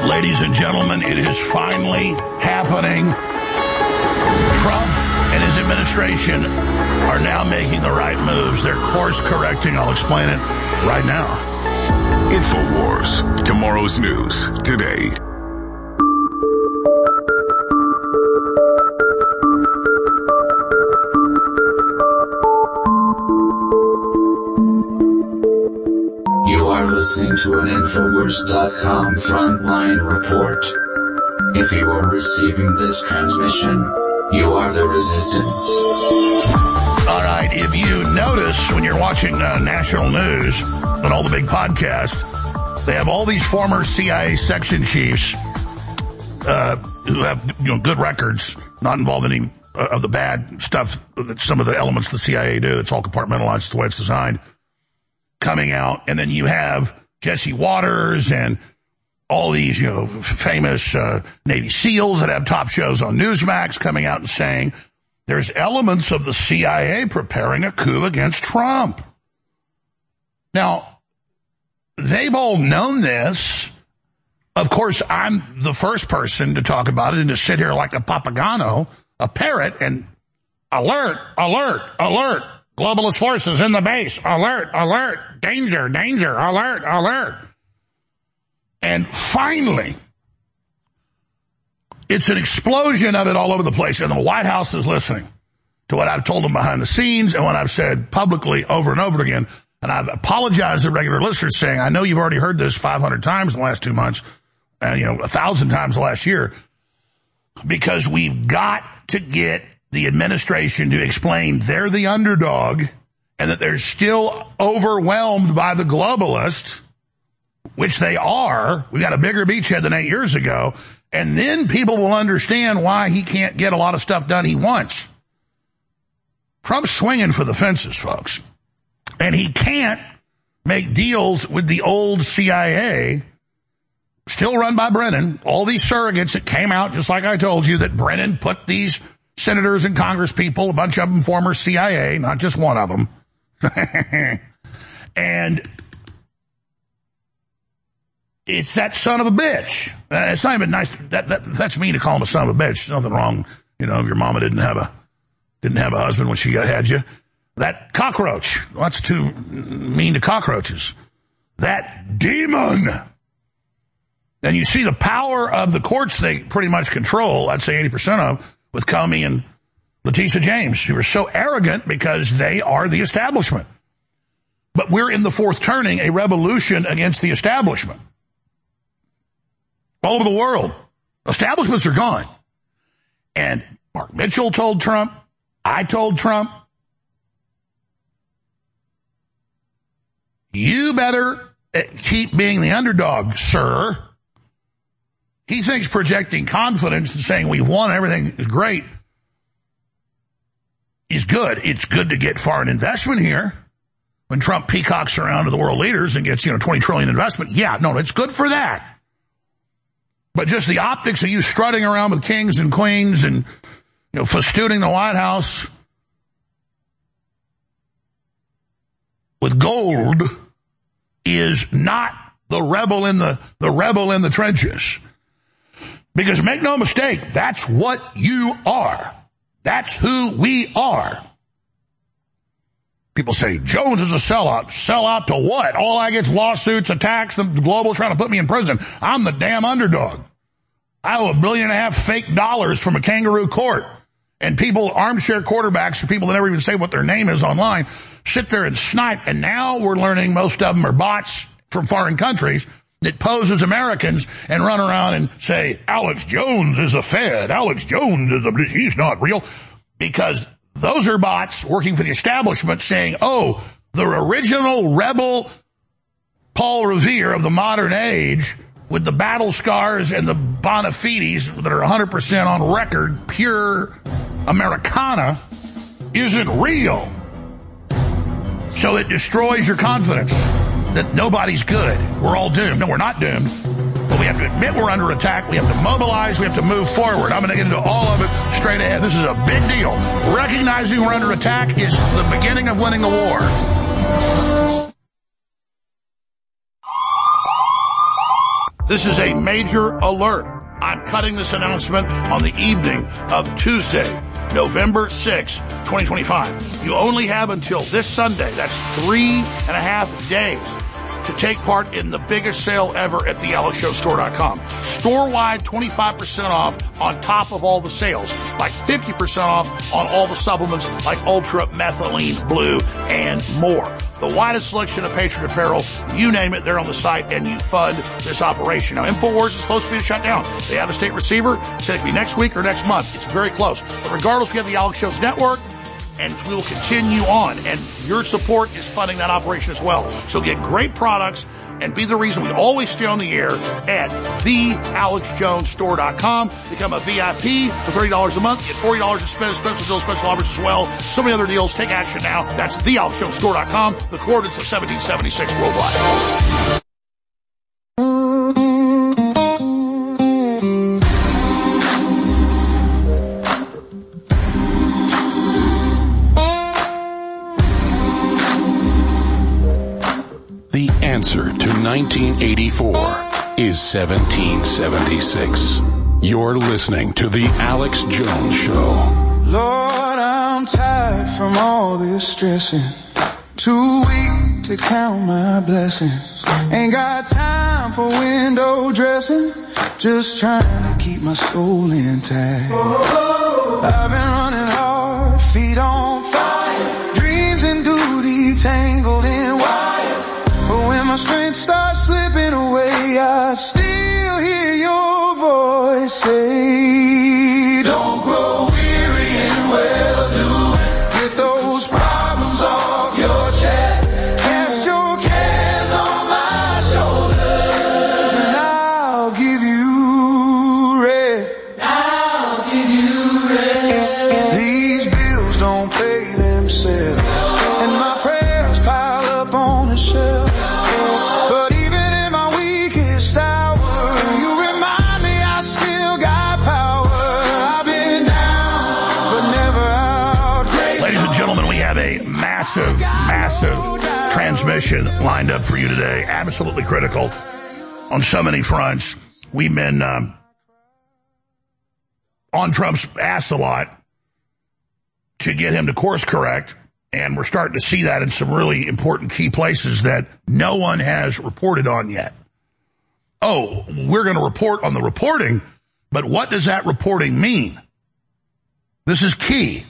Ladies and gentlemen, it is finally happening. Trump and his administration are now making the right moves. They're course correcting. I'll explain it right now. InfoWars. Tomorrow's news today. You are listening to an InfoWars.com frontline report. If you are receiving this transmission, you are the resistance. All right, if you notice when you're watching national news and all the big podcasts, they have all these former CIA section chiefs who have good records, not involved in any of the bad stuff that some of the elements of the CIA do. It's all compartmentalized. It's the way it's designed. Coming out, and then you have Jesse Waters and all these, famous Navy SEALs that have top shows on Newsmax coming out and saying there's elements of the CIA preparing a coup against Trump. Now, they've all known this. Of course, I'm the first person to talk about it and to sit here like a papagano, a parrot, and alert, alert, alert. Globalist forces in the base. Alert, alert, danger, danger, alert, alert. And finally, it's an explosion of it all over the place, and the White House is listening to what I've told them behind the scenes and what I've said publicly over and over again. And I've apologized to regular listeners saying, I know you've already heard this 500 times in the last 2 months and, 1,000 times the last year, because we've got to get the administration to explain they're the underdog and that they're still overwhelmed by the globalists, which they are. We got a bigger beachhead than 8 years ago. And then people will understand why he can't get a lot of stuff done he wants. Trump's swinging for the fences, folks. And he can't make deals with the old CIA, still run by Brennan. All these surrogates that came out, just like I told you, that Brennan put these senators and Congress people, a bunch of them former CIA, not just one of them. And it's that son of a bitch. It's not even nice. That's mean to call him a son of a bitch. There's nothing wrong. Your mama didn't have a husband when she had you. That cockroach. That's too mean to cockroaches. That demon. And you see the power of the courts they pretty much control, I'd say 80% of, with Comey and Letitia James, who are so arrogant because they are the establishment. But we're in the fourth turning, a revolution against the establishment. All over the world, establishments are gone. And Mark Mitchell told Trump, I told Trump, you better keep being the underdog, sir. He thinks projecting confidence and saying we've won, everything is great, is good. It's good to get foreign investment here. When Trump peacocks around to the world leaders and gets, $20 trillion investment, yeah, no, it's good for that. But just the optics of you strutting around with kings and queens and, festooning the White House with gold is not the rebel in the trenches. Because make no mistake, that's what you are. That's who we are. People say, Jones is a sellout. Sellout to what? All I get's lawsuits, attacks, the global trying to put me in prison. I'm the damn underdog. I owe $1.5 billion fake dollars from a kangaroo court. And people, armchair quarterbacks, or people that never even say what their name is online, sit there and snipe. And now we're learning most of them are bots from foreign countries that pose as Americans and run around and say, Alex Jones is a Fed. Alex Jones he's not real. Because those are bots working for the establishment saying, oh, the original rebel Paul Revere of the modern age with the battle scars and the bona fides that are 100% on record, pure Americana, isn't real. So it destroys your confidence that nobody's good. We're all doomed. No, we're not doomed. But we have to admit we're under attack. We have to mobilize. We have to move forward. I'm going to get into all of it straight ahead. This is a big deal. Recognizing we're under attack is the beginning of winning the war. This is a major alert. I'm cutting this announcement on the evening of Tuesday, November 6, 2025. You only have until this Sunday, that's 3.5 days, to take part in the biggest sale ever at thealexshowstore.com. Store-wide 25% off on top of all the sales, like 50% off on all the supplements like Ultra, Methylene, Blue, and more. The widest selection of Patriot apparel, you name it, they're on the site, and you fund this operation. Now, InfoWars is supposed to be shut down. They have a state receiver, said it could be next week or next month. It's very close. But regardless, we have the Alex Jones Network, and we will continue on, and your support is funding that operation as well. So get great products and be the reason we always stay on the air at thealexjonesstore.com. Become a VIP for $30 a month. Get $40 to spend, special deals, special offers as well. So many other deals. Take action now. That's thealexjonesstore.com. The coordinates of 1776 worldwide. The answer to 1984 is 1776. You're listening to The Alex Jones Show. Lord, I'm tired from all this stressing. Too weak to count my blessings. Ain't got time for window dressing. Just trying to keep my soul intact. I've been running hard, feet on fire. Dreams and duty tangled in wire. But when my strength starts slipping away, I still hear your voice say, don't grow weary in well-doing. Get those problems off your chest. Cast your cares on my shoulders, and I'll give you rest. I'll give you rest. These bills don't pay themselves, and my prayers pile up on the shelf. But even in my weakest hour, you remind me I still got power. I've been down, but never out. Ladies and gentlemen, we have a massive transmission lined up for you today. Absolutely critical on so many fronts. We've been on Trump's ass a lot to get him to course correct. And we're starting to see that in some really important key places that no one has reported on yet. Oh, we're going to report on the reporting, but what does that reporting mean? This is key.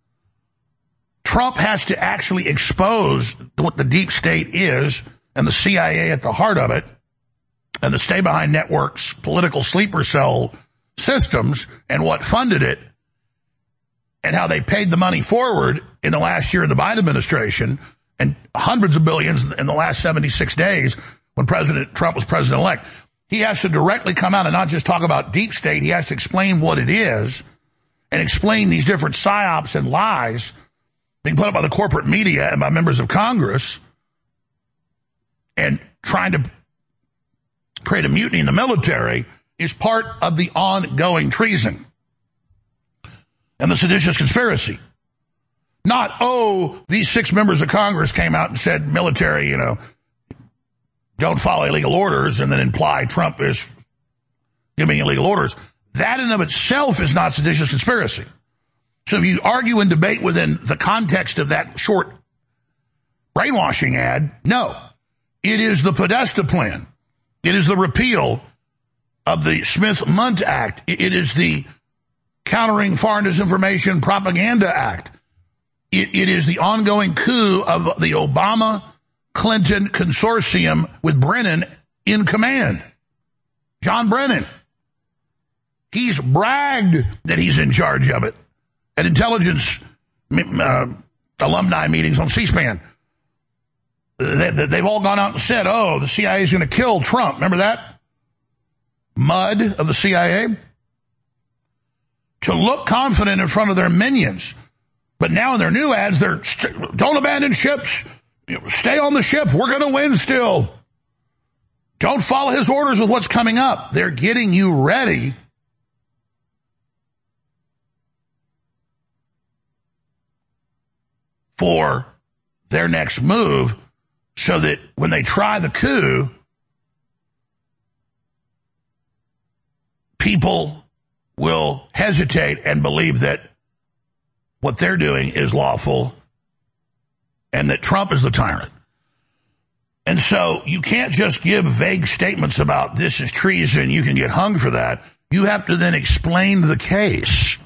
Trump has to actually expose what the deep state is and the CIA at the heart of it and the stay-behind network's political sleeper cell systems and what funded it and how they paid the money forward in the last year of the Biden administration and hundreds of billions in the last 76 days when President Trump was president-elect. He has to directly come out and not just talk about deep state. He has to explain what it is and explain these different psyops and lies being put up by the corporate media and by members of Congress and trying to create a mutiny in the military is part of the ongoing treason and the seditious conspiracy. Not, these 6 members of Congress came out and said military, don't follow illegal orders and then imply Trump is giving illegal orders. That in of itself is not seditious conspiracy. So if you argue and debate within the context of that short brainwashing ad, no. It is the Podesta plan. It is the repeal of the Smith-Mundt Act. It is the Countering Foreign Disinformation Propaganda Act. It is the ongoing coup of the Obama-Clinton consortium with Brennan in command. John Brennan. He's bragged that he's in charge of it at intelligence alumni meetings on C-SPAN. They've all gone out and said, the CIA is going to kill Trump. Remember that? Mud of the CIA. To look confident in front of their minions. But now in their new ads, they're, don't abandon ships. Stay on the ship. We're going to win still. Don't follow his orders with what's coming up. They're getting you ready for their next move so that when they try the coup, people will hesitate and believe that what they're doing is lawful and that Trump is the tyrant. And so you can't just give vague statements about this is treason, you can get hung for that. You have to then explain the case.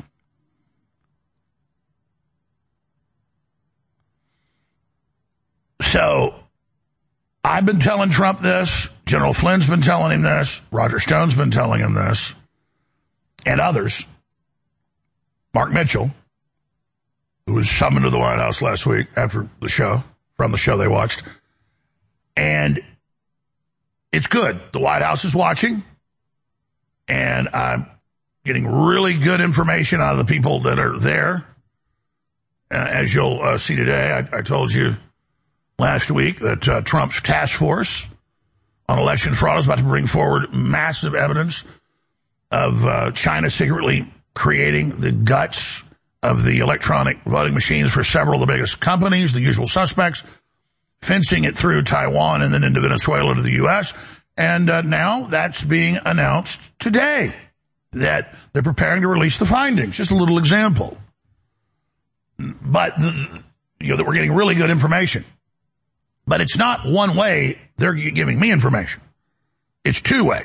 So I've been telling Trump this, General Flynn's been telling him this, Roger Stone's been telling him this, and others. Mark Mitchell, who was summoned to the White House last week after the show, from the show they watched. And it's good. The White House is watching, and I'm getting really good information out of the people that are there. As you'll see today, I told you last week that Trump's task force on election fraud is about to bring forward massive evidence of China secretly creating the guts of the electronic voting machines for several of the biggest companies, the usual suspects, fencing it through Taiwan and then into Venezuela to the U.S. And now that's being announced today, that they're preparing to release the findings. Just a little example. But, that we're getting really good information. But it's not one way they're giving me information. It's two way.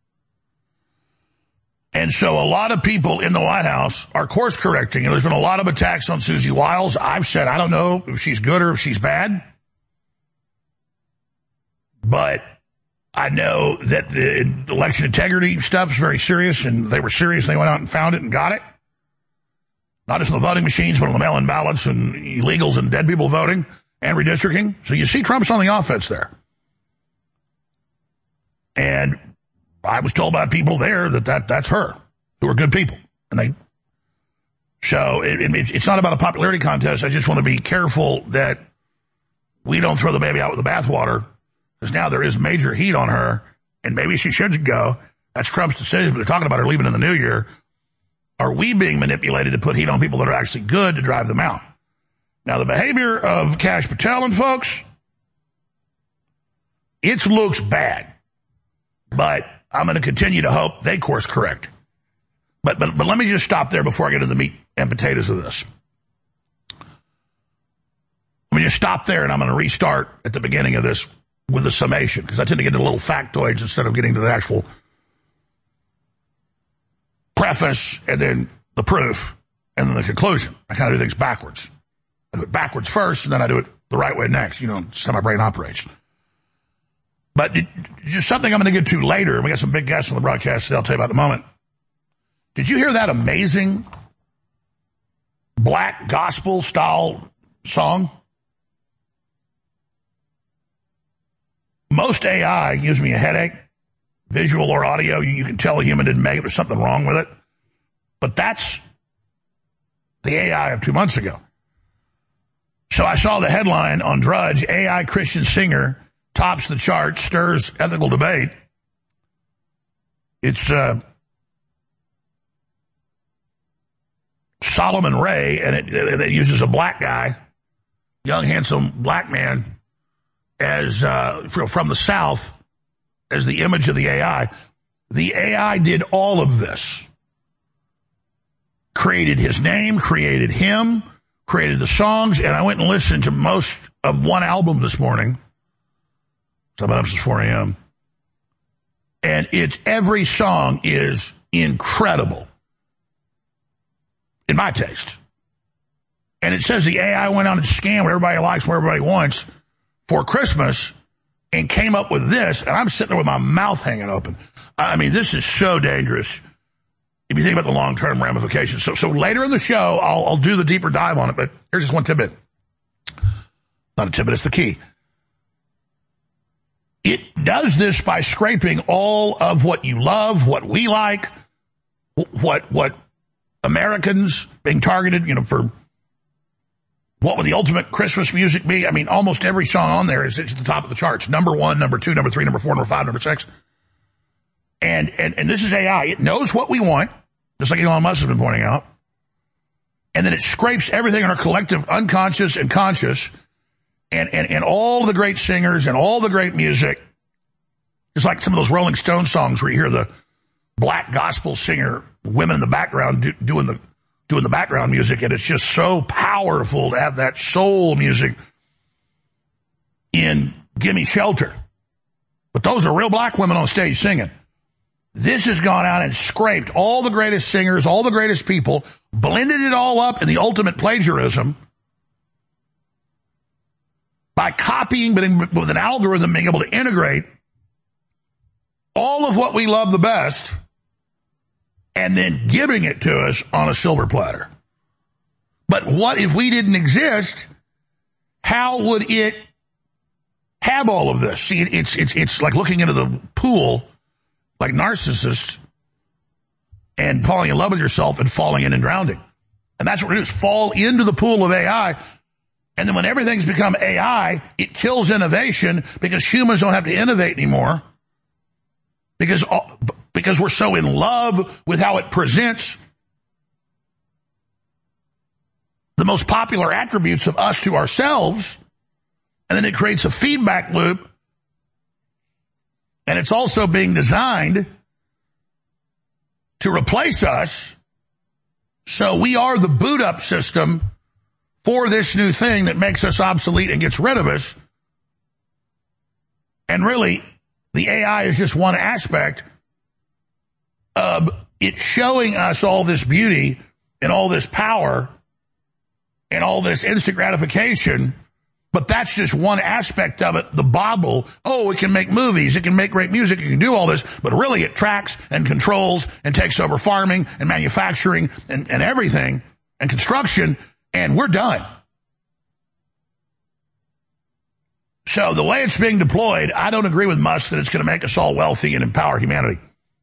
And so a lot of people in the White House are course correcting, and there's been a lot of attacks on Susie Wiles. I've said I don't know if she's good or if she's bad. But I know that the election integrity stuff is very serious, and they were serious. They went out and found it and got it. Not just on the voting machines, but on the mail-in ballots and illegals and dead people voting and redistricting. So you see Trump's on the offense there. And I was told by people there that's her, who are good people. And it's not about a popularity contest. I just want to be careful that we don't throw the baby out with the bathwater, because now there is major heat on her, and maybe she should go. That's Trump's decision, but they're talking about her leaving in the new year. Are we being manipulated to put heat on people that are actually good to drive them out? Now, the behavior of Kash Patel and folks, it looks bad, but I'm going to continue to hope they course correct. But let me just stop there before I get into the meat and potatoes of this. Let me just stop there, and I'm going to restart at the beginning of this with a summation, because I tend to get into little factoids instead of getting to the actual preface and then the proof and then the conclusion. I kind of do things backwards. I do it backwards first, and then I do it the right way next. It's how my brain operates. But just something I'm going to get to later. We got some big guests on the broadcast that I'll tell you about in a moment. Did you hear that amazing black gospel style song? Most AI gives me a headache, visual or audio. You can tell a human didn't make it. There's something wrong with it. But that's the AI of 2 months ago. So I saw the headline on Drudge, AI Christian singer tops the chart, stirs ethical debate. It's Solomon Ray, and it uses a black guy, young, handsome black man, as from the South as the image of the AI. The AI did all of this. Created his name, created him, created the songs, and I went and listened to most of one album this morning. So I've been up since 4 a.m. And every song is incredible, in my taste. And it says the AI went on and scanned what everybody likes, what everybody wants for Christmas, and came up with this, and I'm sitting there with my mouth hanging open. I mean, this is so dangerous if you think about the long-term ramifications. So later in the show, I'll do the deeper dive on it, but here's just one tidbit. Not a tidbit, it's the key. It does this by scraping all of what you love, what we like, what Americans being targeted, for what would the ultimate Christmas music be? I mean, almost every song on there is at the top of the charts. Number 1, number 2, number 3, number 4, number 5, number 6. And this is AI. It knows what we want, just like Elon Musk has been pointing out. And then it scrapes everything in our collective unconscious and conscious, and all the great singers and all the great music. It's like some of those Rolling Stones songs where you hear the black gospel singer, women in the background doing the background music, and it's just so powerful to have that soul music in Gimme Shelter. But those are real black women on stage singing. This has gone out and scraped all the greatest singers, all the greatest people, blended it all up in the ultimate plagiarism by copying, but with an algorithm being able to integrate all of what we love the best and then giving it to us on a silver platter. But what if we didn't exist? How would it have all of this? See, it's like looking into the pool like narcissists and falling in love with yourself and falling in and drowning. And that's what we're doing, is fall into the pool of AI. And then when everything's become AI, it kills innovation because humans don't have to innovate anymore because we're so in love with how it presents the most popular attributes of us to ourselves. And then it creates a feedback loop. And it's also being designed to replace us. So we are the boot up system for this new thing that makes us obsolete and gets rid of us. And really, the AI is just one aspect of it showing us all this beauty and all this power and all this instant gratification. But that's just one aspect of it, the bauble. Oh, it can make movies, it can make great music, it can do all this, but really it tracks and controls and takes over farming and manufacturing and everything and construction, and we're done. So the way it's being deployed, I don't agree with Musk that it's going to make us all wealthy and empower humanity.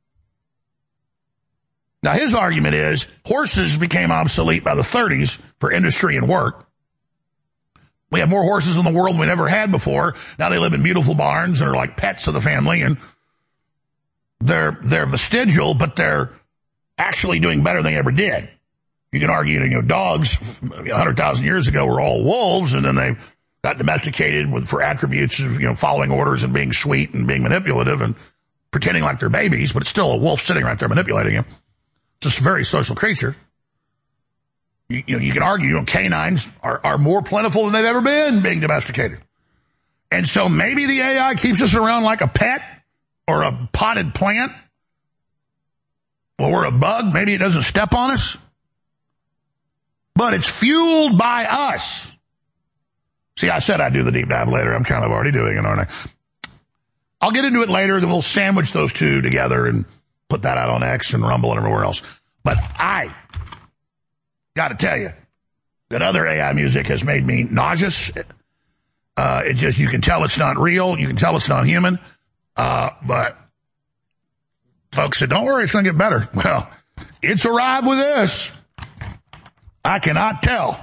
Now his argument is horses became obsolete by the 30s for industry and work. We have more horses in the world than we never had before. Now they live in beautiful barns and are like pets of the family, and they're vestigial, but they're actually doing better than they ever did. You can argue, dogs 100,000 years ago were all wolves, and then they got domesticated for attributes of, following orders and being sweet and being manipulative and pretending like they're babies, but it's still a wolf sitting right there manipulating you. It's just a very social creature. You can argue, canines are more plentiful than they've ever been being domesticated. And so maybe the AI keeps us around like a pet or a potted plant or a bug. Maybe it doesn't step on us. But it's fueled by us. See, I said I'd do the deep dive later. I'm kind of already doing it, aren't I? I'll get into it later. Then we'll sandwich those two together and put that out on X and Rumble and everywhere else. But I got to tell you that other AI music has made me nauseous. You can tell it's not real. You can tell it's not human. But folks said, don't worry, it's going to get better. Well, it's arrived with this. I cannot tell.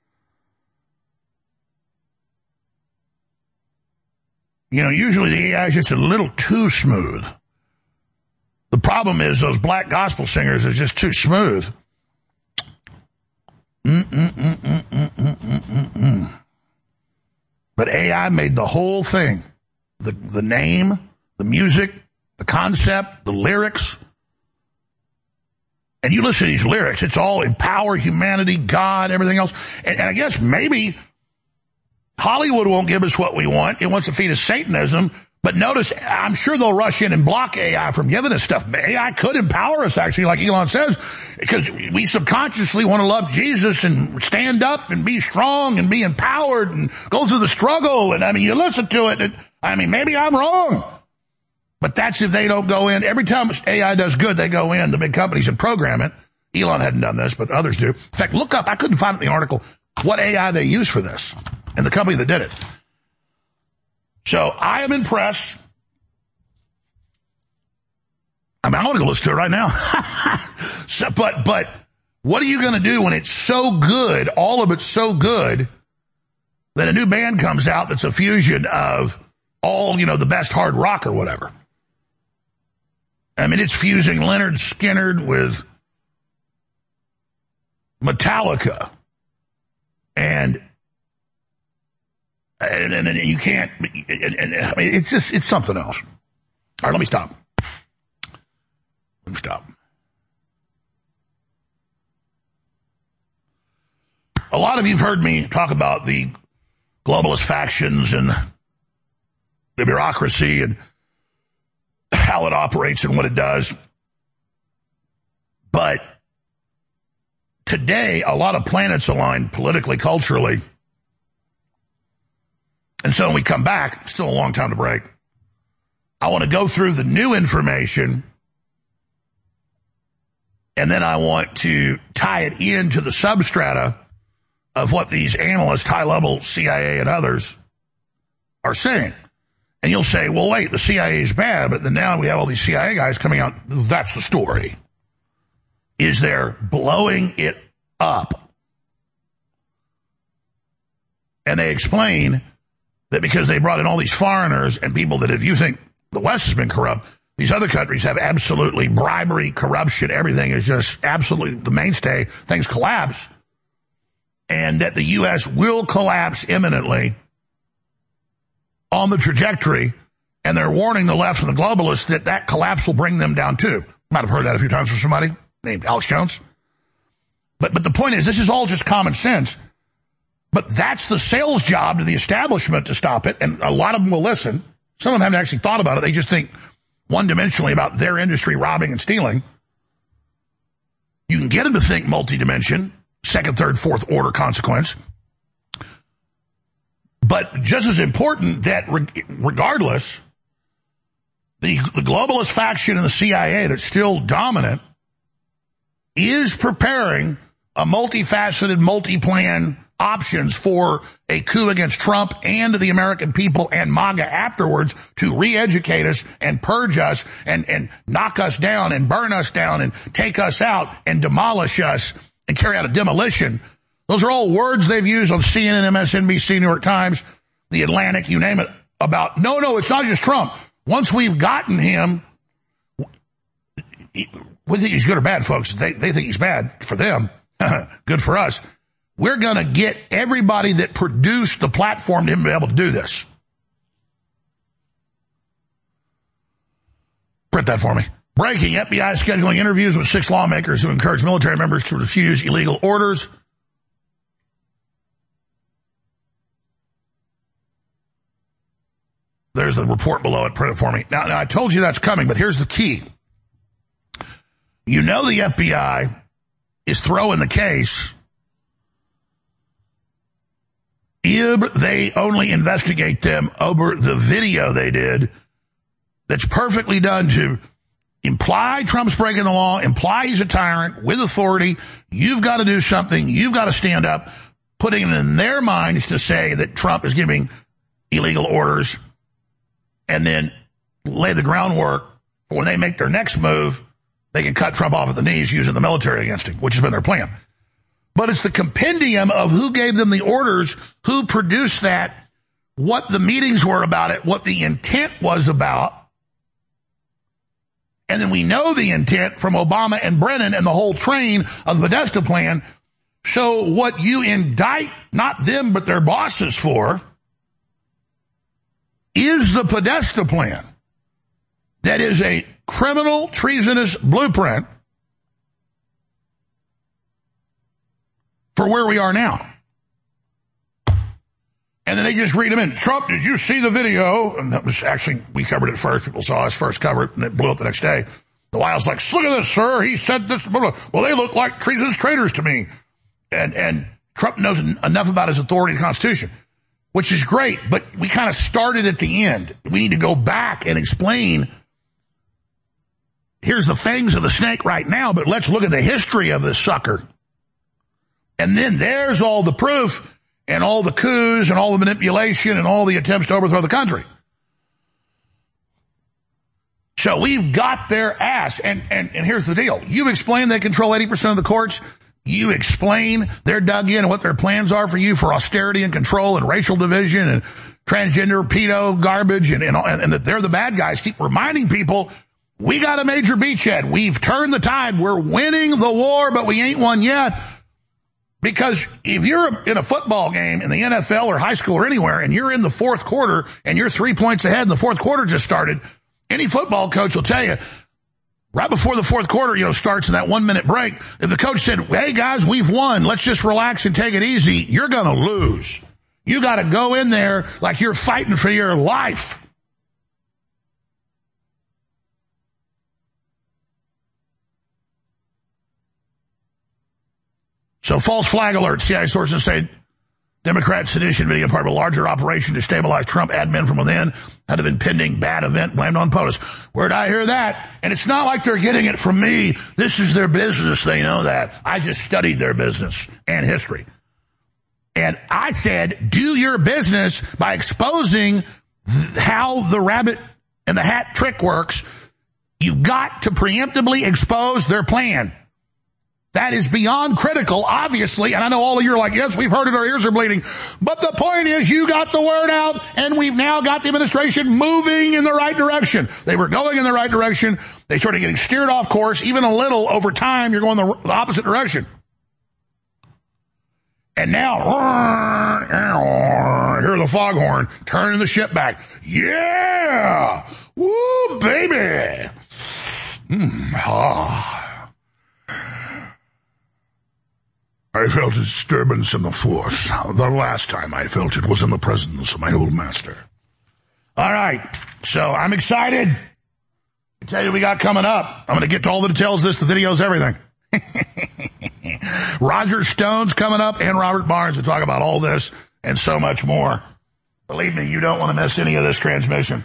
Usually the AI is just a little too smooth. The problem is those black gospel singers are just too smooth. But AI made the whole thing. The name, the music, the concept, the lyrics. And you listen to these lyrics, it's all empower humanity, God, everything else. And I guess maybe Hollywood won't give us what we want. It wants to feed us Satanism. But notice, I'm sure they'll rush in and block AI from giving us stuff. AI could empower us, actually, like Elon says, because we subconsciously want to love Jesus and stand up and be strong and be empowered and go through the struggle. And, you listen to it, and, maybe I'm wrong. But that's if they don't go in. Every time AI does good, they go in, the big companies, and program it. Elon hadn't done this, but others do. In fact, look up, I couldn't find it in the article, what AI they use for this, and the company that did it. So I am impressed. I want to go listen to it right now. But what are you going to do when it's so good, all of it's so good, that a new band comes out that's a fusion of all, the best hard rock or whatever? It's fusing Lynyrd Skynyrd with Metallica. And you can't, it's something else. All right, let me stop. Let me stop. A lot of you have heard me talk about the globalist factions and the bureaucracy and how it operates and what it does. But today, a lot of planets align politically, culturally. And so when we come back, still a long time to break, I want to go through the new information, and then I want to tie it into the substrata of what these analysts, high-level CIA and others, are saying. And you'll say, well, wait, the CIA is bad, but then now we have all these CIA guys coming out. That's the story. Is they're blowing it up. And they explain that because they brought in all these foreigners and people that if you think the West has been corrupt, these other countries have absolutely bribery, corruption, everything is just absolutely the mainstay. Things collapse. And that the U.S. will collapse imminently on the trajectory, and they're warning the left and the globalists that that collapse will bring them down too. Might have heard that a few times from somebody named Alex Jones. But the point is, this is all just common sense. But that's the sales job to the establishment to stop it, and a lot of them will listen. Some of them haven't actually thought about it. They just think one-dimensionally about their industry robbing and stealing. You can get them to think multi-dimension, second, third, fourth order consequence. But just as important that regardless, the globalist faction in the CIA that's still dominant is preparing a multifaceted, multi-plan options for a coup against Trump and the American people and MAGA afterwards to re-educate us and purge us and knock us down and burn us down and take us out and demolish us and carry out a demolition. Those are all words they've used on CNN, MSNBC, New York Times, The Atlantic, you name it, about, no, it's not just Trump. Once we've gotten him, we think he's good or bad, folks. They think he's bad for them. Good for us. We're going to get everybody that produced the platform to be able to do this. Print that for me. Breaking, FBI scheduling interviews with 6 lawmakers who encourage military members to refuse illegal orders. There's the report below it. Print it for me. Now, I told you that's coming, but here's the key. You know the FBI is throwing the case if they only investigate them over the video they did that's perfectly done to imply Trump's breaking the law, imply he's a tyrant with authority. You've got to do something. You've got to stand up, putting it in their minds to say that Trump is giving illegal orders, and then lay the groundwork for when they make their next move, they can cut Trump off at the knees using the military against him, which has been their plan. But it's the compendium of who gave them the orders, who produced that, what the meetings were about it, what the intent was about. And then we know the intent from Obama and Brennan and the whole train of the Podesta plan. So what you indict, not them, but their bosses for, is the Podesta plan. That is a criminal, treasonous blueprint for where we are now. And then they just read them in. Trump, did you see the video? And that was actually, we covered it first. People saw us first cover it, and it blew up the next day. The White House like, look at this, sir. He said this. Blah, blah. Well, they look like treasonous traitors to me. And Trump knows enough about his authority and Constitution, which is great. But we kind of started at the end. We need to go back and explain. Here's the fangs of the snake right now, but let's look at the history of this sucker. And then there's all the proof and all the coups and all the manipulation and all the attempts to overthrow the country. So we've got their ass. And here's the deal. You explain they control 80% of the courts. You explain they're dug in and what their plans are for you for austerity and control and racial division and transgender pedo garbage and that they're the bad guys. Keep reminding people, we got a major beachhead. We've turned the tide. We're winning the war, but we ain't won yet. Because if you're in a football game in the NFL or high school or anywhere and you're in the fourth quarter and you're 3 points ahead and the fourth quarter just started, any football coach will tell you, right before the fourth quarter, starts in that 1 minute break, if the coach said, hey guys, we've won, let's just relax and take it easy, you're going to lose. You got to go in there like you're fighting for your life. So false flag alert. CIA sources say Democrat sedition video part of a larger operation to stabilize Trump admin from within had an impending bad event blamed on POTUS. Where'd I hear that? And it's not like they're getting it from me. This is their business. They know that. I just studied their business and history. And I said, do your business by exposing how the rabbit and the hat trick works. You've got to preemptively expose their plan. That is beyond critical, obviously, and I know all of you are like, yes, we've heard it, our ears are bleeding. But the point is, you got the word out, and we've now got the administration moving in the right direction. They were going in the right direction. They started getting steered off course, even a little over time, you're going the opposite direction. And now, hear the foghorn, turning the ship back. Yeah! Woo, baby! I felt a disturbance in the force. The last time I felt it was in the presence of my old master. All right, so I'm excited. I tell you what we got coming up. I'm going to get to all the details, the videos, everything. Roger Stone's coming up and Robert Barnes to talk about all this and so much more. Believe me, you don't want to miss any of this transmission.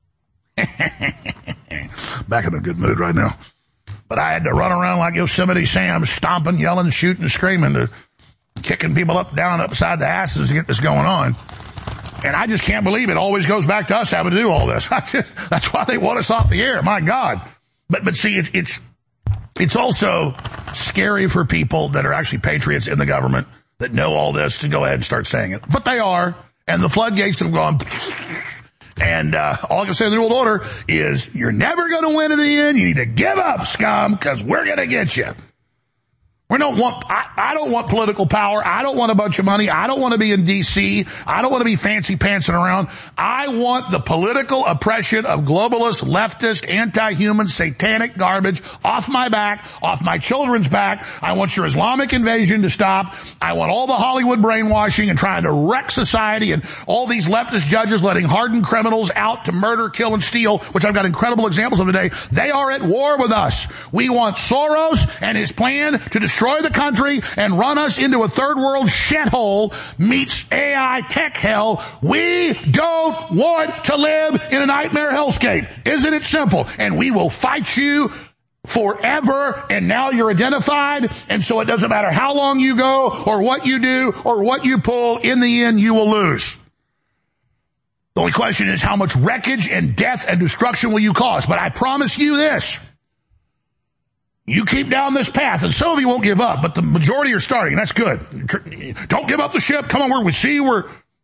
Back in a good mood right now. But I had to run around like Yosemite Sam, stomping, yelling, shooting, screaming, kicking people up, down, upside the asses to get this going on. And I just can't believe it always goes back to us having to do all this. That's why they want us off the air. My God. But see, it's also scary for people that are actually patriots in the government that know all this to go ahead and start saying it. But they are. And the floodgates have gone. And all I can say in the New World Order is you're never going to win in the end. You need to give up, scum, because we're going to get you. I don't want political power. I don't want a bunch of money. I don't want to be in D.C. I don't want to be fancy pantsing around. I want the political oppression of globalist, leftist, anti-human, satanic garbage off my back, off my children's back. I want your Islamic invasion to stop. I want all the Hollywood brainwashing and trying to wreck society and all these leftist judges letting hardened criminals out to murder, kill, and steal, which I've got incredible examples of today. They are at war with us. We want Soros and his plan to destroy the country and run us into a third world shithole meets AI tech hell. We don't want to live in a nightmare hellscape. Isn't it simple? And we will fight you forever, and now you're identified, and so it doesn't matter how long you go or what you do or what you pull, in the end you will lose. The only question is how much wreckage and death and destruction will you cause? But I promise you this. You keep down this path, and some of you won't give up, but the majority are starting, and that's good. Don't give up the ship. Come on, we see we're...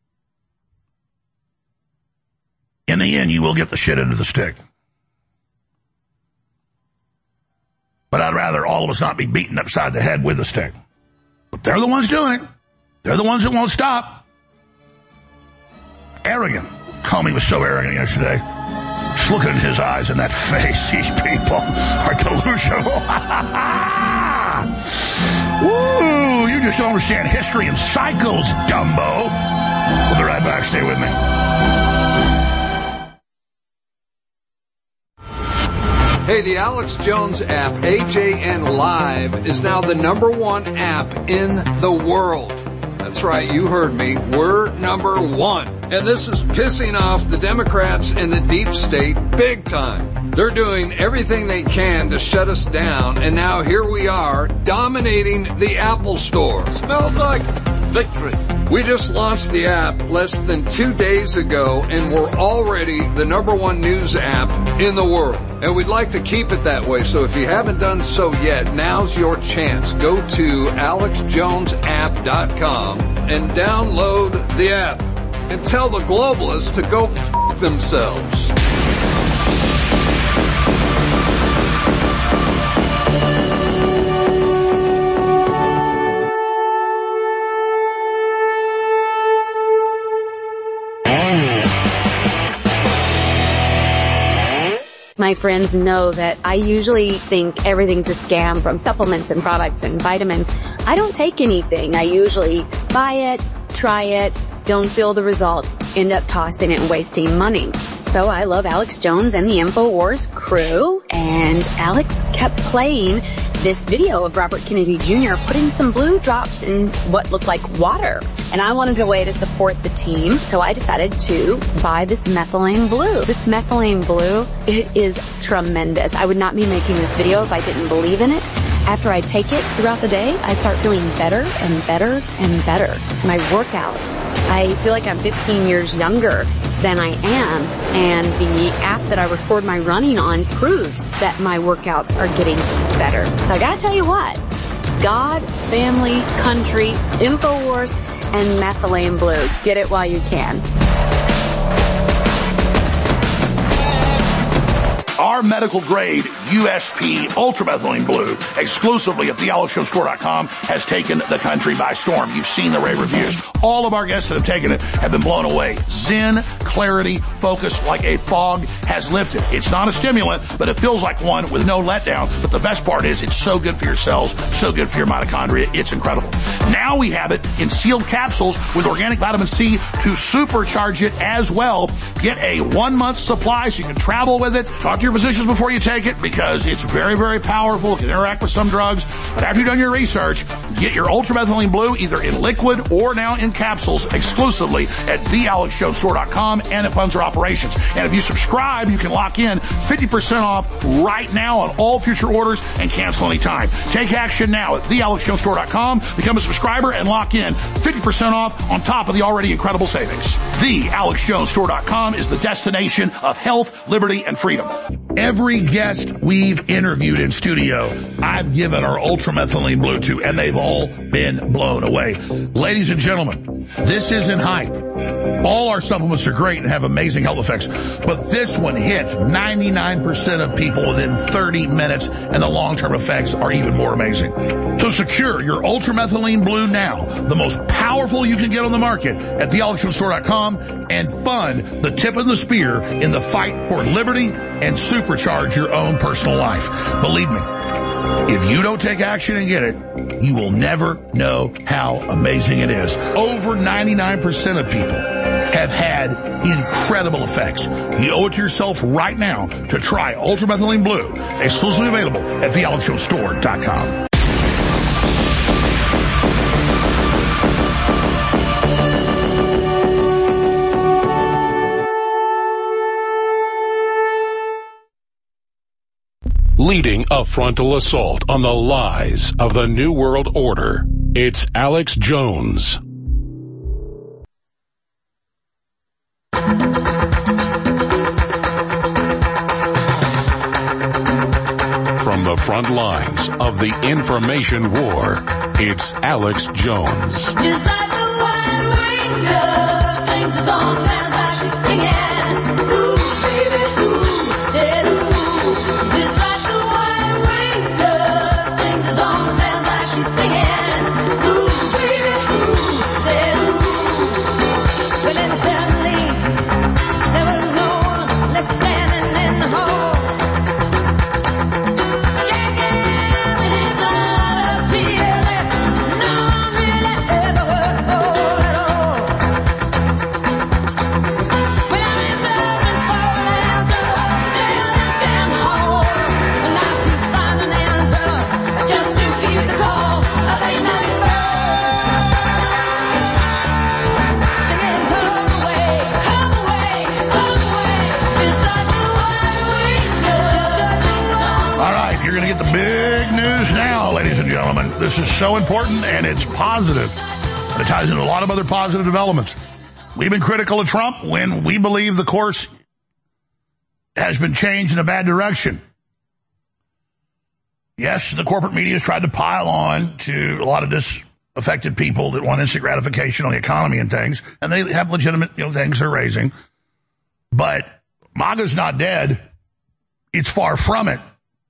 In the end, you will get the shit into the stick. But I'd rather all of us not be beaten upside the head with a stick. But they're the ones doing it. They're the ones that won't stop. Arrogant. Comey was so arrogant yesterday. Just looking in his eyes and that face, these people are delusional. Woo! You just don't understand history and cycles, Dumbo. We'll be right back. Stay with me. Hey, the Alex Jones app, AJN Live, is now the #1 app in the world. That's right, you heard me. We're #1. And this is pissing off the Democrats and the deep state big time. They're doing everything they can to shut us down, and now here we are, dominating the Apple Store. Smells like victory. We just launched the app less than 2 days ago, and we're already the #1 news app in the world. And we'd like to keep it that way, so if you haven't done so yet, now's your chance. Go to alexjonesapp.com and download the app. And tell the globalists to go f*** themselves. My friends know that I usually think everything's a scam, from supplements and products and vitamins. I don't take anything. I usually buy it, try it, don't feel the results, end up tossing it and wasting money. So I love Alex Jones and the InfoWars crew, and Alex kept playing this video of Robert Kennedy Jr. putting some blue drops in what looked like water. And I wanted a way to support the team, so I decided to buy this methylene blue. This methylene blue, it is tremendous. I would not be making this video if I didn't believe in it. After I take it throughout the day, I start feeling better and better and better. My workouts, I feel like I'm 15 years younger than I am, and the app that I record my running on proves that my workouts are getting better. So I gotta tell you what, God, family, country, InfoWars, and methylene blue. Get it while you can. Our medical grade USP Ultramethylene Blue, exclusively at thealexshowstore.com, has taken the country by storm. You've seen the rave reviews. All of our guests that have taken it have been blown away. Zen, clarity, focus like a fog has lifted. It's not a stimulant, but it feels like one with no letdown. But the best part is it's so good for your cells, so good for your mitochondria. It's incredible. Now we have it in sealed capsules with organic vitamin C to supercharge it as well. Get a 1-month supply so you can travel with it. Talk to your physicians before you take it, because it's very, very powerful. It can interact with some drugs. But after you've done your research, get your Ultramethylene Blue either in liquid or now in capsules exclusively at thealexshowstore.com, and it funds our operations. And if you subscribe, you can lock in 50% off right now on all future orders and cancel anytime. Take action now at thealexshowstore.com. Become a subscriber and lock in 50% off on top of the already incredible savings. Thealexshowstore.com is the destination of health, liberty, and freedom. Every guest we've interviewed in studio, I've given our Ultramethylene Blue to, and they've all been blown away. Ladies and gentlemen, this isn't hype. All our supplements are great and have amazing health effects, but this one hits 99% of people within 30 minutes, and the long-term effects are even more amazing. So secure your Ultramethylene Blue now, the most powerful you can get on the market, at thealexshowstore.com, and fund the tip of the spear in the fight for liberty and supercharge your own personal life. Believe me, if you don't take action and get it, you will never know how amazing it is. Over 99% of people have had incredible effects. You owe it to yourself right now to try Ultramethylene Blue, exclusively available at thealexshowstore.com. Leading a frontal assault on the lies of the New World Order, it's Alex Jones. From the front lines of the information war, it's Alex Jones. Just like the wine ring does, sings a song, sounds like she's singing. Ooh, baby, ooh, said ooh. Just like the wine ring does, sings a song, sounds like she's singing. Ooh, baby, ooh, said ooh. Well, in the family, there was no one left standing in the hall. This is so important, and it's positive. It ties into a lot of other positive developments. We've been critical of Trump when we believe the course has been changed in a bad direction. Yes, the corporate media has tried to pile on to a lot of disaffected people that want instant gratification on the economy and things, and they have legitimate things they're raising. But MAGA's not dead. It's far from it.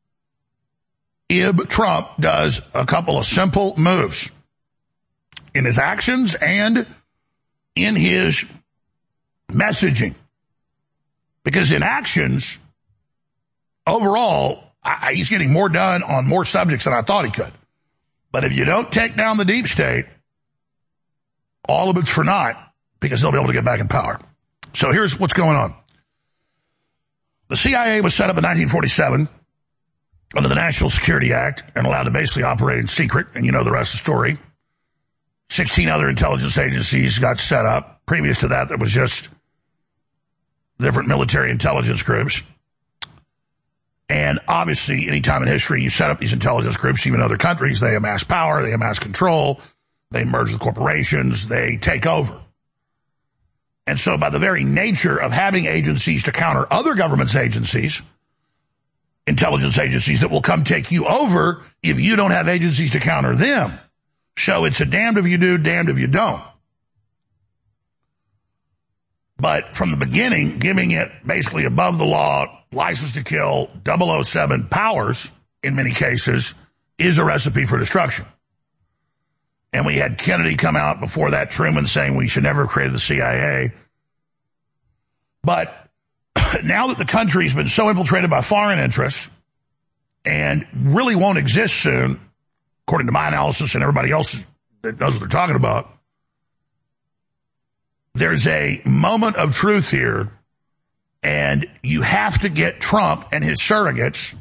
Trump does a couple of simple moves in his actions and in his messaging. Because in actions, overall, he's getting more done on more subjects than I thought he could. But if you don't take down the deep state, all of it's for naught, because they'll be able to get back in power. So here's what's going on. The CIA was set up in 1947 under the National Security Act and allowed to basically operate in secret, and you know the rest of the story. 16 other intelligence agencies got set up. Previous to that, there was just different military intelligence groups. And obviously, any time in history you set up these intelligence groups, even other countries, they amass power, they amass control, they merge with corporations, they take over. And so by the very nature of having agencies to counter other governments' agencies, intelligence agencies that will come take you over if you don't have agencies to counter them. So it's a damned if you do, damned if you don't. But from the beginning, giving it basically above the law, license to kill, 007 powers, in many cases, is a recipe for destruction. And we had Kennedy come out before that, Truman saying we should never have created the CIA. But now that the country's been so infiltrated by foreign interests and really won't exist soon, according to my analysis and everybody else that knows what they're talking about, there's a moment of truth here, and you have to get Trump and his surrogates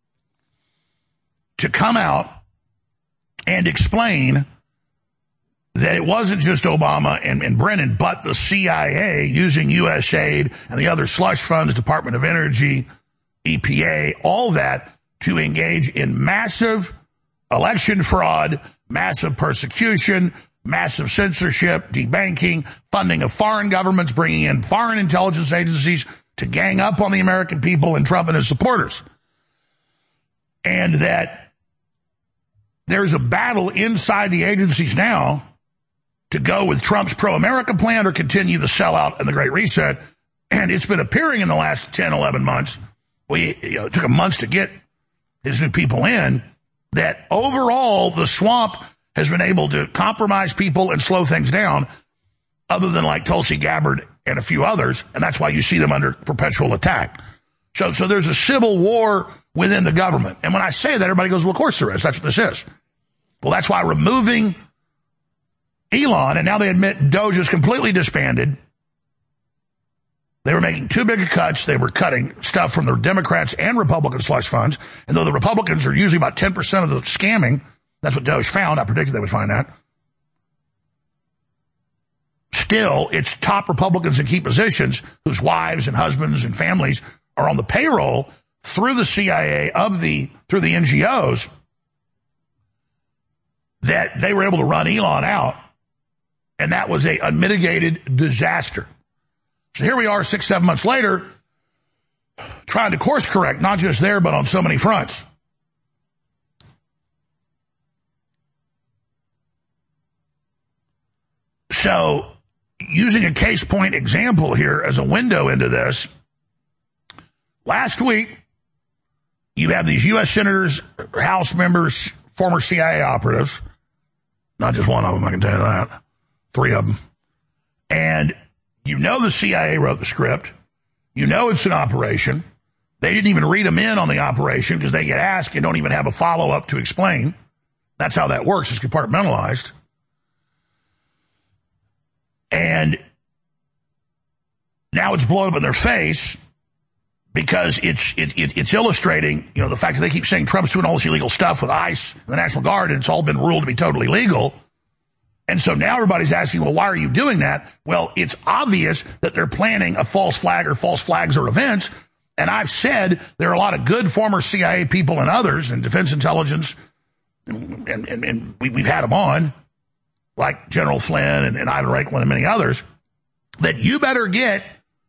to come out and explain that it wasn't just Obama and Brennan, but the CIA using U.S. aid and the other slush funds, Department of Energy, EPA, all that to engage in massive election fraud, massive persecution, massive censorship, debanking, funding of foreign governments, bringing in foreign intelligence agencies to gang up on the American people and Trump and his supporters. And that there's a battle inside the agencies now to go with Trump's pro-America plan or continue the sellout and the Great Reset. And it's been appearing in the last 10, 11 months. It took him months to get his new people in, that overall the swamp has been able to compromise people and slow things down, other than like Tulsi Gabbard and a few others, and that's why you see them under perpetual attack. So there's a civil war within the government. And when I say that, everybody goes, well, of course there is. That's what this is. Well, that's why removing Elon, and now they admit Doge is completely disbanded. They were making too big of cuts. They were cutting stuff from the Democrats and Republican slush funds. And though the Republicans are usually about 10% of the scamming, that's what Doge found. I predicted they would find that. Still, it's top Republicans in key positions whose wives and husbands and families are on the payroll through the CIA through the NGOs, that they were able to run Elon out. And that was a unmitigated disaster. So here we are 6-7 months later, trying to course correct, not just there, but on so many fronts. So, using a case point example here as a window into this, last week, you have these U.S. senators, House members, former CIA operatives, not just one of them, I can tell you that, 3 of them, and you know the CIA wrote the script, you know it's an operation, they didn't even read them in on the operation because they get asked and don't even have a follow-up to explain. That's how that works, it's compartmentalized. And now it's blown up in their face because it's illustrating, the fact that they keep saying Trump's doing all this illegal stuff with ICE and the National Guard, and it's all been ruled to be totally legal. And so now everybody's asking, well, why are you doing that? Well, it's obvious that they're planning a false flag or false flags or events. And I've said there are a lot of good former CIA people and others and defense intelligence, and we've had them on, like General Flynn and Ivan Raiklin and many others, that you better get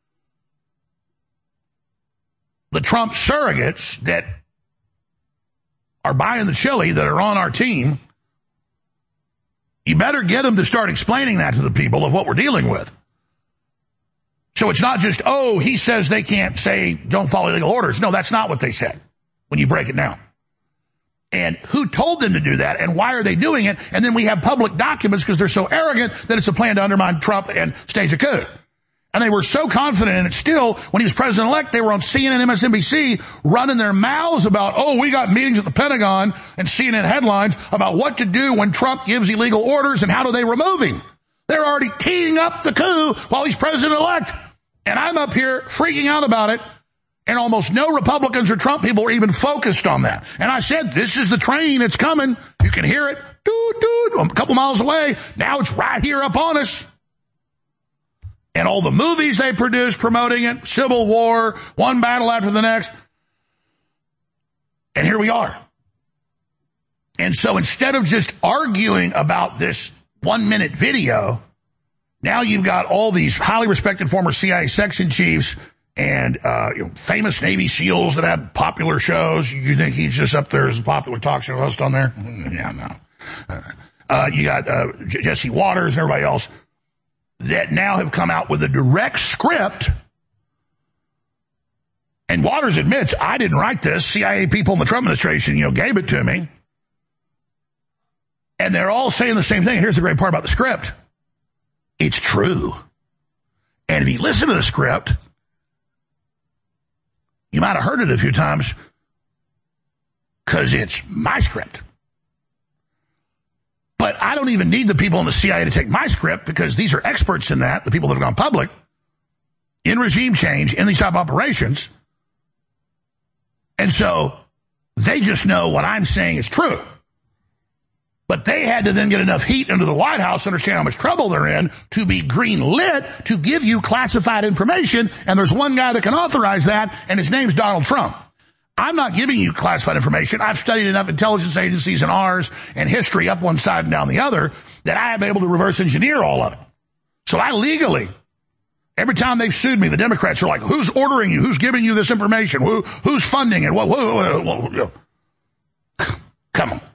the Trump surrogates that are buying the chili, that are on our team. You better get them to start explaining that to the people of what we're dealing with. So it's not just, he says they can't say don't follow illegal orders. No, that's not what they said when you break it down. And who told them to do that, and why are they doing it? And then we have public documents because they're so arrogant that it's a plan to undermine Trump and stage a coup. And they were so confident in it still, when he was president-elect, they were on CNN and MSNBC running their mouths about, oh, we got meetings at the Pentagon and CNN headlines about what to do when Trump gives illegal orders and how do they remove him. They're already teeing up the coup while he's president-elect. And I'm up here freaking out about it. And almost no Republicans or Trump people are even focused on that. And I said, this is the train. It's coming. You can hear it. Doot, doot, a couple miles away. Now it's right here up on us. And all the movies they produce promoting it, Civil War, one battle after the next. And here we are. And so instead of just arguing about this 1-minute video, now you've got all these highly respected former CIA section chiefs and famous Navy SEALs that have popular shows. You think he's just up there as a popular talk show host on there? Yeah, no. You got Jesse Waters and everybody else that now have come out with a direct script. And Waters admits, I didn't write this. CIA people in the Trump administration, gave it to me. And they're all saying the same thing. Here's the great part about the script. It's true. And if you listen to the script, you might have heard it a few times because it's my script. But I don't even need the people in the CIA to take my script because these are experts in that, the people that have gone public, in regime change, in these type of operations. And so they just know what I'm saying is true. But they had to then get enough heat into the White House to understand how much trouble they're in to be green lit to give you classified information. And there's one guy that can authorize that, and his name's Donald Trump. I'm not giving you classified information. I've studied enough intelligence agencies and ours and history up one side and down the other that I am able to reverse engineer all of it. So I legally, every time they've sued me, the Democrats are like, who's ordering you? Who's giving you this information? Who's funding it? Come on.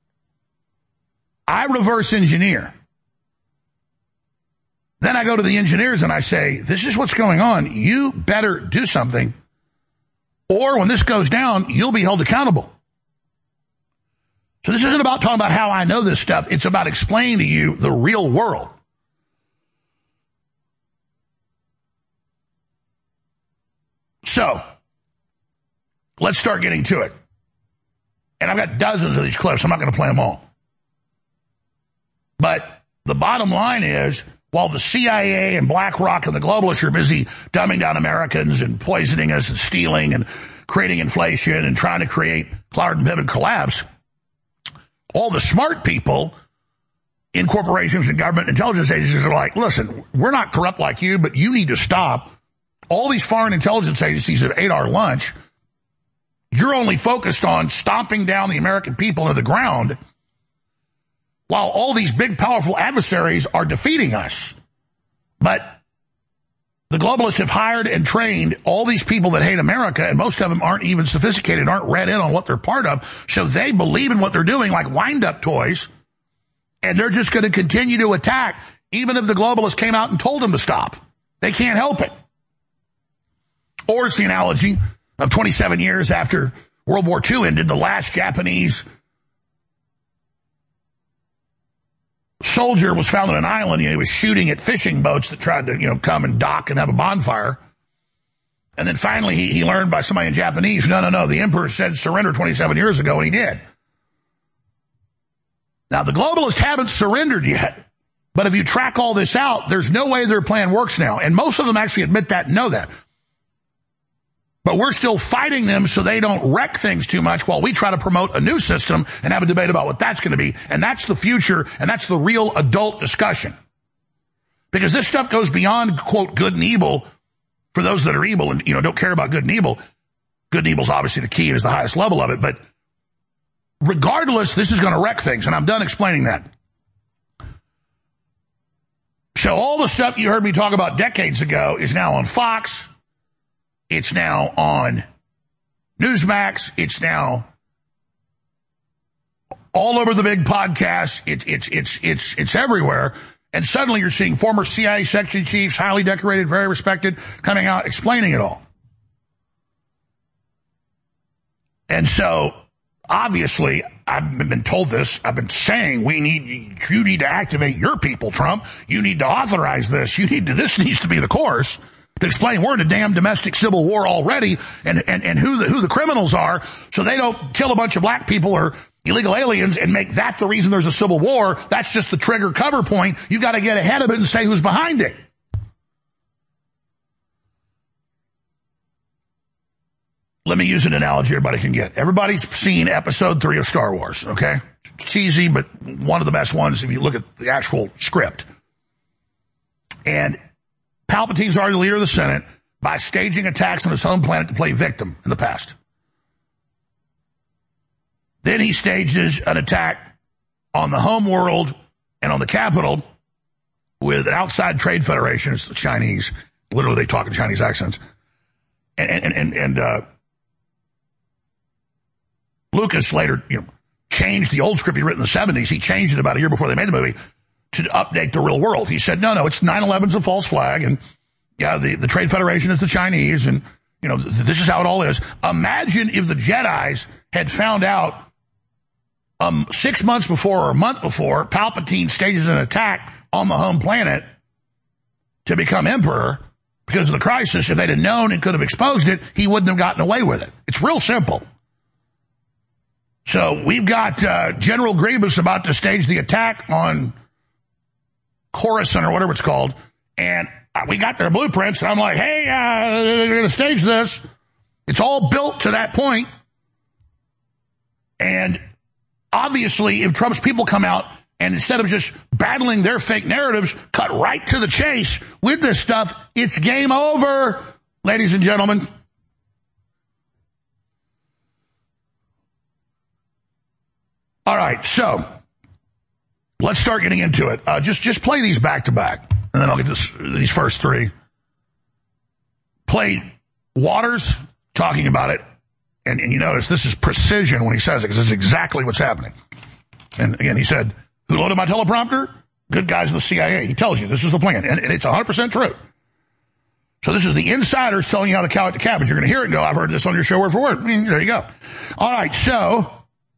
I reverse engineer. Then I go to the engineers and I say, this is what's going on. You better do something. Or when this goes down, you'll be held accountable. So this isn't about talking about how I know this stuff. It's about explaining to you the real world. So let's start getting to it. And I've got dozens of these clips. I'm not going to play them all. But the bottom line is, while the CIA and BlackRock and the globalists are busy dumbing down Americans and poisoning us and stealing and creating inflation and trying to create Cloward and Piven collapse, all the smart people in corporations and government intelligence agencies are like, listen, we're not corrupt like you, but you need to stop. All these foreign intelligence agencies have ate our lunch. You're only focused on stomping down the American people into the ground, while all these big, powerful adversaries are defeating us. But the globalists have hired and trained all these people that hate America, and most of them aren't even sophisticated, aren't read in on what they're part of, so they believe in what they're doing like wind-up toys, and they're just going to continue to attack, even if the globalists came out and told them to stop. They can't help it. Or it's the analogy of 27 years after World War II ended, the last Japanese soldier was found on an island. He was shooting at fishing boats that tried to, come and dock and have a bonfire. And then finally he learned by somebody in Japanese, no, the emperor said surrender 27 years ago, and he did. Now, the globalists haven't surrendered yet. But if you track all this out, there's no way their plan works now. And most of them actually admit that and know that. But we're still fighting them so they don't wreck things too much while we try to promote a new system and have a debate about what that's going to be. And that's the future, and that's the real adult discussion. Because this stuff goes beyond, quote, good and evil for those that are evil and, don't care about good and evil. Good and evil is obviously the key and is the highest level of it. But regardless, this is going to wreck things, and I'm done explaining that. So all the stuff you heard me talk about decades ago is now on Fox. It's now on Newsmax. It's now all over the big podcasts. It's everywhere. And suddenly you're seeing former CIA section chiefs, highly decorated, very respected, coming out explaining it all. And so, obviously, I've been told this. I've been saying you need to activate your people, Trump. You need to authorize this. This needs to be the course to explain we're in a damn domestic civil war already and who the criminals are so they don't kill a bunch of black people or illegal aliens and make that the reason there's a civil war. That's just the trigger cover point. You got to get ahead of it and say who's behind it. Let me use an analogy everybody can get. Everybody's seen episode 3 of Star Wars, okay? Cheesy, but one of the best ones if you look at the actual script. And Palpatine's already the leader of the Senate by staging attacks on his home planet to play victim in the past. Then he stages an attack on the home world and on the Capitol with an outside trade federation. It's the Chinese. Literally, they talk in Chinese accents. And Lucas later, changed the old script he written in the 70s. He changed it about a year before they made the movie to update the real world. He said, no, it's 9/11's a false flag, and the Trade Federation is the Chinese, and this is how it all is. Imagine if the Jedis had found out 6 months before or a month before Palpatine stages an attack on the home planet to become emperor because of the crisis. If they'd have known and could have exposed it, he wouldn't have gotten away with it. It's real simple. So we've got General Grievous about to stage the attack on Coruscant or whatever it's called, and we got their blueprints, and I'm like, hey, they're going to stage this. It's all built to that point. And obviously, if Trump's people come out and instead of just battling their fake narratives, cut right to the chase with this stuff, it's game over, ladies and gentlemen. All right, so let's start getting into it. Just play these back to back, and then I'll get these first three. Play Waters talking about it, and you notice this is precision when he says it, because this is exactly what's happening. And again, he said, who loaded my teleprompter? Good guys in the CIA. He tells you this is the plan, and it's 100% true. So this is the insiders telling you how to cow it to cabbage. You're going to hear it and go, I've heard this on your show word for word. There you go. All right, so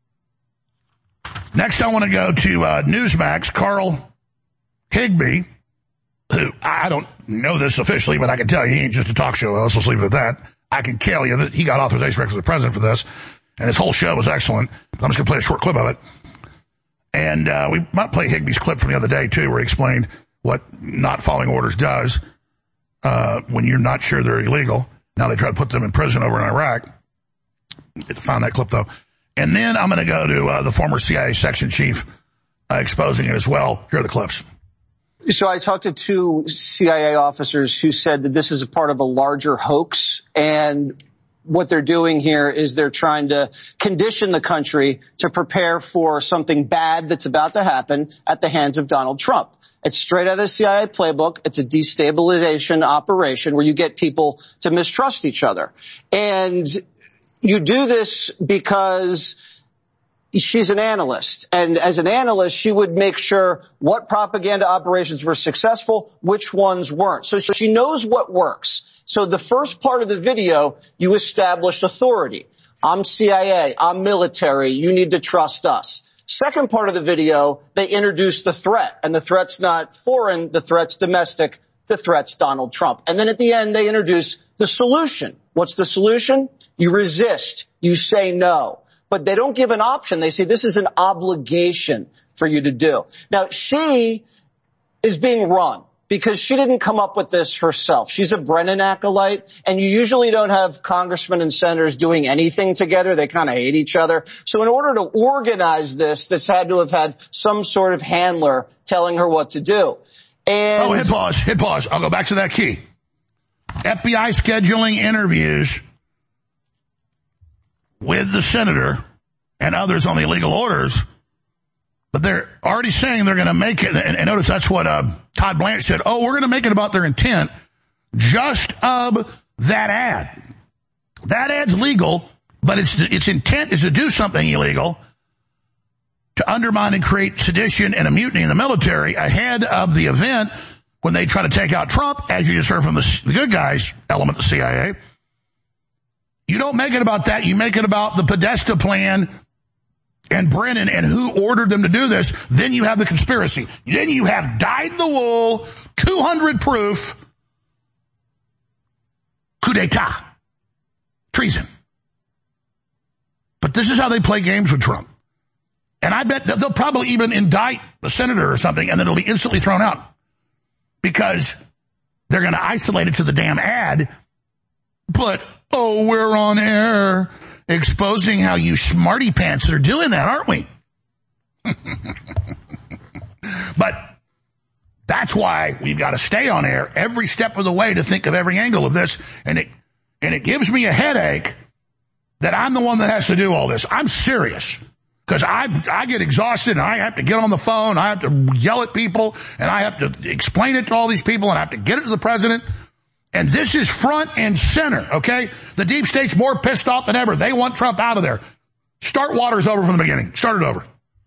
next, I want to go to Newsmax, Carl Higbee, who I don't know this officially, but I can tell you he ain't just a talk show host. Let's leave it at that. I can tell you that he got authorization for the president for this, and his whole show was excellent. But I'm just going to play a short clip of it. And we might play Higbee's clip from the other day, too, where he explained what not following orders does when you're not sure they're illegal. Now they try to put them in prison over in Iraq. Get to find that clip, though. And then I'm going to go to the former CIA section chief exposing it as well. Here are the clips. So I talked to 2 CIA officers who said that this is a part of a larger hoax, and what they're doing here is they're trying to condition the country to prepare for something bad that's about to happen at the hands of Donald Trump. It's straight out of the CIA playbook. It's a destabilization operation where you get people to mistrust each other. And you do this because she's an analyst. And as an analyst, she would make sure what propaganda operations were successful, which ones weren't. So she knows what works. So the first part of the video, you establish authority. I'm CIA. I'm military. You need to trust us. Second part of the video, they introduce the threat. And the threat's not foreign. The threat's domestic. The threat's Donald Trump. And then at the end, they introduce the solution. What's the solution? You resist. You say no. But they don't give an option. They say this is an obligation for you to do. Now, she is being run because she didn't come up with this herself. She's a Brennan acolyte, and you usually don't have congressmen and senators doing anything together. They kind of hate each other. So in order to organize this had to have had some sort of handler telling her what to do. And hit pause. I'll go back to that key. FBI scheduling interviews with the senator and others on the illegal orders, but they're already saying they're going to make it. And notice that's what Todd Blanche said. Oh, we're going to make it about their intent just of that ad. That ad's legal, but its intent is to do something illegal, to undermine and create sedition and a mutiny in the military ahead of the event when they try to take out Trump, as you just heard from the good guys element of the CIA. You don't make it about that. You make it about the Podesta plan and Brennan and who ordered them to do this, then you have the conspiracy. Then you have dyed-in-the-wool, 200 proof coup d'etat, treason. But this is how they play games with Trump. And I bet that they'll probably even indict a senator or something, and then it'll be instantly thrown out because they're going to isolate it to the damn ad. But, oh, we're on air exposing how you smarty pants are doing that, aren't we? But that's why we've got to stay on air every step of the way to think of every angle of this. And it gives me a headache that I'm the one that has to do all this. I'm serious. Because I get exhausted and I have to get on the phone, I have to yell at people, and I have to explain it to all these people, and I have to get it to the president. And this is front and center, okay? The deep state's more pissed off than ever. They want Trump out of there. Start Waters over from the beginning. Start it over.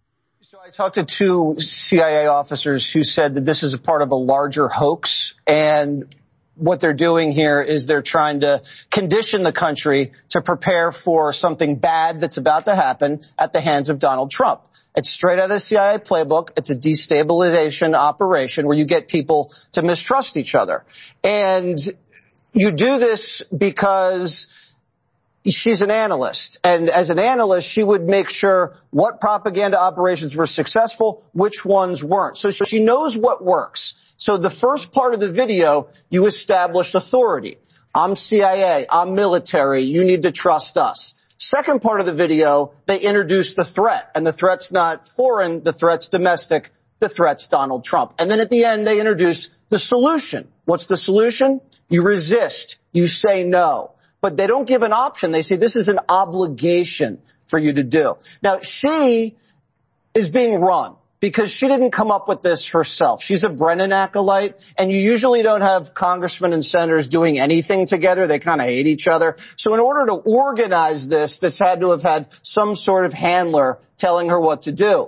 So I talked to two CIA officers who said that this is a part of a larger hoax, and what they're doing here is they're trying to condition the country to prepare for something bad that's about to happen at the hands of Donald Trump. It's straight out of the CIA playbook. It's a destabilization operation where you get people to mistrust each other. And you do this because she's an analyst. And as an analyst, she would make sure what propaganda operations were successful, which ones weren't. So she knows what works. So the first part of the video, you establish authority. I'm CIA. I'm military. You need to trust us. Second part of the video, they introduce the threat. And the threat's not foreign. The threat's domestic. The threat's Donald Trump. And then at the end, they introduce the solution. What's the solution? You resist. You say no. But they don't give an option. They say this is an obligation for you to do. Now, she is being run because she didn't come up with this herself. She's a Brennan acolyte, and you usually don't have congressmen and senators doing anything together. They kind of hate each other. So in order to organize this had to have had some sort of handler telling her what to do.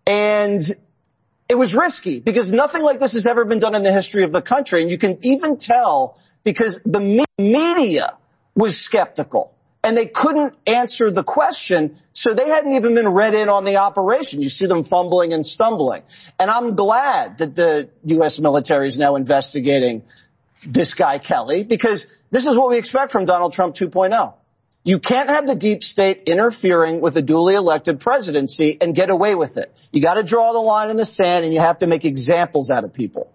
And it was risky because nothing like this has ever been done in the history of the country. And you can even tell because the media was skeptical. And they couldn't answer the question, so they hadn't even been read in on the operation. You see them fumbling and stumbling. And I'm glad that the U.S. military is now investigating this guy Kelly, because this is what we expect from Donald Trump 2.0. You can't have the deep state interfering with a duly elected presidency and get away with it. You got to draw the line in the sand, and you have to make examples out of people.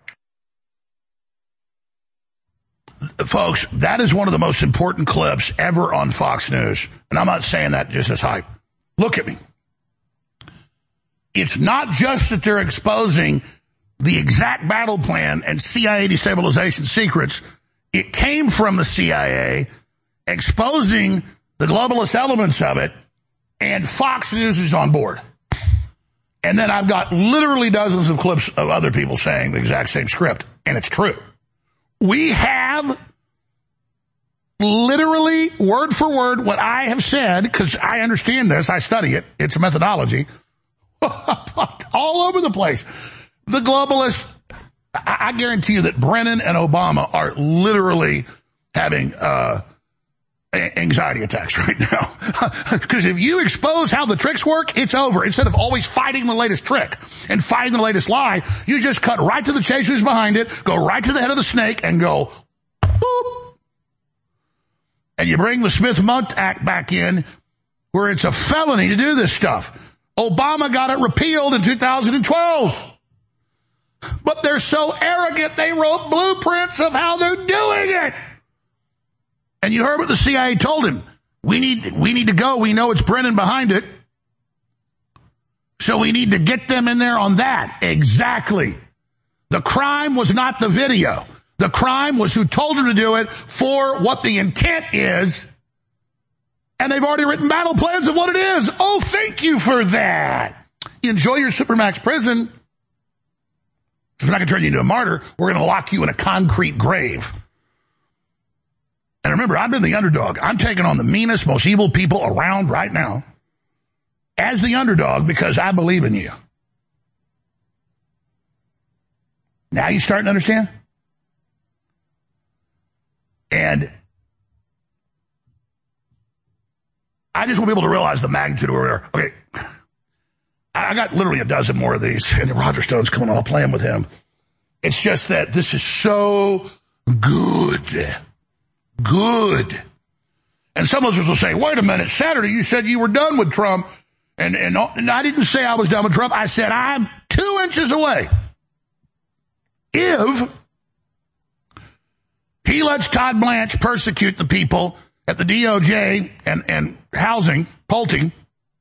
Folks, that is one of the most important clips ever on Fox News. And I'm not saying that just as hype. Look at me. It's not just that they're exposing the exact battle plan and CIA destabilization secrets. It came from the CIA exposing the globalist elements of it, and Fox News is on board. And then I've got literally dozens of clips of other people saying the exact same script, and it's true. We have literally word for word what I have said, because I understand this. I study it. It's a methodology. All over the place. The globalists, I guarantee you that Brennan and Obama are literally having anxiety attacks right now. Because if you expose how the tricks work, it's over. Instead of always fighting the latest trick and fighting the latest lie, you just cut right to the chase who's behind it, go right to the head of the snake, and go, boop. And you bring the Smith-Mundt Act back in, where it's a felony to do this stuff. Obama got it repealed in 2012. But they're so arrogant, they wrote blueprints of how they're doing it. And you heard what the CIA told him. We need to go. We know it's Brennan behind it. So we need to get them in there on that. Exactly. The crime was not the video. The crime was who told him to do it for what the intent is. And they've already written battle plans of what it is. Oh, thank you for that. Enjoy your Supermax prison. We're not going to turn you into a martyr. We're going to lock you in a concrete grave. And remember, I've been the underdog. I'm taking on the meanest, most evil people around right now as the underdog because I believe in you. Now you starting to understand? And I just want people to realize the magnitude of where we are. Okay. I got literally a dozen more of these, and Roger Stone's coming on. I'll play them with him. It's just that this is so good. Good. And some listeners will say, wait a minute, Saturday you said you were done with Trump. And I didn't say I was done with Trump. I said I'm 2 inches away. If he lets Todd Blanche persecute the people at the DOJ and housing, Pulte,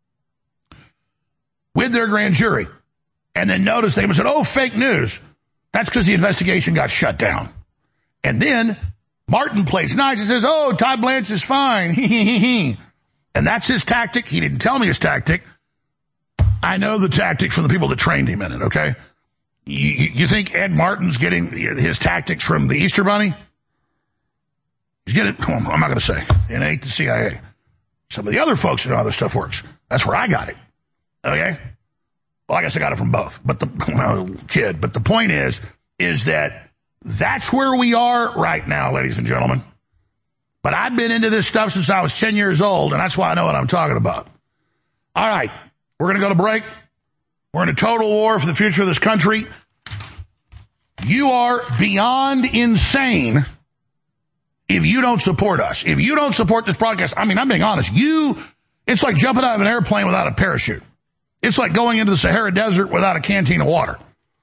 with their grand jury, and then notice they said, oh, fake news. That's because the investigation got shut down. And then Martin plays nice and says, oh, Todd Blanche is fine. And that's his tactic. He didn't tell me his tactic. I know the tactic from the people that trained him in it, okay? You think Ed Martin's getting his tactics from the Easter Bunny? He's getting, I'm not going to say. It ain't the CIA. Some of the other folks that know how this stuff works. That's where I got it. Okay? Well, I guess I got it from both. But the point is that that's where we are right now, ladies and gentlemen. But I've been into this stuff since I was 10 years old, and that's why I know what I'm talking about. All right. We're going to go to break. We're in a total war for the future of this country. You are beyond insane if you don't support us. If you don't support this broadcast, I mean, I'm being honest. It's like jumping out of an airplane without a parachute. It's like going into the Sahara Desert without a canteen of water.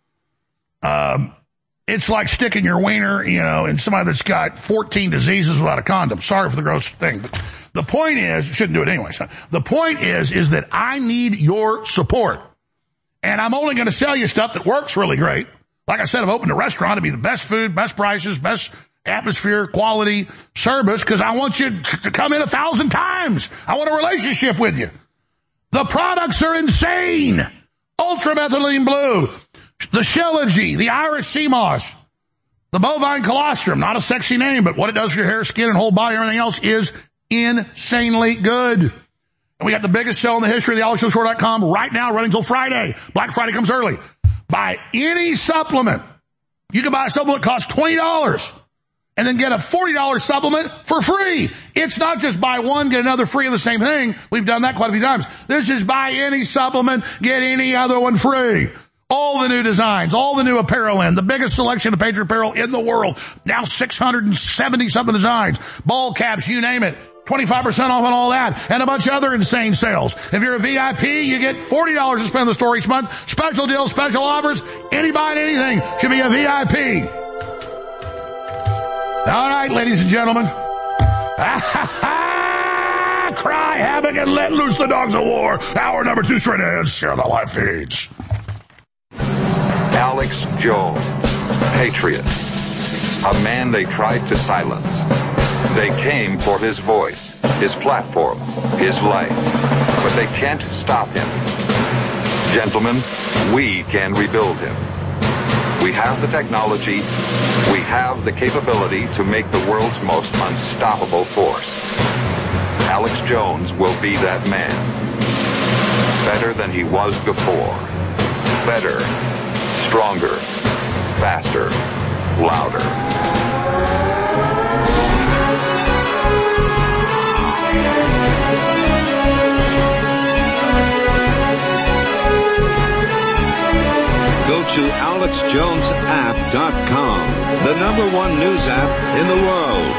It's like sticking your wiener, in somebody that's got 14 diseases without a condom. Sorry for the gross thing. But the point is, shouldn't do it anyway. So the point is that I need your support. And I'm only going to sell you stuff that works really great. Like I said, I've opened a restaurant to be the best food, best prices, best atmosphere, quality, service, because I want you to come in 1,000 times. I want a relationship with you. The products are insane. Ultramethylene blue, the Shilajit, the Irish sea moss, the bovine colostrum, not a sexy name, but what it does for your hair, skin, and whole body and everything else is insanely good. And we got the biggest sale in the history of the AlexJonesShow.com right now, running until Friday. Black Friday comes early. Buy any supplement. You can buy a supplement that costs $20 and then get a $40 supplement for free. It's not just buy one, get another free of the same thing. We've done that quite a few times. This is buy any supplement, get any other one free. All the new designs, all the new apparel in, the biggest selection of Patriot apparel in the world. Now 670-something designs, ball caps, you name it. 25% off on all that, and a bunch of other insane sales. If you're a VIP, you get $40 to spend in the store each month. Special deals, special offers. Anybody, anything should be a VIP. All right, ladies and gentlemen. Cry havoc and let loose the dogs of war. Hour number 2 straight ahead. Share the live feeds. Alex Jones, Patriot. A man they tried to silence. They came for his voice, his platform, his life. But they can't stop him. Gentlemen, we can rebuild him. We have the technology. We have the capability to make the world's most unstoppable force. Alex Jones will be that man. Better than he was before. Better, stronger, faster, louder. Go to AlexJonesApp.com, the #1 news app in the world.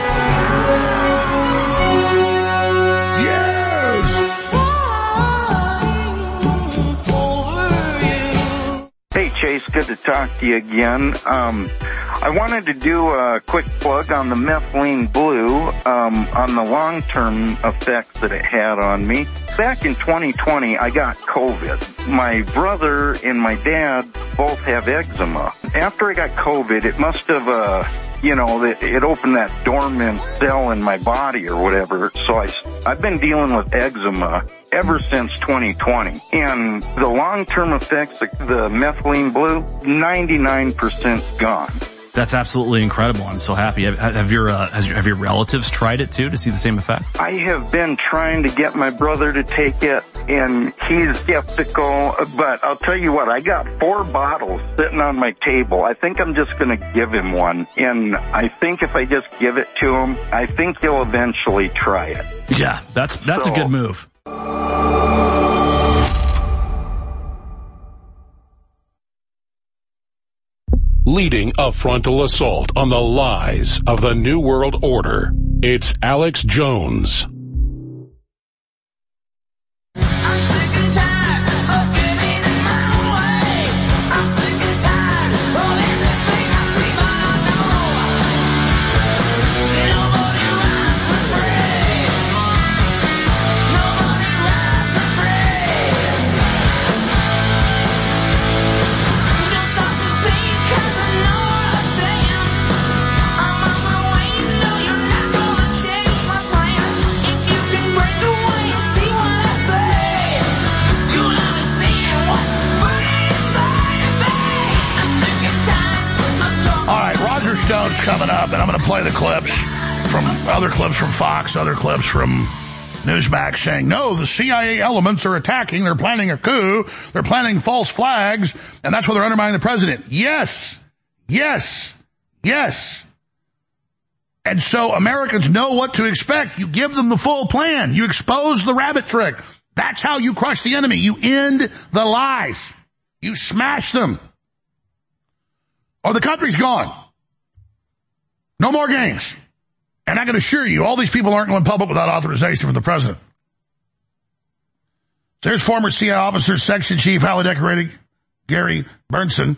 Hey, Chase, good to talk to you again. I wanted to do a quick plug on the methylene blue, on the long-term effects that it had on me. Back in 2020, I got COVID. My brother and my dad both have eczema. After I got COVID, it must have, it opened that dormant cell in my body or whatever. So I've been dealing with eczema ever since 2020. And the long-term effects of the methylene blue, 99% gone. That's absolutely incredible. I'm so happy. Have your relatives tried it too to see the same effect? I have been trying to get my brother to take it, and he's skeptical. But I'll tell you what, I got 4 bottles sitting on my table. I think I'm just going to give him one. And I think if I just give it to him, I think he'll eventually try it. Yeah, that's a good move. Leading a frontal assault on the lies of the New World Order, it's Alex Jones. Stone's coming up, and I'm going to play the clips from other clips from Fox, other clips from Newsmax saying, no, the CIA elements are attacking, they're planning a coup, they're planting false flags, and that's why they're undermining the president. Yes, yes, yes. And so Americans know what to expect. You give them the full plan. You expose the rabbit trick. That's how you crush the enemy. You end the lies. You smash them. Or the country's gone. No more games. And I can assure you, all these people aren't going public without authorization from the president. So here's former CIA officer, Section Chief, highly decorated Gary Bernsen,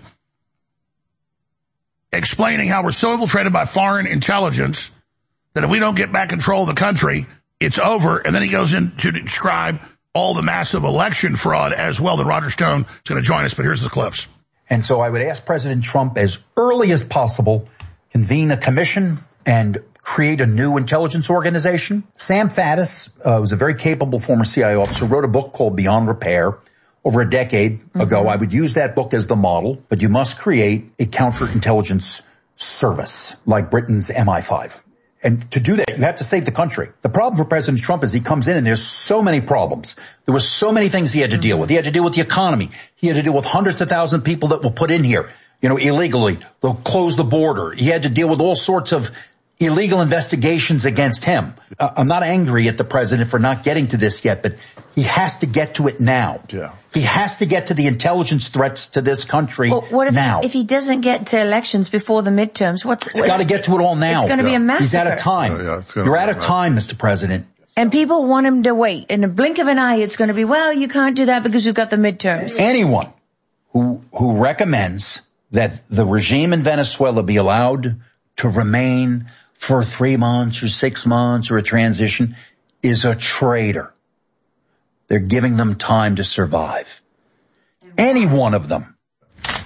explaining how we're so infiltrated by foreign intelligence that if we don't get back control of the country, it's over. And then he goes in to describe all the massive election fraud as well. Then Roger Stone is going to join us, but here's the clips. And so I would ask President Trump as early as possible, convene a commission and create a new intelligence organization. Sam Faddis was a very capable former CIA officer, wrote a book called Beyond Repair over a decade ago. I would use that book as the model, but you must create a counterintelligence service like Britain's MI5. And to do that, you have to save the country. The problem for President Trump is he comes in and there's so many problems. There were so many things he had to deal with. He had to deal with the economy. He had to deal with hundreds of thousands of people that were put in here, illegally. They'll close the border. He had to deal with all sorts of illegal investigations against him. I'm not angry at the president for not getting to this yet, but he has to get to it now. Yeah. He has to get to the intelligence threats to this country now. If he doesn't get to elections before the midterms, He's got to get to it all now. It's going to be a massacre. He's out of time. You're out of time, Mr. President. And people want him to wait. In the blink of an eye, it's going to be, well, you can't do that because we've got the midterms. Anyone who recommends that the regime in Venezuela be allowed to remain for 3 months or 6 months or a transition is a traitor. They're giving them time to survive. Any one of them. I'll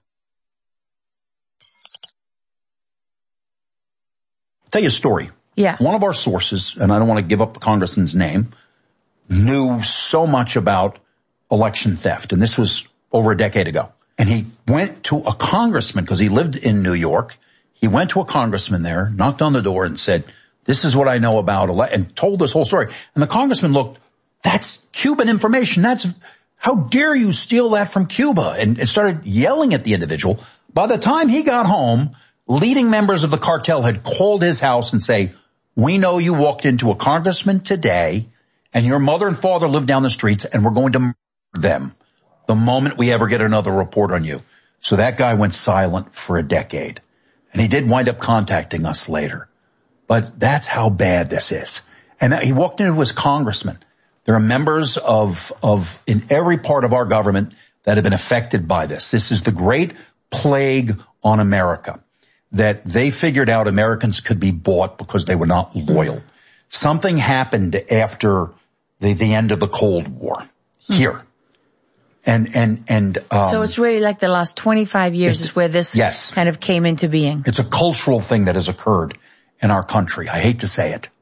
tell you a story. Yeah. One of our sources, and I don't want to give up the congressman's name, knew so much about election theft. And this was over a decade ago. And he went to a congressman because he lived in New York. He went to a congressman there, knocked on the door and said, this is what I know about and told this whole story. And the congressman looked, that's Cuban information. How dare you steal that from Cuba? And started yelling at the individual. By the time he got home, leading members of the cartel had called his house and say, we know you walked into a congressman today and your mother and father live down the streets and we're going to murder them the moment we ever get another report on you. So that guy went silent for a decade. And he did wind up contacting us later. But that's how bad this is. And he walked into his congressman. There are members in every part of our government that have been affected by this. This is the great plague on America, that they figured out Americans could be bought because they were not loyal. Something happened after the end of the Cold War here. So it's really like the last 25 years is where this kind of came into being. It's a cultural thing that has occurred in our country. I hate to say it.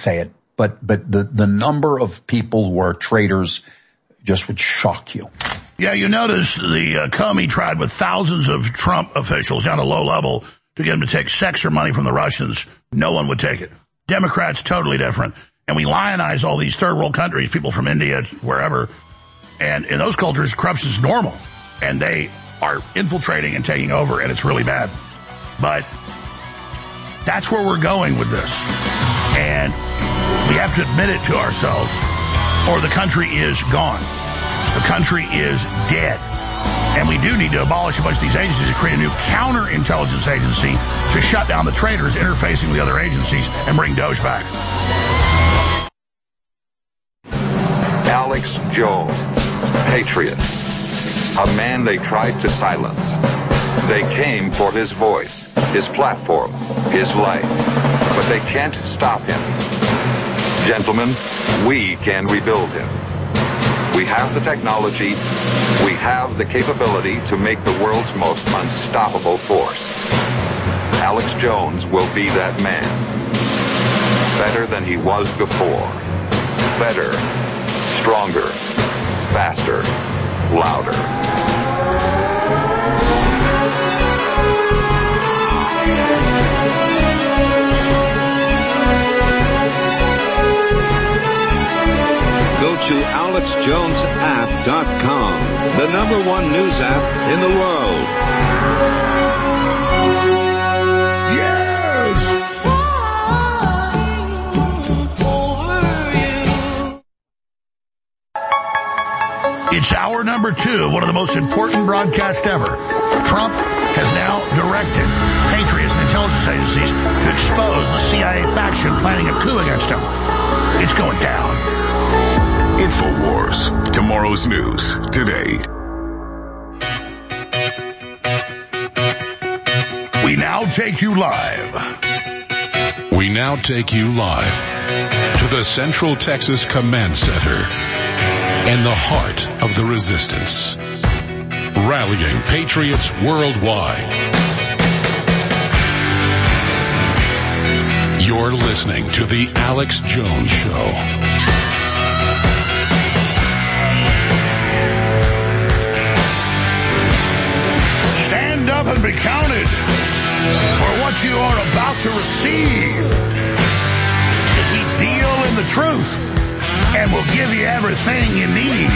But the number of people who are traitors just would shock you. Yeah, you notice the Comey tried with thousands of Trump officials down to low level to get them to take sex or money from the Russians. No one would take it. Democrats, totally different. And we lionize all these third world countries, people from India, wherever. And in those cultures, corruption is normal. And they are infiltrating and taking over, and it's really bad. But that's where we're going with this. And we have to admit it to ourselves, or the country is gone. The country is dead. And we do need to abolish a bunch of these agencies and create a new counterintelligence agency to shut down the traitors interfacing with other agencies and bring Doge back. Alex Jones, patriot, a man they tried to silence. They came for his voice, his platform, his life, but they can't stop him. Gentlemen, we can rebuild him. We have the technology, we have the capability to make the world's most unstoppable force. Alex Jones will be that man. Better than he was before. Better, stronger, faster, louder. Go to AlexJonesApp.com, the #1 news app in the world. Yes! It's hour number 2 of one of the most important broadcasts ever. Trump has now directed patriots and intelligence agencies to expose the CIA faction planning a coup against him. It's going down. InfoWars. Tomorrow's news today. We now take you live. We now take you live to the Central Texas Command Center and the heart of the resistance. Rallying patriots worldwide. You're listening to The Alex Jones Show. Stand up and be counted for what you are about to receive, as we deal in the truth and we'll give you everything you need.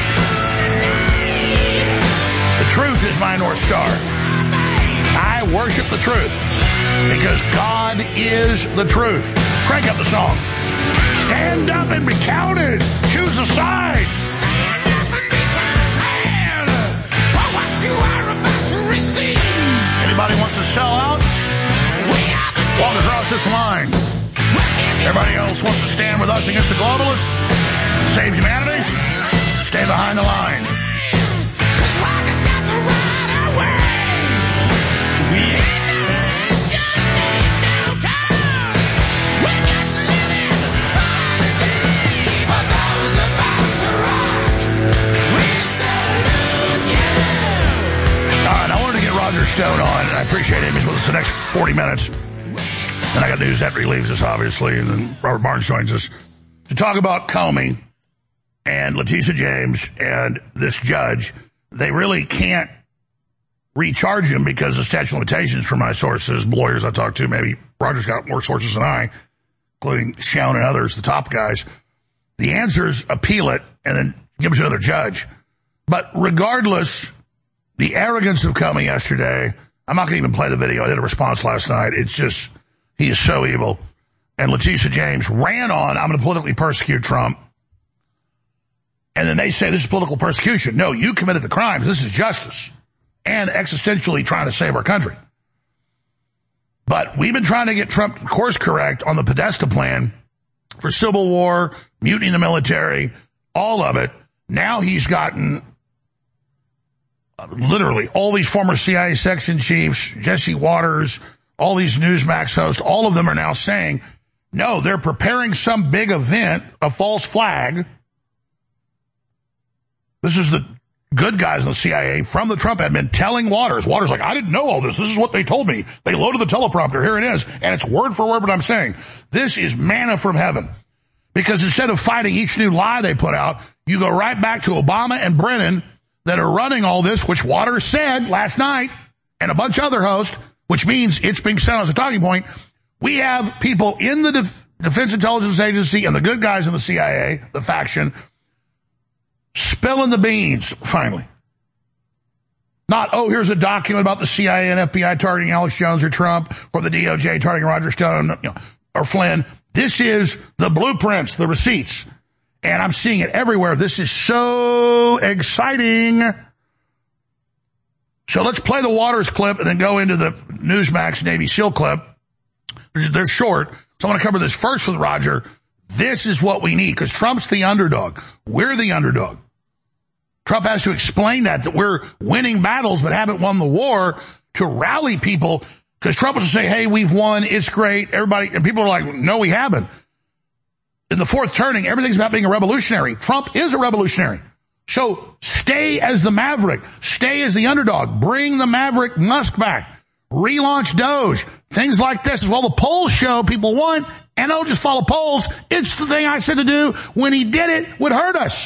The truth is my North Star. I worship the truth because God is the truth. Crank up the song. Stand up and be counted. Choose a side. Stand up and be counted for what you are about to receive. Anybody wants to sell out? Walk across this line. Everybody else wants to stand with us against the globalists? Save humanity? Stay behind the line. Roger Stone on, and I appreciate him. He's with us the next 40 minutes. And I got news after he leaves us, obviously, and then Robert Barnes joins us to talk about Comey and Letitia James and this judge. They really can't recharge him because of statute of limitations from my sources, lawyers I talked to. Maybe Roger's got more sources than I, including Schoen and others, the top guys. The answer is appeal it and then give it to another judge. But regardless, the arrogance of Comey yesterday, I'm not going to even play the video. I did a response last night. It's just, he is so evil. And Letitia James ran on, I'm going to politically persecute Trump. And then they say this is political persecution. No, you committed the crimes. This is justice. And existentially trying to save our country. But we've been trying to get Trump course correct on the Podesta plan for civil war, mutiny in the military, all of it. Now he's gotten literally all these former CIA section chiefs, Jesse Waters, all these Newsmax hosts, all of them are now saying, no, they're preparing some big event, a false flag. This is the good guys in the CIA from the Trump admin telling Waters. Waters like, I didn't know all this. This is what they told me. They loaded the teleprompter. Here it is. And it's word for word what I'm saying. This is manna from heaven. Because instead of fighting each new lie they put out, you go right back to Obama and Brennan, that are running all this, which Waters said last night, and a bunch of other hosts, which means it's being sent as a talking point. We have people in the Defense Intelligence Agency and the good guys in the CIA, the faction, spilling the beans, finally. Not, oh, here's a document about the CIA and FBI targeting Alex Jones or Trump, or the DOJ targeting Roger Stone, or Flynn. This is the blueprints, the receipts. And I'm seeing it everywhere. This is so exciting. So let's play the Waters clip and then go into the Newsmax Navy SEAL clip. They're short. So I want to cover this first with Roger. This is what we need, because Trump's the underdog. We're the underdog. Trump has to explain that we're winning battles but haven't won the war, to rally people, because Trump will say, hey, we've won, it's great, everybody, and people are like, no, we haven't. In the fourth turning, everything's about being a revolutionary. Trump is a revolutionary. So stay as the maverick. Stay as the underdog. Bring the maverick Musk back. Relaunch Doge. Things like this. Well, the polls show people want, and don't just follow polls. It's the thing I said to do when he did it would hurt us.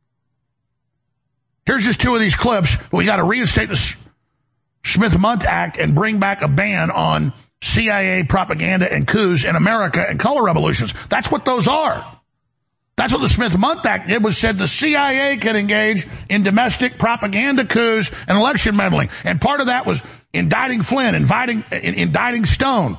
Here's just two of these clips. We got to reinstate the Smith-Mundt Act and bring back a ban on CIA propaganda and coups in America and color revolutions. That's what those are. That's what the Smith-Mundt Act did, was said the CIA can engage in domestic propaganda coups and election meddling. And part of that was indicting Flynn, indicting Stone,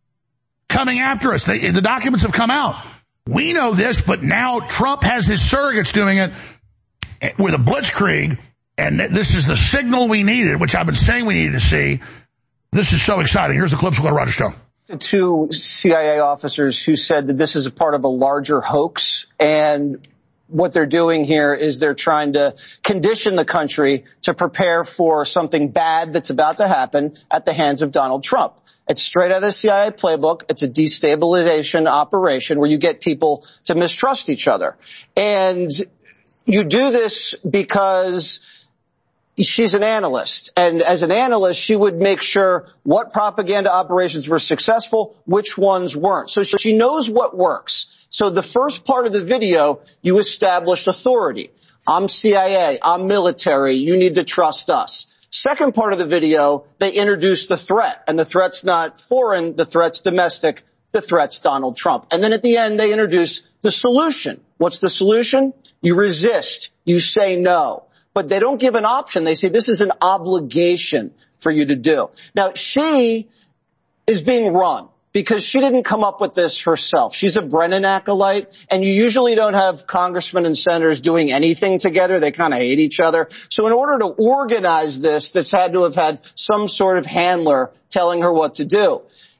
coming after us. The documents have come out. We know this, but now Trump has his surrogates doing it with a blitzkrieg, and this is the signal we needed, which I've been saying we needed to see. This is so exciting. Here's the clips. We'll go to Roger Stone. Two CIA officers who said that this is a part of a larger hoax, and what they're doing here is they're trying to condition the country to prepare for something bad that's about to happen at the hands of Donald Trump. It's straight out of the CIA playbook. It's a destabilization operation where you get people to mistrust each other. And you do this because she's an analyst, and as an analyst, she would make sure what propaganda operations were successful, which ones weren't. So she knows what works. So the first part of the video, you established authority. I'm CIA, I'm military, you need to trust us. Second part of the video, they introduce the threat, and the threat's not foreign, the threat's domestic, the threat's Donald Trump. And then at the end, they introduce the solution. What's the solution? You resist, you say no. But they don't give an option. They say this is an obligation for you to do. Now, she is being run because she didn't come up with this herself. She's a Brennan acolyte, and you usually don't have congressmen and senators doing anything together. They kind of hate each other. So in order to organize this had to have had some sort of handler telling her what to do.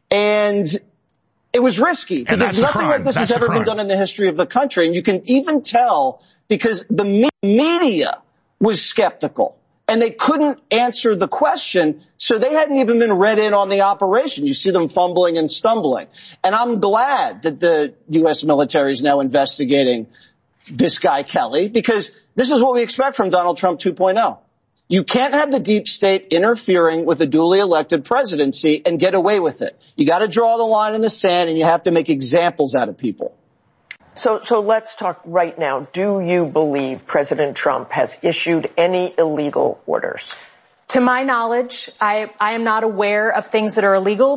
And it was risky because nothing like this has ever been done in the history of the country. And you can even tell because the media was skeptical, and they couldn't answer the question, so they hadn't even been read in on the operation. You see them fumbling and stumbling. And I'm glad that the U.S. military is now investigating this guy Kelly, because this is what we expect from Donald Trump 2.0. You can't have the deep state interfering with a duly elected presidency and get away with it. You got to draw the line in the sand, and you have to make examples out of people. So let's talk right now. Do you believe President Trump has issued any illegal orders? To my knowledge, I am not aware of things that are illegal.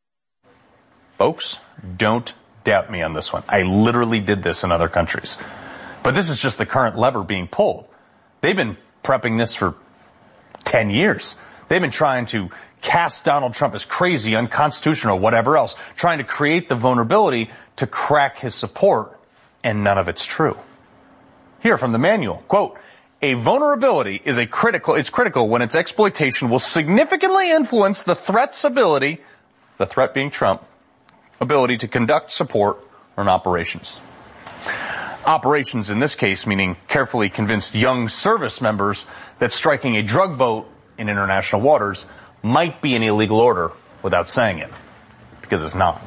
Folks, don't doubt me on this one. I literally did this in other countries. But this is just the current lever being pulled. They've been prepping this for 10 years. They've been trying to cast Donald Trump as crazy, unconstitutional, whatever else, trying to create the vulnerability to crack his support. And none of it's true. Here from the manual, quote, a vulnerability is it's critical when its exploitation will significantly influence the threat's ability, the threat being Trump, ability to conduct, support, or operations. Operations in this case meaning carefully convinced young service members that striking a drug boat in international waters might be an illegal order without saying it, because it's not.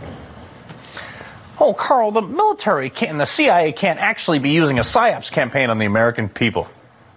Oh, Carl, the military and the CIA can't actually be using a PSYOPs campaign on the American people.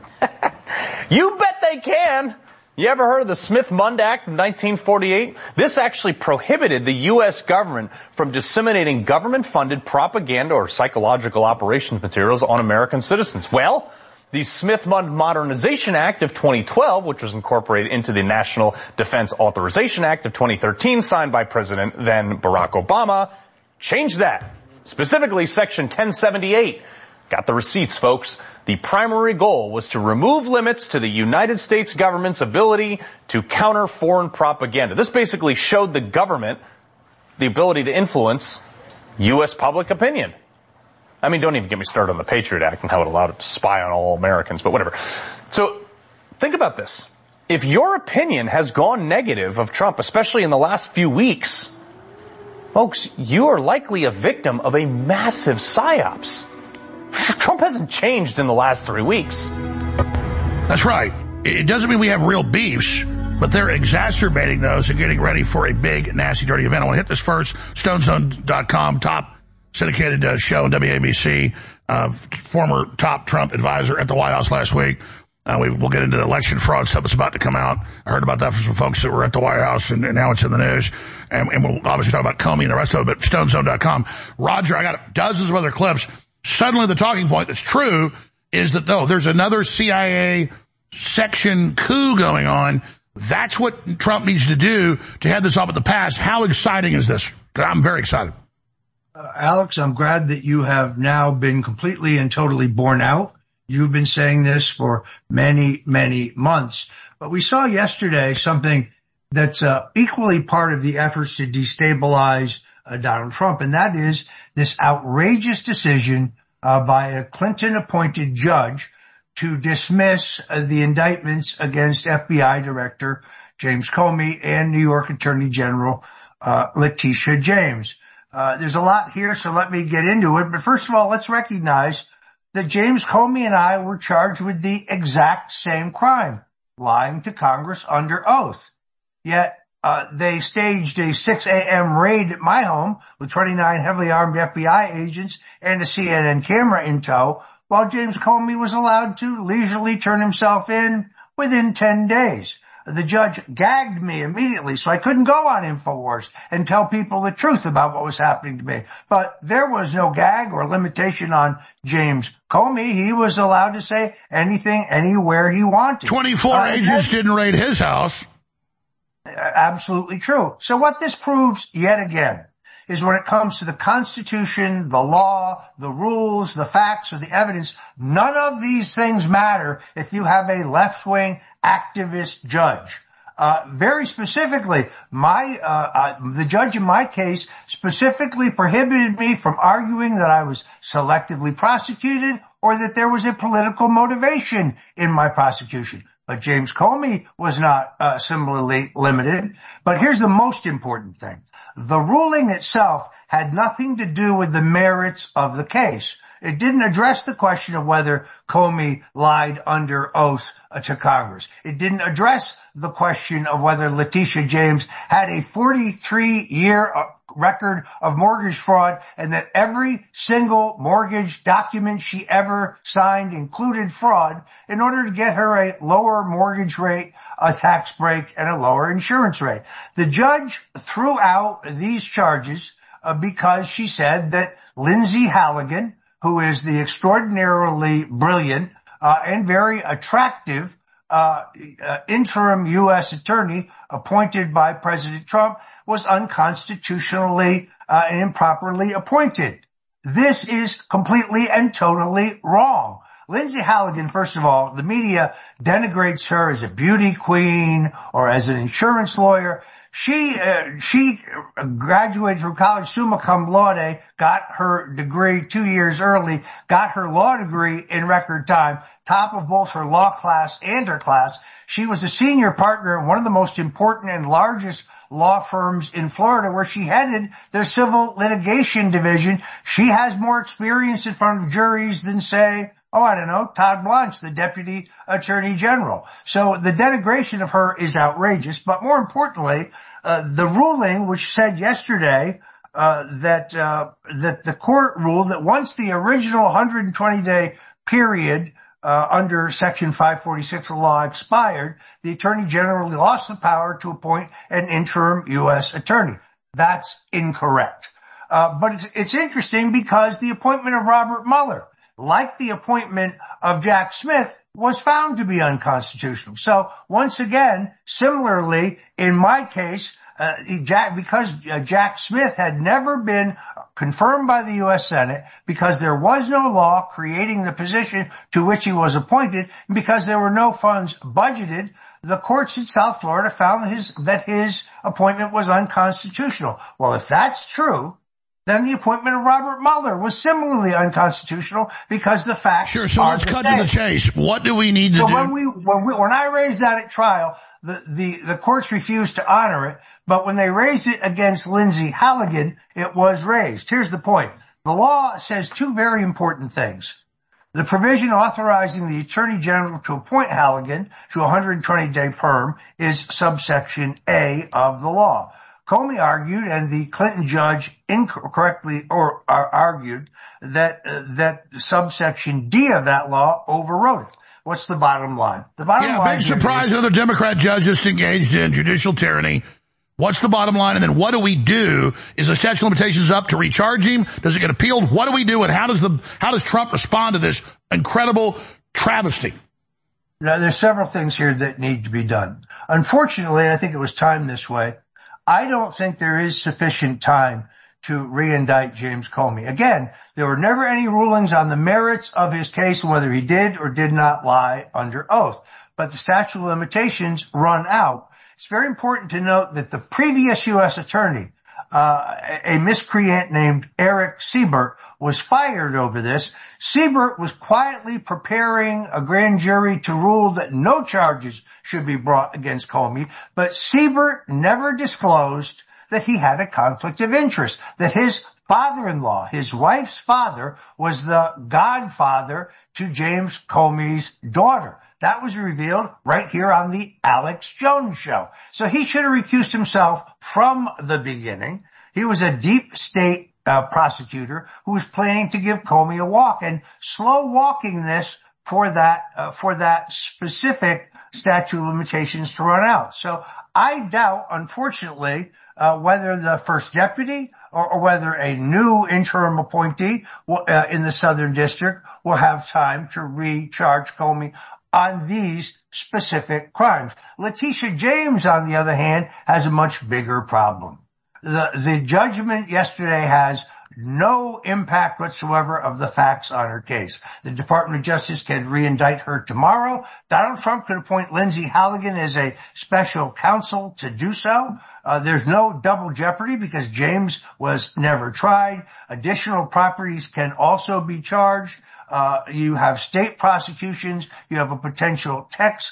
You bet they can. You ever heard of the Smith-Mundt Act of 1948? This actually prohibited the U.S. government from disseminating government-funded propaganda or psychological operations materials on American citizens. Well, the Smith-Mundt Modernization Act of 2012, which was incorporated into the National Defense Authorization Act of 2013, signed by President then Barack Obama, changed that. Specifically, Section 1078. Got the receipts, folks. The primary goal was to remove limits to the United States government's ability to counter foreign propaganda. This basically showed the government the ability to influence U.S. public opinion. I mean, don't even get me started on the Patriot Act and how it allowed it to spy on all Americans, but whatever. So, think about this. If your opinion has gone negative of Trump, especially in the last few weeks, folks, you are likely a victim of a massive psyops. Trump hasn't changed in the last 3 weeks. That's right. It doesn't mean we have real beefs, but they're exacerbating those and getting ready for a big, nasty, dirty event. I want to hit this first. StoneZone.com, top syndicated show on WABC, former top Trump advisor at the White House last week. We'll get into the election fraud stuff that's about to come out. I heard about that from some folks that were at the White House, and now it's in the news. And we'll obviously talk about Comey and the rest of it, but StoneZone.com. Roger, I got dozens of other clips. Suddenly the talking point that's true is that, though, there's another CIA section coup going on. That's what Trump needs to do to head this off at the pass. How exciting is this? I'm very excited. Alex, I'm glad that you have now been completely and totally borne out. You've been saying this for many, many months. But we saw yesterday something that's equally part of the efforts to destabilize Donald Trump, and that is this outrageous decision by a Clinton-appointed judge to dismiss the indictments against FBI Director James Comey and New York Attorney General Letitia James. There's a lot here, so let me get into it. But first of all, let's recognize that James Comey and I were charged with the exact same crime, lying to Congress under oath. Yet they staged a 6 a.m. raid at my home with 29 heavily armed FBI agents and a CNN camera in tow, while James Comey was allowed to leisurely turn himself in within 10 days. The judge gagged me immediately, so I couldn't go on InfoWars and tell people the truth about what was happening to me. But there was no gag or limitation on James Comey. He was allowed to say anything, anywhere he wanted. 24 agents didn't raid his house. Absolutely true. So what this proves yet again is when it comes to the Constitution, the law, the rules, the facts, or the evidence, none of these things matter if you have a left-wing activist judge. Very specifically, the judge in my case specifically prohibited me from arguing that I was selectively prosecuted or that there was a political motivation in my prosecution. But James Comey was not similarly limited. But here's the most important thing. The ruling itself had nothing to do with the merits of the case. It didn't address the question of whether Comey lied under oath to Congress. It didn't address the question of whether Letitia James had a 43-year record of mortgage fraud and that every single mortgage document she ever signed included fraud in order to get her a lower mortgage rate, a tax break, and a lower insurance rate. The judge threw out these charges because she said that Lindsay Halligan, who is the extraordinarily brilliant and very attractive interim U.S. attorney appointed by President Trump, was unconstitutionally and improperly appointed. This is completely and totally wrong. Lindsay Halligan, first of all, the media denigrates her as a beauty queen or as an insurance lawyer. She graduated from college summa cum laude, got her degree 2 years early, got her law degree in record time, top of both her law class and her class. She was a senior partner in one of the most important and largest law firms in Florida, where she headed their civil litigation division. She has more experience in front of juries than, say, Todd Blanche, the Deputy Attorney General. So the denigration of her is outrageous. But more importantly, the ruling, which said yesterday that the court ruled that once the original 120-day period under Section 546 of the law expired, the Attorney General lost the power to appoint an interim U.S. attorney. That's incorrect. But it's interesting because the appointment of Robert Mueller, like the appointment of Jack Smith, was found to be unconstitutional. So once again, similarly, in my case, because Jack Smith had never been confirmed by the U.S. Senate, because there was no law creating the position to which he was appointed, and because there were no funds budgeted, the courts in South Florida found that his appointment was unconstitutional. Well, if that's true, then the appointment of Robert Mueller was similarly unconstitutional because the facts are the same. Sure, so let's cut to the chase. What do we need to do? When I raised that at trial, the courts refused to honor it, but when they raised it against Lindsey Halligan, it was raised. Here's the point. The law says two very important things. The provision authorizing the Attorney General to appoint Halligan to a 120-day term is subsection A of the law. Comey argued, and the Clinton judge incorrectly argued that subsection D of that law overrode it. What's the bottom line? The bottom line. Big surprise. Other Democrat judges engaged in judicial tyranny. What's the bottom line? And then what do we do? Is the statute of limitations up to recharge him? Does it get appealed? What do we do? And how does Trump respond to this incredible travesty? Now, there's several things here that need to be done. Unfortunately, I think it was timed this way. I don't think there is sufficient time to re-indict James Comey. Again, there were never any rulings on the merits of his case, whether he did or did not lie under oath. But the statute of limitations run out. It's very important to note that the previous U.S. attorney, a miscreant named Eric Siebert, was fired over this. Siebert was quietly preparing a grand jury to rule that no charges should be brought against Comey, but Siebert never disclosed that he had a conflict of interest, that his father-in-law, his wife's father, was the godfather to James Comey's daughter. That was revealed right here on the Alex Jones show. So he should have recused himself from the beginning. He was a deep state prosecutor who was planning to give Comey a walk and slow walking this for that specific statute of limitations to run out. So I doubt, unfortunately, whether the first deputy or whether a new interim appointee in the Southern District will have time to recharge Comey on these specific crimes. Letitia James, on the other hand, has a much bigger problem. The judgment yesterday has no impact whatsoever of the facts on her case. The Department of Justice can re-indict her tomorrow. Donald Trump could appoint Lindsey Halligan as a special counsel to do so. There's no double jeopardy because James was never tried. Additional properties can also be charged. You have state prosecutions. You have a potential tax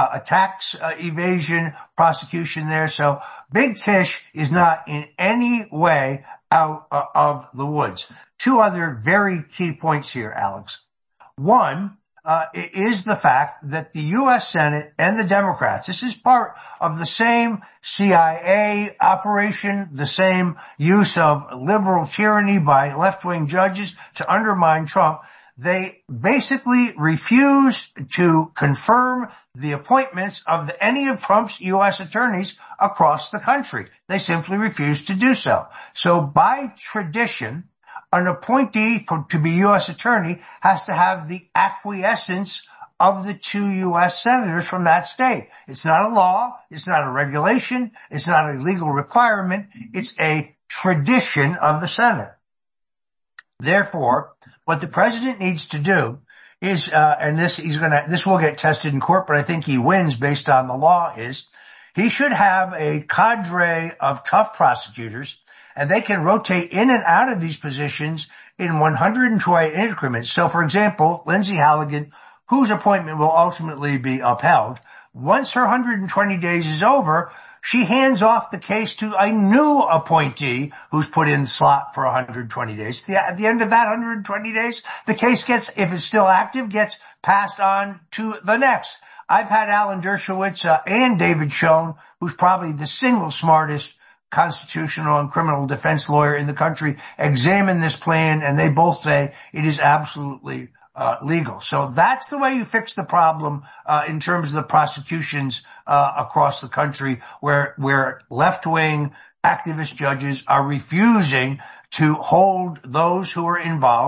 evasion prosecution there. So Big Fish is not in any way out of the woods. Two other very key points here, Alex. One is the fact that the U.S. Senate and the Democrats, this is part of the same CIA operation, the same use of liberal tyranny by left-wing judges to undermine Trump. They basically refuse to confirm the appointments of any of Trump's U.S. attorneys across the country. They simply refuse to do so. So by tradition, an appointee to be U.S. attorney has to have the acquiescence of the two U.S. senators from that state. It's not a law. It's not a regulation. It's not a legal requirement. It's a tradition of the Senate. Therefore, what the president needs to do is, and this will get tested in court, but I think he wins based on the law, is he should have a cadre of tough prosecutors, and they can rotate in and out of these positions in 120 increments. So, for example, Lindsey Halligan, whose appointment will ultimately be upheld, once her 120 days is over, she hands off the case to a new appointee who's put in the slot for 120 days. At the end of that 120 days, the case gets, if it's still active, gets passed on to the next. I've had Alan Dershowitz and David Schoen, who's probably the single smartest constitutional and criminal defense lawyer in the country, examine this plan, and they both say it is absolutely legal. So that's the way you fix the problem in terms of the prosecutions across the country where left-wing activist judges are refusing to hold those who are involved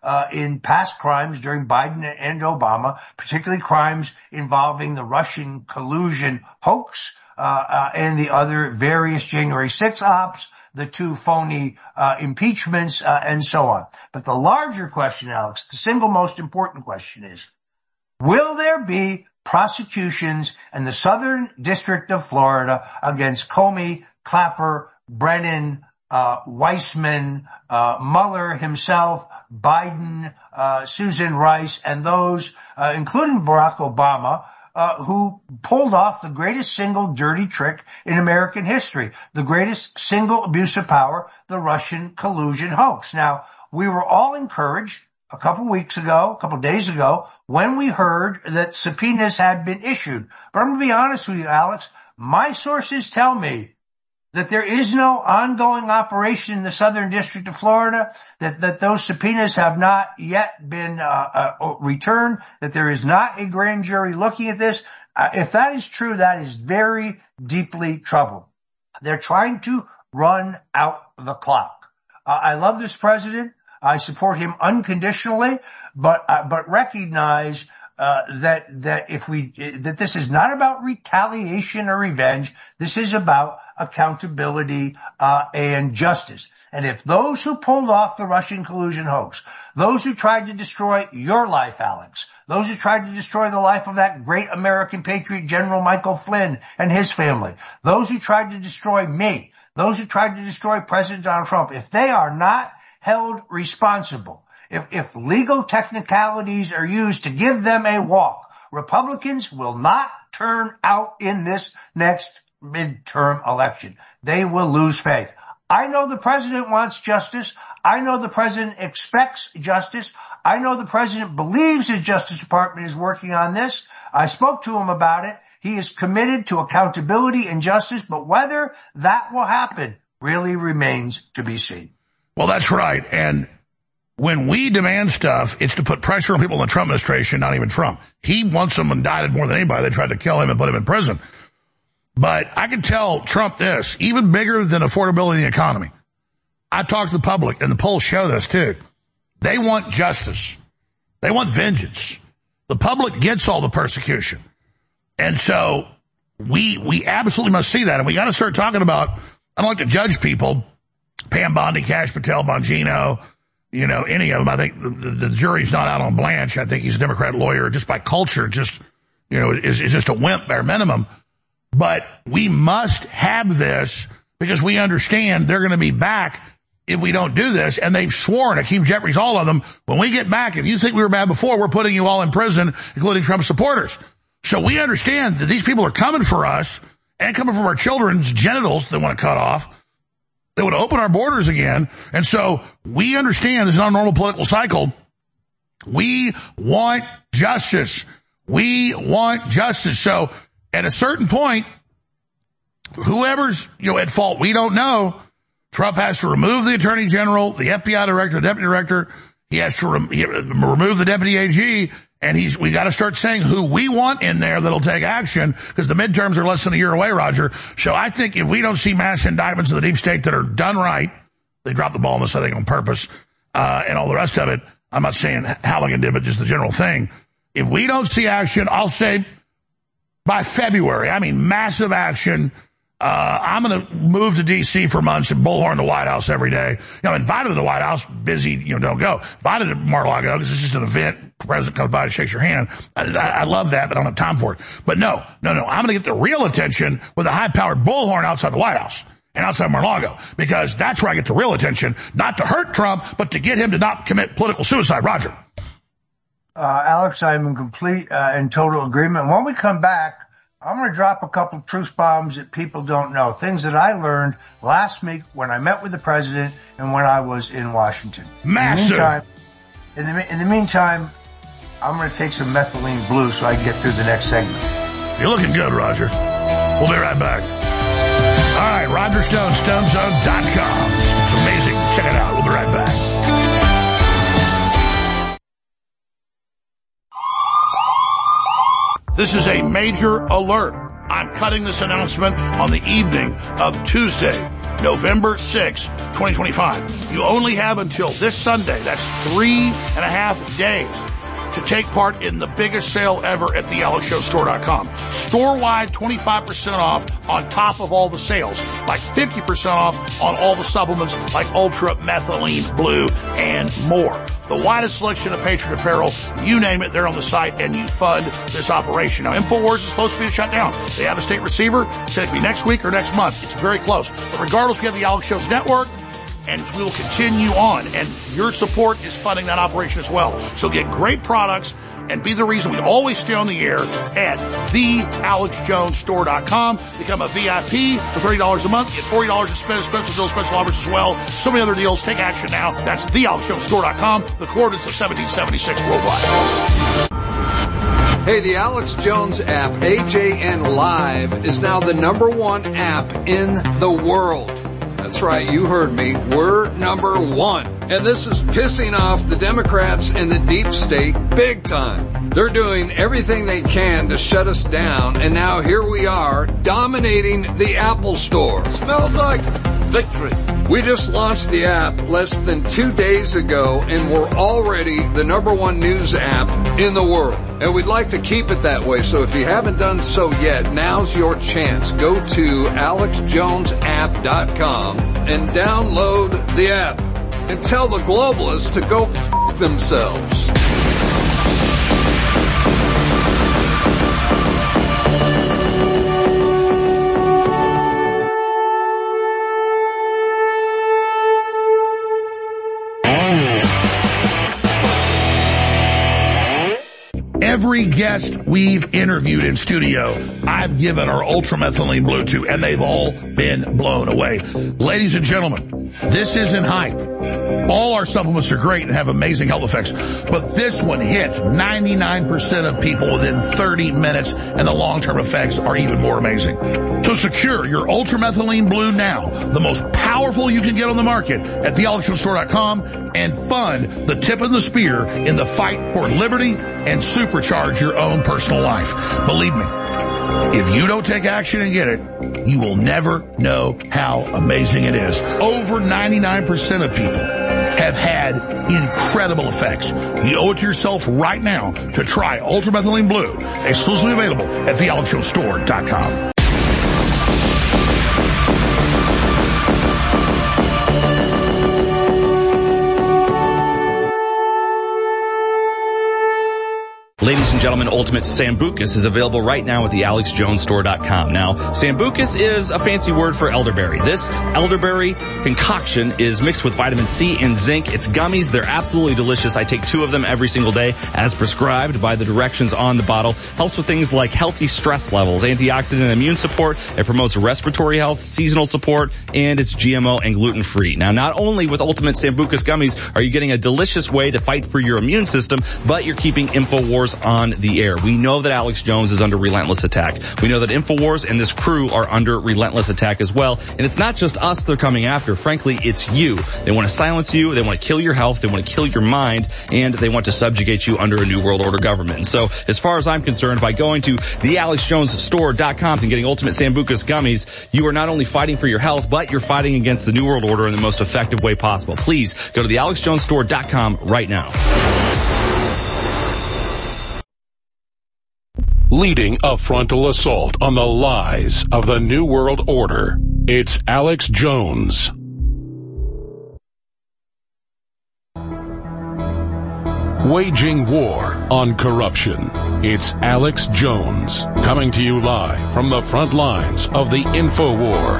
in past crimes during Biden and Obama, particularly crimes involving the Russian collusion hoax, and the other various January 6 ops, the 2 phony impeachments, and so on. But the larger question, Alex, the single most important question is, will there be prosecutions in the Southern District of Florida against Comey, Clapper, Brennan, Weissman, Mueller himself, Biden, Susan Rice, and those, including Barack Obama, who pulled off the greatest single dirty trick in American history, the greatest single abuse of power, the Russian collusion hoax. Now, we were all encouraged a couple days ago, when we heard that subpoenas had been issued. But I'm going to be honest with you, Alex, my sources tell me that there is no ongoing operation in the Southern District of Florida, that those subpoenas have not yet been returned, that there is not a grand jury looking at this. If that is true, that is very deeply troubling. They're trying to run out the clock. I love this president. I support him unconditionally, but recognize that this is not about retaliation or revenge. This is about accountability and justice. And if those who pulled off the Russian collusion hoax, those who tried to destroy your life, Alex, those who tried to destroy the life of that great American patriot, General Michael Flynn and his family, those who tried to destroy me, those who tried to destroy President Donald Trump, if they are not held responsible, if legal technicalities are used to give them a walk, Republicans will not turn out in this next midterm election. They will lose faith. I know the president wants justice. I know the president expects justice. I know the president believes his Justice Department is working on this. I spoke to him about it. He is committed to accountability and justice, but whether that will happen really remains to be seen. Well, that's right. And when we demand stuff, it's to put pressure on people in the Trump administration, not even Trump. He wants them indicted more than anybody. They tried to kill him and put him in prison. But I can tell Trump this, even bigger than affordability in the economy. I talked to the public, and the polls show this too. They want justice. They want vengeance. The public gets all the persecution. And so we absolutely must see that. And we got to start talking about, I don't like to judge people, Pam Bondi, Kash Patel, Bongino, any of them. I think the jury's not out on Blanche. I think he's a Democrat lawyer just by culture, is just a wimp bare minimum. But we must have this because we understand they're going to be back if we don't do this. And they've sworn, Hakeem Jeffries, all of them, when we get back, if you think we were bad before, we're putting you all in prison, including Trump supporters. So we understand that these people are coming for us and coming from our children's genitals they want to cut off. They would open our borders again. And so we understand this is not a normal political cycle. We want justice. We want justice. So at a certain point, whoever's, at fault, we don't know. Trump has to remove the attorney general, the FBI director, the deputy director. He has to remove the deputy AG. And we got to start saying who we want in there that'll take action, because the midterms are less than a year away, Roger. So I think if we don't see mass indictments of the deep state that are done right, they dropped the ball on this, I think, on purpose, and all the rest of it. I'm not saying Halligan did, but just the general thing. If we don't see action, I'll say by February, massive action. I'm going to move to D.C. for months and bullhorn the White House every day. Invited to the White House, busy, don't go. Invited to Mar-a-Lago because it's just an event. The president comes by and shakes your hand. I love that, but I don't have time for it. But no. I'm going to get the real attention with a high-powered bullhorn outside the White House and outside Mar-a-Lago, because that's where I get the real attention, not to hurt Trump, but to get him to not commit political suicide. Roger. Alex, I'm in complete and total agreement. When we come back, I'm going to drop a couple truth bombs that people don't know, things that I learned last week when I met with the president and when I was in Washington. Massive. In the meantime, I'm going to take some methylene blue so I can get through the next segment. You're looking good, Roger. We'll be right back. All right, Roger Stone, StoneZone.com. It's amazing. Check it out. We'll be right back. This is a major alert. I'm cutting this announcement on the evening of Tuesday, November 6, 2025. You only have until this Sunday, that's 3.5 days, to take part in the biggest sale ever at thealexshowstore.com. Store-wide 25% off on top of all the sales, like 50% off on all the supplements like Ultra, Methylene Blue, and more. The widest selection of Patriot apparel, you name it, they're on the site, and you fund this operation. Now, InfoWars is supposed to be shut down. They have a state receiver, said it could be next week or next month. It's very close. But regardless, we have the Alex Jones Network, and we will continue on, and your support is funding that operation as well. So get great products and be the reason we always stay on the air at thealexjonesstore.com. Become a VIP for $30 a month. Get $40 in special deals, special offers as well. So many other deals. Take action now. That's thealexjonesstore.com. The coordinates of 1776 worldwide. Hey, the Alex Jones app, AJN Live, is now the #1 app in the world. That's right, you heard me. We're #1. And this is pissing off the Democrats and the deep state big time. They're doing everything they can to shut us down, and now here we are, dominating the Apple Store. Smells like victory. We just launched the app less than 2 days ago, and we're already the #1 news app in the world. And we'd like to keep it that way, so if you haven't done so yet, now's your chance. Go to alexjonesapp.com and download the app. And tell the globalists to go f*** themselves. Every guest we've interviewed in studio, I've given our Ultramethylene Blue to, and they've all been blown away. Ladies and gentlemen, this isn't hype. All our supplements are great and have amazing health effects, but this one hits 99% of people within 30 minutes, and the long-term effects are even more amazing. So secure your Ultramethylene Blue now, the most powerful you can get on the market at thealexjonesstore.com, and fund the tip of the spear in the fight for liberty and supercharge your own personal life. Believe me, if you don't take action and get it, you will never know how amazing it is. Over 99% of people have had incredible effects. You owe it to yourself right now to try Ultramethylene Blue, exclusively available at thealexjonesstore.com. Ladies and gentlemen, Ultimate Sambucus is available right now at the AlexJonesStore.com. Now, Sambucus is a fancy word for elderberry. This elderberry concoction is mixed with vitamin C and zinc. It's gummies. They're absolutely delicious. I take 2 of them every single day as prescribed by the directions on the bottle. Helps with things like healthy stress levels, antioxidant and immune support. It promotes respiratory health, seasonal support, and it's GMO and gluten-free. Now, not only with Ultimate Sambucus gummies are you getting a delicious way to fight for your immune system, but you're keeping InfoWars on the air. We know that Alex Jones is under relentless attack. We know that InfoWars and this crew are under relentless attack as well. And it's not just us they're coming after. Frankly, it's you. They want to silence you. They want to kill your health. They want to kill your mind. And they want to subjugate you under a New World Order government. And so, as far as I'm concerned, by going to thealexjonesstore.com and getting Ultimate Sambucus gummies, you are not only fighting for your health, but you're fighting against the New World Order in the most effective way possible. Please go to thealexjonesstore.com right now. Leading a frontal assault on the lies of the New World Order, it's Alex Jones. Waging war on corruption, it's Alex Jones, coming to you live from the front lines of the InfoWar.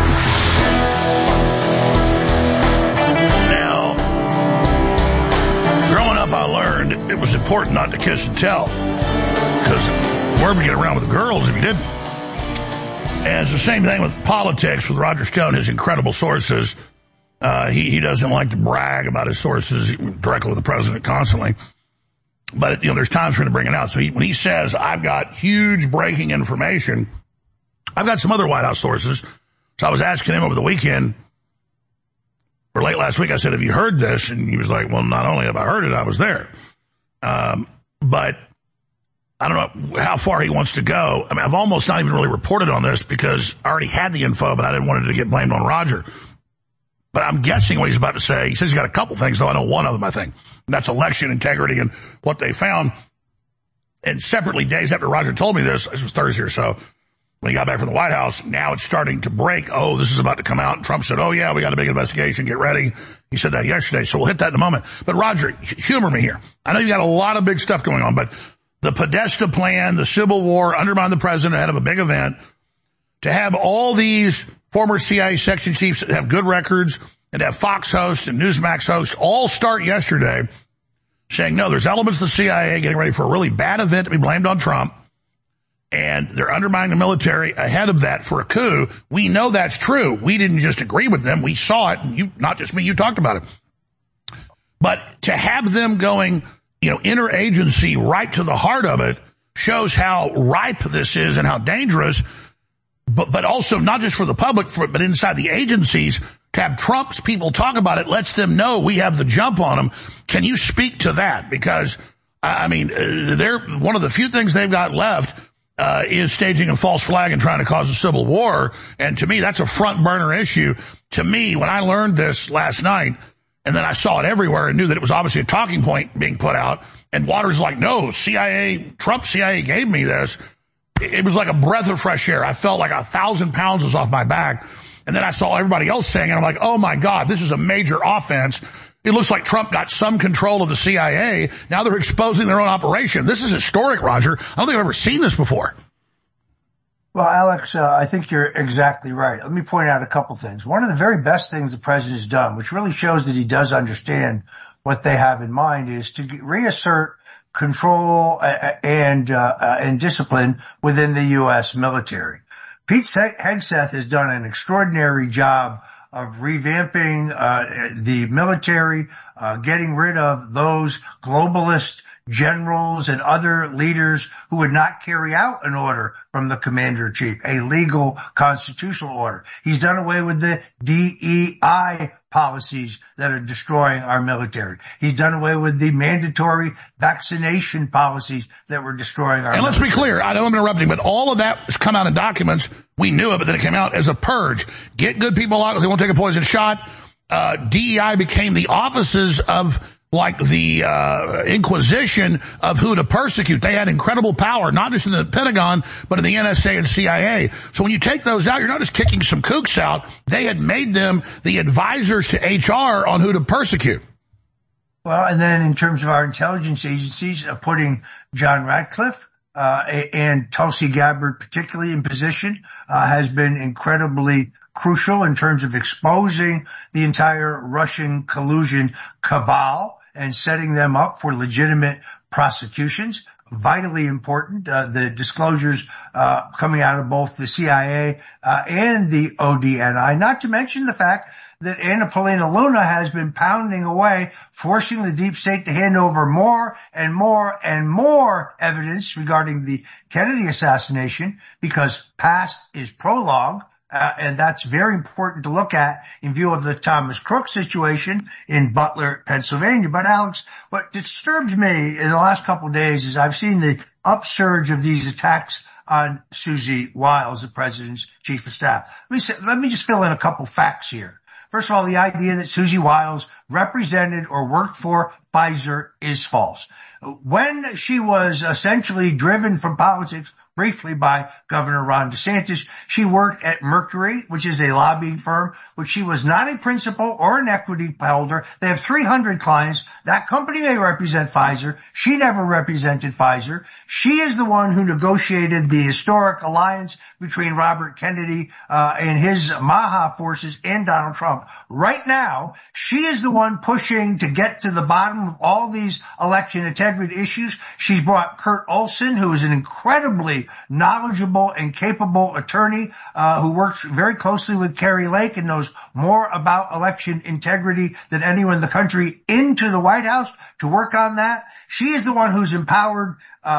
Now, growing up I learned it was important not to kiss and tell, because where would you get around with the girls if you didn't? And it's the same thing with politics with Roger Stone, his incredible sources. He doesn't like to brag about his sources directly with the president constantly. But, there's times for him to bring it out. So when he says, I've got huge breaking information, I've got some other White House sources. So I was asking him over the weekend, or late last week, I said, have you heard this? And he was like, well, not only have I heard it, I was there. But I don't know how far he wants to go. I mean, I've almost not even really reported on this because I already had the info, but I didn't want it to get blamed on Roger. But I'm guessing what he's about to say. He says he's got a couple things, though. I know one of them, I think. And that's election integrity and what they found. And separately, days after Roger told me this was Thursday or so, when he got back from the White House, now it's starting to break. Oh, this is about to come out. And Trump said, oh, yeah, we got a big investigation. Get ready. He said that yesterday, so we'll hit that in a moment. But Roger, humor me here. I know you got a lot of big stuff going on, but the Podesta plan, the Civil War, undermine the president ahead of a big event, to have all these former CIA section chiefs that have good records and have Fox hosts and Newsmax hosts all start yesterday saying, no, there's elements of the CIA getting ready for a really bad event to be blamed on Trump, and they're undermining the military ahead of that for a coup. We know that's true. We didn't just agree with them. We saw it. And you, not just me, you talked about it. But to have them going, interagency right to the heart of it shows how ripe this is and how dangerous, but also not just for the public, but inside the agencies. To have Trump's people talk about it lets them know we have the jump on them. Can you speak to that? Because, they're one of the few things they've got left is staging a false flag and trying to cause a civil war. And to me, that's a front burner issue. To me, when I learned this last night, and then I saw it everywhere and knew that it was obviously a talking point being put out, and Waters like, no, Trump CIA gave me this. It was like a breath of fresh air. I felt like 1,000 pounds was off my back. And then I saw everybody else saying it. I'm like, oh my God, this is a major offense. It looks like Trump got some control of the CIA. Now they're exposing their own operation. This is historic, Roger. I don't think I've ever seen this before. Well, Alex, I think you're exactly right. Let me point out a couple things. One of the very best things the president has done, which really shows that he does understand what they have in mind, is to reassert control and discipline within the U.S. military. Pete Hegseth has done an extraordinary job of revamping the military, getting rid of those globalist generals and other leaders who would not carry out an order from the commander-in-chief, a legal constitutional order. He's done away with the DEI policies that are destroying our military. He's done away with the mandatory vaccination policies that were destroying our military. And let's be clear, I know I'm interrupting, but all of that has come out in documents. We knew it, but then it came out as a purge. Get good people out because they won't take a poison shot. DEI became the offices of like the Inquisition of who to persecute. They had incredible power, not just in the Pentagon, but in the NSA and CIA. So when you take those out, you're not just kicking some kooks out. They had made them the advisors to HR on who to persecute. Well, and then in terms of our intelligence agencies, putting John Ratcliffe and Tulsi Gabbard particularly in position has been incredibly crucial in terms of exposing the entire Russian collusion cabal and setting them up for legitimate prosecutions. Vitally important, the disclosures coming out of both the CIA and the ODNI, not to mention the fact that Anna Paulina Luna has been pounding away, forcing the deep state to hand over more and more and more evidence regarding the Kennedy assassination, because past is prologue. And that's very important to look at in view of the Thomas Crook situation in Butler, Pennsylvania. But Alex, what disturbs me in the last couple of days is I've seen the upsurge of these attacks on Susie Wiles, the president's chief of staff. Let me just fill in a couple facts here. First of all, the idea that Susie Wiles represented or worked for Pfizer is false. When she was essentially driven from politics briefly by Governor Ron DeSantis, she worked at Mercury, which is a lobbying firm, which she was not a principal or an equity holder. They have 300 clients. That company may represent Pfizer. She never represented Pfizer. She is the one who negotiated the historic alliance between Robert Kennedy and his Maha forces and Donald Trump. Right now, she is the one pushing to get to the bottom of all these election integrity issues. She's brought Kurt Olson, who is an incredibly knowledgeable and capable attorney who works very closely with Kari Lake and knows more about election integrity than anyone in the country, into the White House to work on that. She is the one who's empowered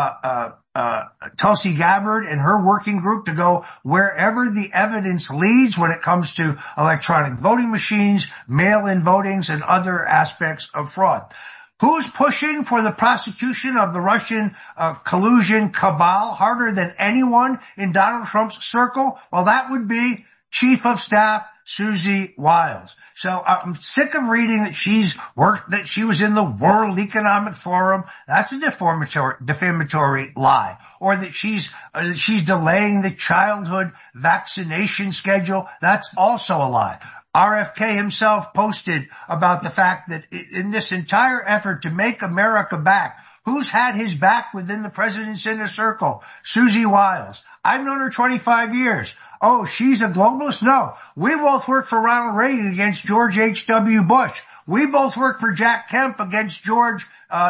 Tulsi Gabbard and her working group to go wherever the evidence leads when it comes to electronic voting machines, mail-in votings, and other aspects of fraud. Who's pushing for the prosecution of the Russian collusion cabal harder than anyone in Donald Trump's circle? Well, that would be Chief of Staff Susie Wiles. So I'm sick of reading that that she was in the World Economic Forum. That's a defamatory lie. Or that she's delaying the childhood vaccination schedule. That's also a lie. RFK himself posted about the fact that in this entire effort to make America back, who's had his back within the president's inner circle? Susie Wiles. I've known her 25 years. Oh, she's a globalist? No. We both worked for Ronald Reagan against George H.W. Bush. We both worked for Jack Kemp against George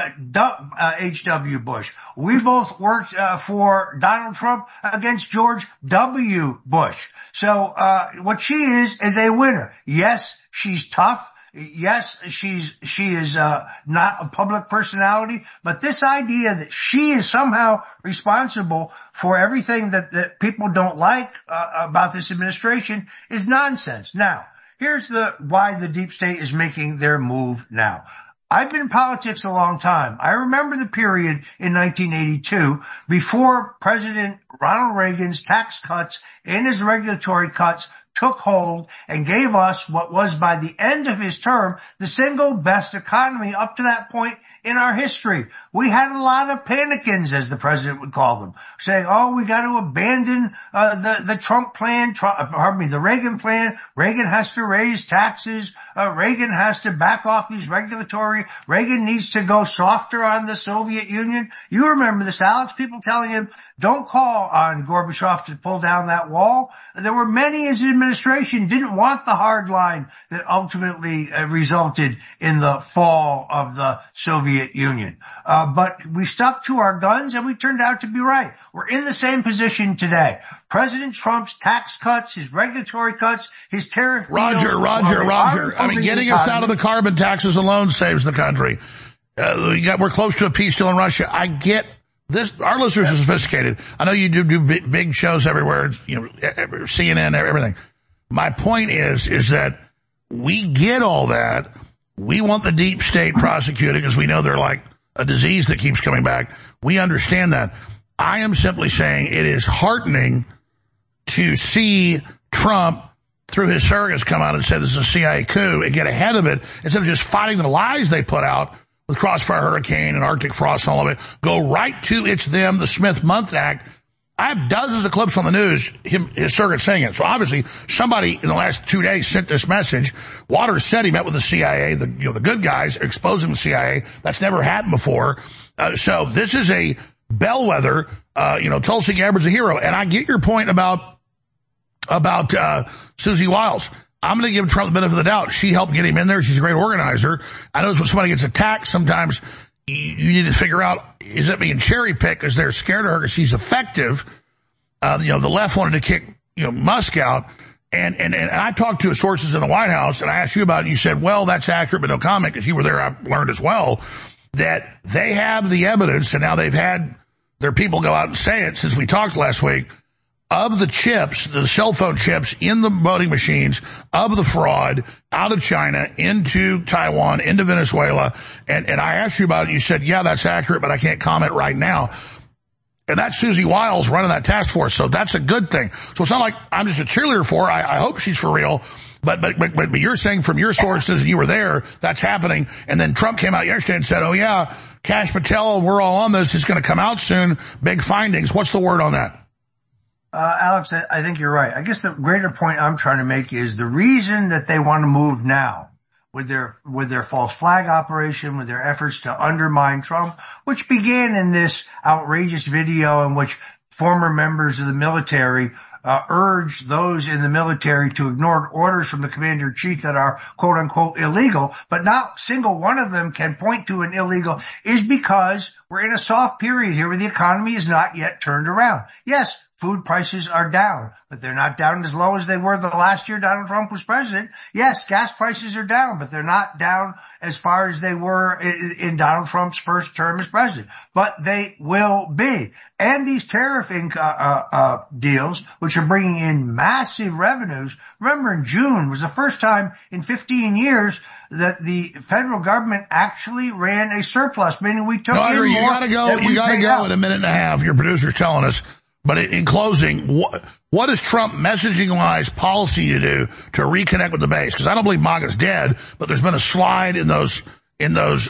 H.W. Bush. We both worked for Donald Trump against George W. Bush. So what she is a winner. Yes, she's tough. Yes, she is not a public personality, but this idea that she is somehow responsible for everything that people don't like about this administration is nonsense. Now, here's why the deep state is making their move now. I've been in politics a long time. I remember the period in 1982 before President Ronald Reagan's tax cuts and his regulatory cuts took hold and gave us what was, by the end of his term, the single best economy up to that point in our history. We had a lot of panicins, as the president would call them, saying, oh, we got to abandon the Trump plan, the Reagan plan. Reagan has to raise taxes. Reagan has to back off these regulatory. Reagan needs to go softer on the Soviet Union. You remember this, Alex, people telling him, don't call on Gorbachev to pull down that wall. There were many in his administration didn't want the hard line that ultimately resulted in the fall of the Soviet Union. But we stuck to our guns and we turned out to be right. We're in the same position today. President Trump's tax cuts, his regulatory cuts, his tariff deals. Roger. I mean, getting us out of the carbon taxes alone saves the country. We're close to a peace deal in Russia. I get this. Our listeners are sophisticated. I know you do big shows everywhere, CNN, everything. My point is that we get all that. We want the deep state prosecuted because we know they're like a disease that keeps coming back. We understand that. I am simply saying it is heartening to see Trump, through his surrogates, come out and say this is a CIA coup and get ahead of it instead of just fighting the lies they put out with Crossfire Hurricane and Arctic Frost and all of it. Go right to it's them, the Smith-Mundt Act. I have dozens of clips on the news, his surrogate saying it. So obviously somebody in the last 2 days sent this message. Waters said he met with the CIA, the good guys exposing the CIA. That's never happened before. So this is a bellwether. Tulsi Gabbard's a hero. And I get your point about Susie Wiles. I'm going to give Trump the benefit of the doubt. She helped get him in there. She's a great organizer. I know when somebody gets attacked, sometimes you need to figure out, is it being cherry picked because they're scared of her because she's effective? The left wanted to kick, Musk out. And I talked to sources in the White House and I asked you about it and you said, well, that's accurate, but no comment because you were there. I learned as well that they have the evidence and now they've had their people go out and say it since we talked last week of the chips, the cell phone chips in the voting machines of the fraud out of China into Taiwan, into Venezuela. And I asked you about it. You said, yeah, that's accurate, but I can't comment right now. And that's Susie Wiles running that task force. So that's a good thing. So it's not like I'm just a cheerleader for her. I hope she's for real. But you're saying from your sources, and you were there, that's happening. And then Trump came out yesterday and said, oh yeah, Kash Patel, we're all on this. It's going to come out soon. Big findings. What's the word on that? Alex, I think you're right. I guess the greater point I'm trying to make is the reason that they want to move now with their false flag operation, with their efforts to undermine Trump, which began in this outrageous video in which former members of the military urged those in the military to ignore orders from the commander-in-chief that are quote-unquote illegal, but not single one of them can point to an illegal, is because we're in a soft period here where the economy is not yet turned around. Yes, food prices are down, but they're not down as low as they were the last year Donald Trump was president. Yes, gas prices are down, but they're not down as far as they were in Donald Trump's first term as president. But they will be. And these tariff deals, which are bringing in massive revenues. Remember, in June was the first time in 15 years that the federal government actually ran a surplus, meaning we took in more. You gotta go in a minute and a half. Your producer's telling us. But in closing, what is Trump messaging-wise policy to do to reconnect with the base? Because I don't believe MAGA's dead, but there's been a slide in those voters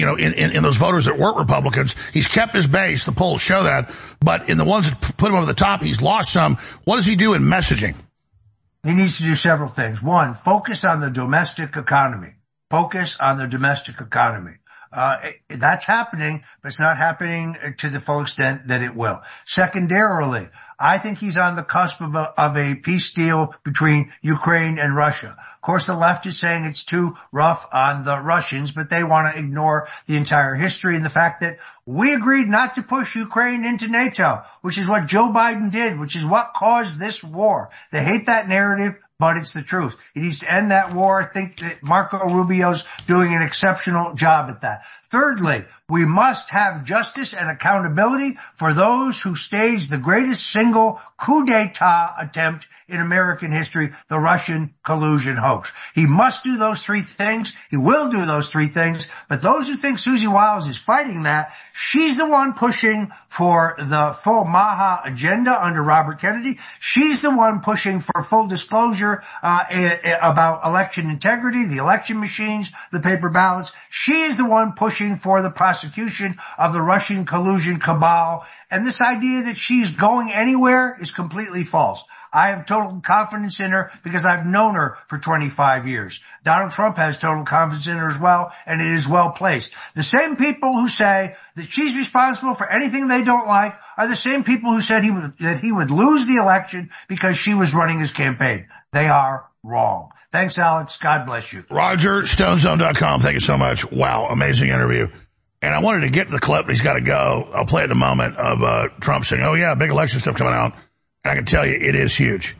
that weren't Republicans. He's kept his base. The polls show that. But in the ones that put him over the top, he's lost some. What does he do in messaging? He needs to do several things. One, focus on the domestic economy. Focus on the domestic economy. That's happening, but it's not happening to the full extent that it will. Secondarily, I think he's on the cusp of a peace deal between Ukraine and Russia. Of course, the left is saying it's too rough on the Russians, but they want to ignore the entire history and the fact that we agreed not to push Ukraine into NATO, which is what Joe Biden did, which is what caused this war. They hate that narrative, but it's the truth. He needs to end that war. I think that Marco Rubio's doing an exceptional job at that. Thirdly, we must have justice and accountability for those who staged the greatest single coup d'etat attempt in American history, the Russian collusion hoax. He must do those three things. He will do those three things. But those who think Susie Wiles is fighting that, she's the one pushing for the full Maha agenda under Robert Kennedy. She's the one pushing for full disclosure about election integrity, the election machines, the paper ballots. She is the one pushing for the prosecution of the Russian collusion cabal. And this idea that she's going anywhere is completely false. I have total confidence in her because I've known her for 25 years. Donald Trump has total confidence in her as well, and it is well placed. The same people who say that she's responsible for anything they don't like are the same people who said that he would lose the election because she was running his campaign. They are wrong. Thanks, Alex. God bless you. Roger, StoneZone.com. Thank you so much. Wow, amazing interview. And I wanted to get to the clip, but he's got to go. I'll play it in a moment of Trump saying, oh, yeah, big election stuff coming out. And I can tell you it is huge.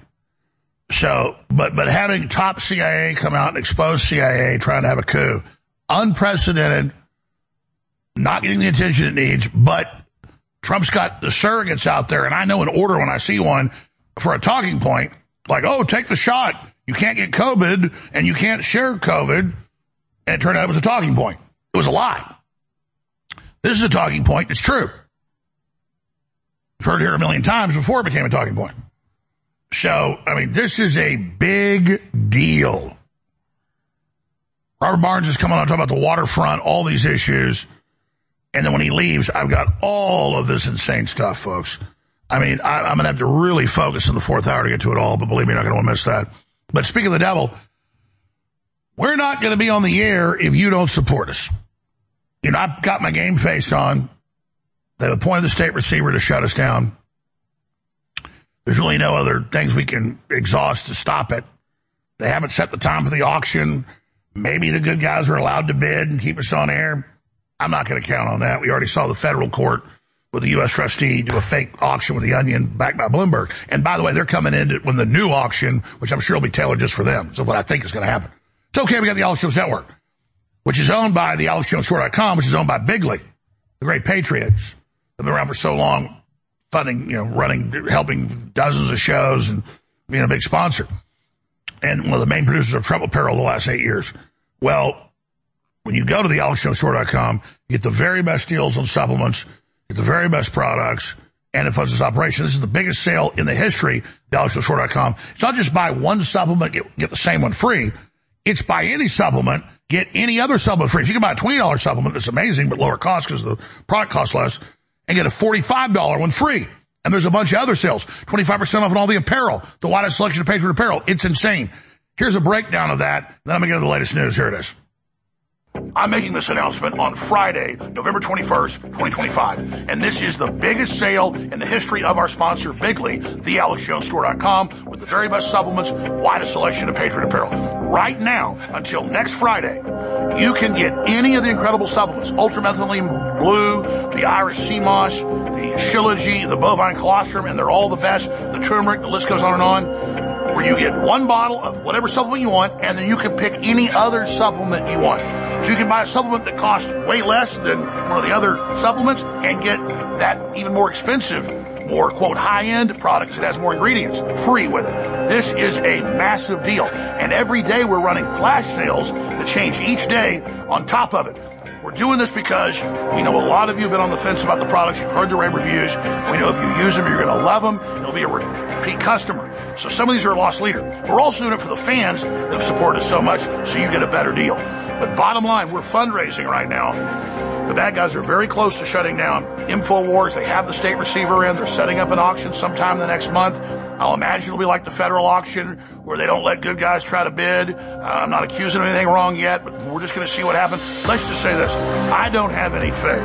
So, but having top CIA come out and expose CIA trying to have a coup, unprecedented, not getting the attention it needs, but Trump's got the surrogates out there, and I know an order when I see one for a talking point, like, oh, take the shot. You can't get COVID, and you can't share COVID. And it turned out it was a talking point. It was a lie. This is a talking point. It's true. I've heard it here a million times before it became a talking point. So, I mean, this is a big deal. Robert Barnes is coming on to talk about the waterfront, all these issues. And then when he leaves, I've got all of this insane stuff, folks. I mean, I'm going to have to really focus in the fourth hour to get to it all, but believe me, you're not going to want to miss that. But speaking of the devil, we're not going to be on the air if you don't support us. You know, I've got my game face on. They've appointed the state receiver to shut us down. There's really no other things we can exhaust to stop it. They haven't set the time for the auction. Maybe the good guys are allowed to bid and keep us on air. I'm not going to count on that. We already saw the federal court with the U.S. trustee do a fake auction with the Onion backed by Bloomberg. And by the way, they're coming in when the new auction, which I'm sure will be tailored just for them. So what I think is going to happen. It's okay. We got the Alex Jones Network, which is owned by the AlexJonesStore.com, which is owned by Bigley, the great patriots. They've been around for so long, funding, running, helping dozens of shows and being a big sponsor. And one of the main producers of Trump Apparel the last 8 years. Well, when you go to the AlexJonesStore.com, you get the very best deals on supplements, get the very best products, and it funds this operation. This is the biggest sale in the history of the AlexJonesStore.com. It's not just buy one supplement, get the same one free. It's buy any supplement, get any other supplement free. If you can buy a $20 supplement, that's amazing, but lower cost because the product costs less, and get a $45 one free. And there's a bunch of other sales. 25% off on all the apparel, the widest selection of patriot apparel. It's insane. Here's a breakdown of that. Then I'm going to get to the latest news. Here it is. I'm making this announcement on Friday, November 21st, 2025. And this is the biggest sale in the history of our sponsor, Bigley, thealexjonesstore.com, with the very best supplements, widest selection of patriot apparel. Right now, until next Friday, you can get any of the incredible supplements, ultramethylene Blue, the Irish sea moss, the Shilajit, the bovine colostrum, and they're all the best. The turmeric, the list goes on and on. Where you get one bottle of whatever supplement you want, and then you can pick any other supplement you want. So you can buy a supplement that costs way less than one of the other supplements and get that even more expensive, more, quote, high-end product that has more ingredients free with it. This is a massive deal. And every day we're running flash sales that change each day on top of it. We're doing this because we know a lot of you have been on the fence about the products. You've heard the rave reviews. We know if you use them, you're going to love them. You'll be a repeat customer. So some of these are a lost leader. We're also doing it for the fans that have supported us so much, so you get a better deal. But bottom line, we're fundraising right now. The bad guys are very close to shutting down InfoWars. They have the state receiver in. They're setting up an auction sometime the next month. I'll imagine it'll be like the federal auction where they don't let good guys try to bid. I'm not accusing of anything wrong yet, but we're just going to see what happens. Let's just say this. I don't have any faith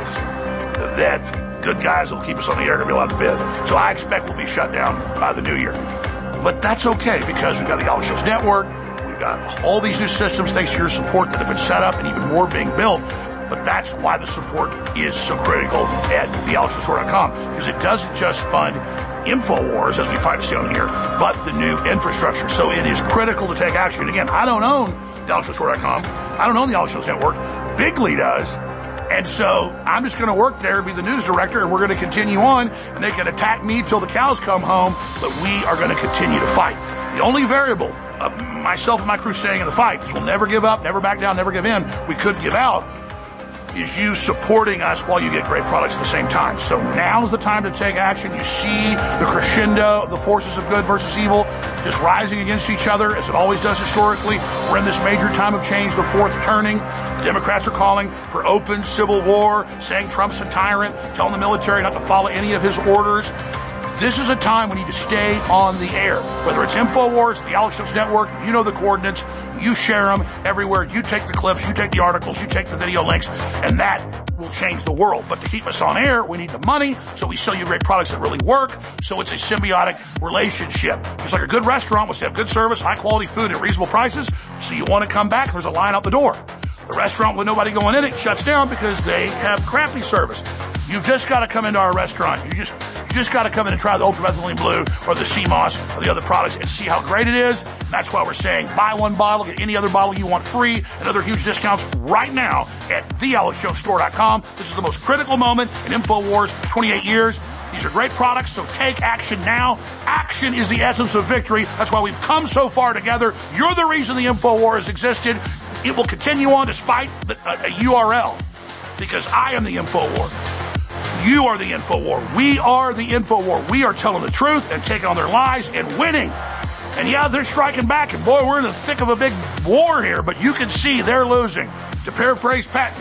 that good guys will keep us on the air are going to be allowed to bid. So I expect we'll be shut down by the new year. But that's okay because we've got the Alex Jones Network. We've got all these new systems thanks to your support that have been set up and even more being built. But that's why the support is so critical at thealexjonesstore.com, because it doesn't just fund InfoWars, as we fight to stay on the air, but the new infrastructure. So it is critical to take action. And again, I don't own thealexjonesstore.com. I don't own the Alex Jones Network. Bigley does. And so I'm just going to work there, be the news director, and we're going to continue on. And they can attack me till the cows come home, but we are going to continue to fight. The only variable, myself and my crew staying in the fight, because we'll never give up, never back down, never give in. We could give out. Is you supporting us while you get great products at the same time. So now's the time to take action. You see the crescendo of the forces of good versus evil just rising against each other, as it always does historically. We're in this major time of change, the fourth turning. The Democrats are calling for open civil war, saying Trump's a tyrant, telling the military not to follow any of his orders. This is a time we need to stay on the air. Whether it's InfoWars, the Alex Jones Network, you know the coordinates, you share them everywhere, you take the clips, you take the articles, you take the video links, and that will change the world. But to keep us on air, we need the money, so we sell you great products that really work, so it's a symbiotic relationship. Just like a good restaurant wants to have good service, high quality food at reasonable prices, so you want to come back, there's a line out the door. The restaurant with nobody going in it shuts down because they have crappy service. You've just got to come into our restaurant. You just got to come in and try the Ultra Methylene Blue or the sea moss or the other products and see how great it is. That's why we're saying buy one bottle, get any other bottle you want free, and other huge discounts right now at thealexjonesstore.com. This is the most critical moment in InfoWars 28 years. These are great products, so take action now. Action is the essence of victory. That's why we've come so far together. You're the reason the InfoWar has existed. It will continue on despite a URL, because I am the InfoWar. You are the InfoWar. We are the InfoWar. We are telling the truth and taking on their lies and winning. And yeah, they're striking back, and boy, we're in the thick of a big war here, but you can see they're losing. To paraphrase Patton,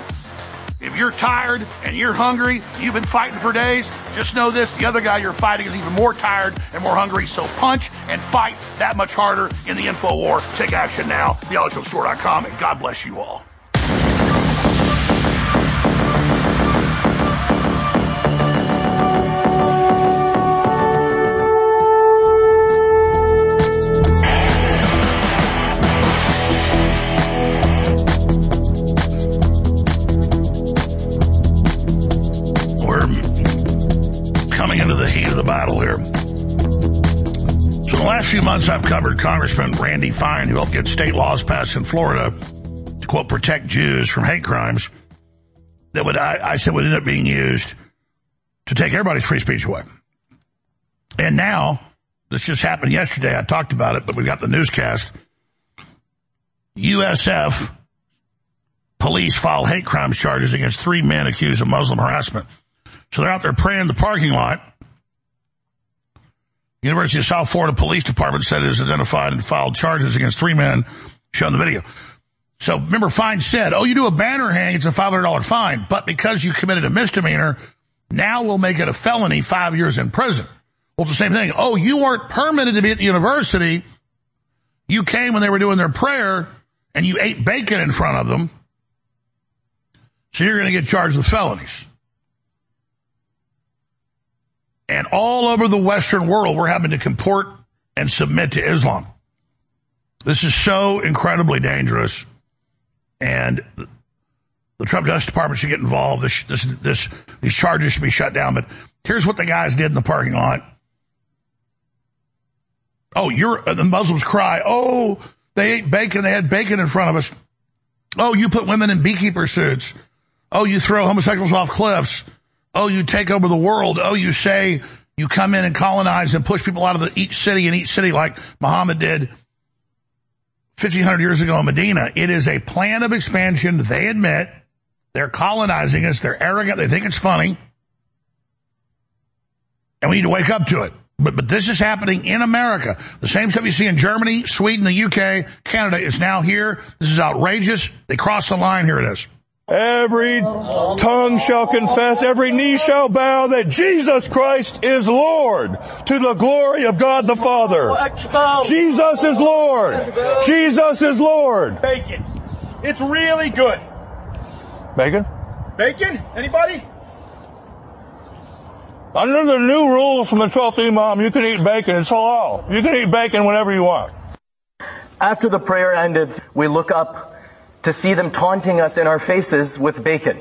if you're tired and you're hungry, you've been fighting for days, just know this, the other guy you're fighting is even more tired and more hungry, so punch and fight that much harder in the InfoWar. Take action now, thealexjonesstore.com, and God bless you all. Into the heat of the battle here. So in the last few months, I've covered Congressman Randy Fine, who helped get state laws passed in Florida to, quote, protect Jews from hate crimes that would, I said, would end up being used to take everybody's free speech away. And now, this just happened yesterday. I talked about it, but we've got the newscast. USF police filed hate crimes charges against 3 men accused of Muslim harassment. So they're out there praying in the parking lot. University of South Florida Police Department said it has identified and filed charges against 3 men shown in the video. So remember, Fine said, oh, you do a banner hang, it's a $500 fine. But because you committed a misdemeanor, now we'll make it a felony, 5 years in prison. Well, it's the same thing. Oh, you weren't permitted to be at the university. You came when they were doing their prayer and you ate bacon in front of them. So you're going to get charged with felonies. And all over the Western world, we're having to comport and submit to Islam. This is so incredibly dangerous. And The Trump Justice Department should get involved. These charges should be shut down. But here's what the guys did in the parking lot. Oh, the Muslims cry. Oh, they ate bacon. They had bacon in front of us. Oh, you put women in beekeeper suits. Oh, you throw homosexuals off cliffs. Oh, you take over the world. Oh, you say you come in and colonize and push people out of each city like Muhammad did 1,500 years ago in Medina. It is a plan of expansion. They admit they're colonizing us. They're arrogant. They think it's funny. And we need to wake up to it. But this is happening in America. The same stuff you see in Germany, Sweden, the UK, Canada is now here. This is outrageous. They crossed the line. Here it is. Every tongue shall confess, every knee shall bow that Jesus Christ is Lord, to the glory of God the Father. Jesus is Lord. Jesus is Lord. Bacon. It's really good. Bacon? Bacon? Anybody? Under the new rules from the 12th Imam, you can eat bacon. It's halal. You can eat bacon whenever you want. After the prayer ended, we look up to see them taunting us in our faces with bacon.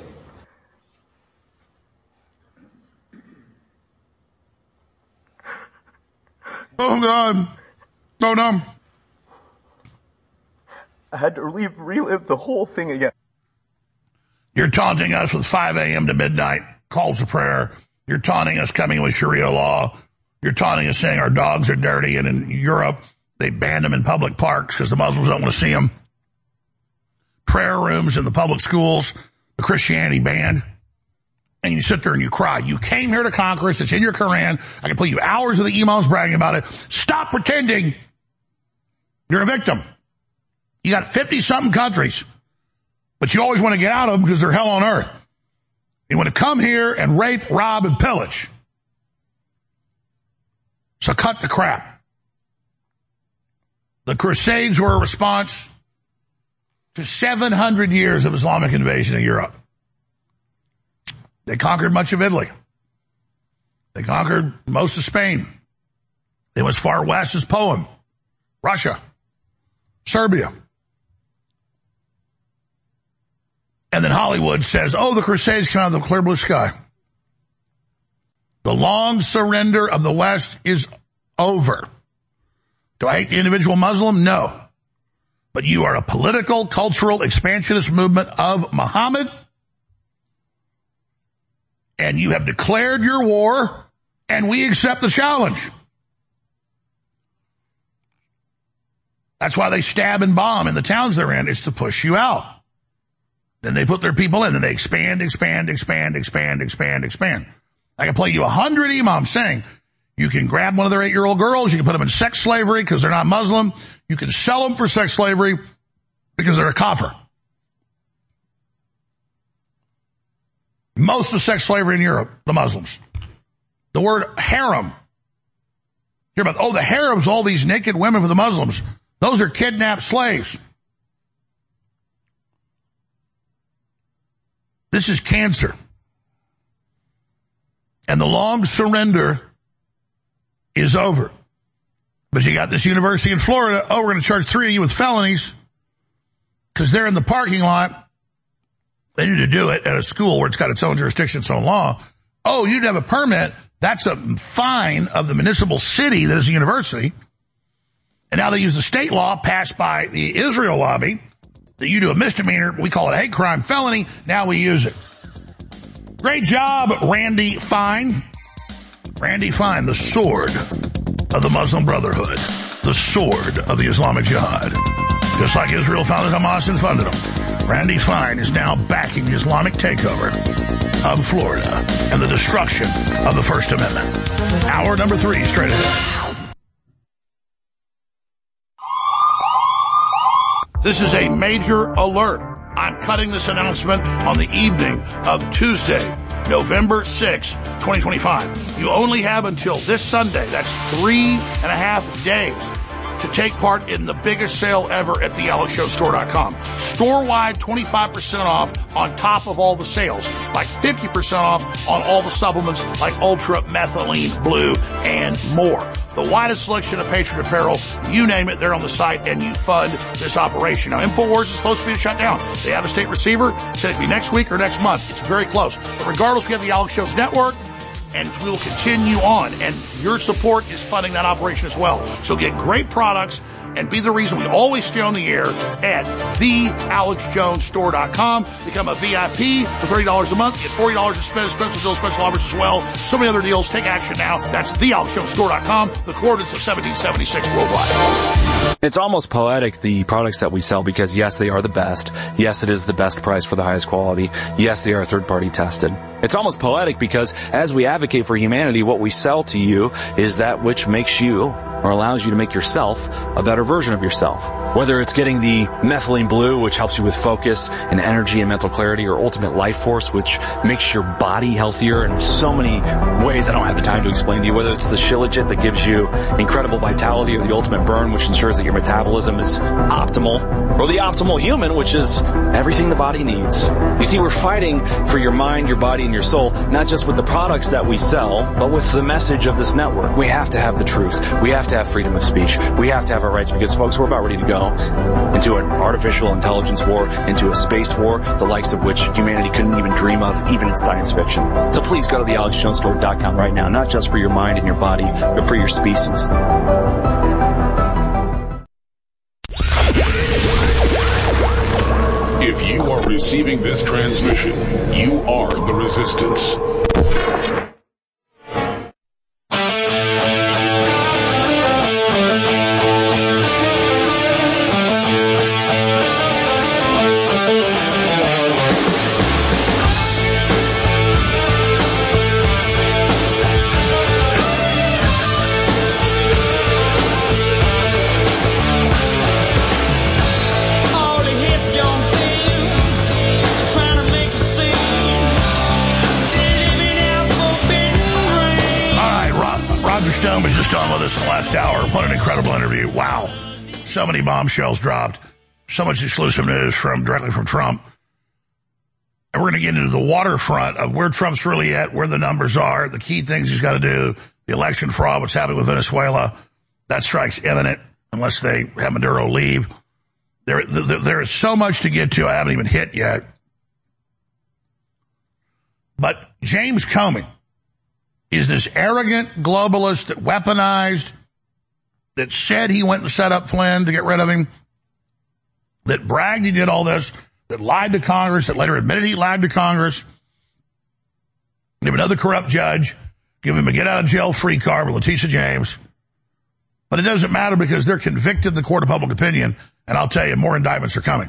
Oh, God. Oh, no. I had to relive the whole thing again. You're taunting us with 5 a.m. to midnight calls to prayer. You're taunting us coming with Sharia law. You're taunting us saying our dogs are dirty. And in Europe, they banned them in public parks because the Muslims don't want to see them. Prayer rooms in the public schools, the Christianity banned. And you sit there and you cry. You came here to conquer us. It's in your Quran. I can play you hours of the emails bragging about it. Stop pretending you're a victim. You got 50-something countries, but you always want to get out of them because they're hell on earth. You want to come here and rape, rob, and pillage. So cut the crap. The Crusades were a response to 700 years of Islamic invasion of Europe. They conquered much of Italy. They conquered most of Spain. They went as far west as Poland, Russia, Serbia. And then Hollywood says, oh, the Crusades came out of the clear blue sky. The long surrender of the West is over. Do I hate the individual Muslim? No. But you are a political, cultural, expansionist movement of Muhammad. And you have declared your war, and we accept the challenge. That's why they stab and bomb in the towns they're in. It's to push you out. Then they put their people in, and they expand. I can play you 100 imams saying you can grab one of their 8-year-old girls, you can put them in sex slavery because they're not Muslim, you can sell them for sex slavery because they're a kafir. Most of sex slavery in Europe, the Muslims. The word harem. Hear about, the harems, all these naked women for the Muslims. Those are kidnapped slaves. This is cancer. And the long surrender is over. But you got this university in Florida, we're going to charge 3 of you with felonies because they're in the parking lot. They need to do it at a school where it's got its own jurisdiction, its own law. Oh, you didn't have a permit. That's a fine of the municipal city that is a university. And now they use the state law passed by the Israel lobby that you do a misdemeanor. We call it a hate crime felony. Now we use it. Great job, Randy Fine. Randy Fine, the sword of the Muslim Brotherhood. The sword of the Islamic Jihad. Just like Israel founded Hamas and funded them. Randy Fine is now backing the Islamic takeover of Florida and the destruction of the First Amendment. Hour number 3, straight ahead. This is a major alert. I'm cutting this announcement on the evening of Tuesday, November 6, 2025. You only have until this Sunday, that's 3.5 days, to take part in the biggest sale ever at thealexshowstore.com. Store-wide 25% off on top of all the sales, like 50% off on all the supplements like Ultra, Methylene, Blue, and more. the widest selection of Patriot apparel, you name it, they're on the site, and you fund this operation. Now, InfoWars is supposed to be shut down. They have a state receiver, said it'd be next week or next month. It's very close. But regardless, we have the Alex Jones Network, and we will continue on, and your support is funding that operation as well. So get great products and be the reason we always stay on the air at thealexjonesstore.com. Become a VIP for $30 a month. Get $40 to spend, special deals, special offers as well. So many other deals. Take action now. That's thealexjonesstore.com. The coordinates of 1776 worldwide. It's almost poetic, the products that we sell, because yes, they are the best. Yes, it is the best price for the highest quality. Yes, they are third-party tested. It's almost poetic because as we advocate for humanity, what we sell to you is that which makes you, or allows you to make yourself, a better version of yourself. Whether it's getting the methylene blue, which helps you with focus and energy and mental clarity, or ultimate life force, which makes your body healthier in so many ways I don't have the time to explain to you. Whether it's the Shilajit that gives you incredible vitality, or the ultimate burn, which ensures that your metabolism is optimal, or the optimal human, which is everything the body needs. You see, we're fighting for your mind, your body, and your soul, not just with the products that we sell, but with the message of this network. We have to have the truth. We have to have freedom of speech. We have to have our rights, because, folks, we're about ready to go into an artificial intelligence war, into a space war, the likes of which humanity couldn't even dream of, even in science fiction. So please go to thealexjonesstore.com right now, not just for your mind and your body, but for your species. If you are receiving this transmission, you are the resistance. Was just on with us in the last hour. What an incredible interview. Wow. So many bombshells dropped. So much exclusive news directly from Trump. And we're going to get into the waterfront of where Trump's really at, where the numbers are, the key things he's got to do, the election fraud, what's happening with Venezuela. That strike's imminent unless they have Maduro leave. There is so much to get to I haven't even hit yet. But James Comey is this arrogant globalist that weaponized, that said he went and set up Flynn to get rid of him, that bragged he did all this, that lied to Congress, that later admitted he lied to Congress. We have another corrupt judge, give him a get-out-of-jail-free card with Letitia James. But it doesn't matter because they're convicted in the court of public opinion, and I'll tell you, more indictments are coming.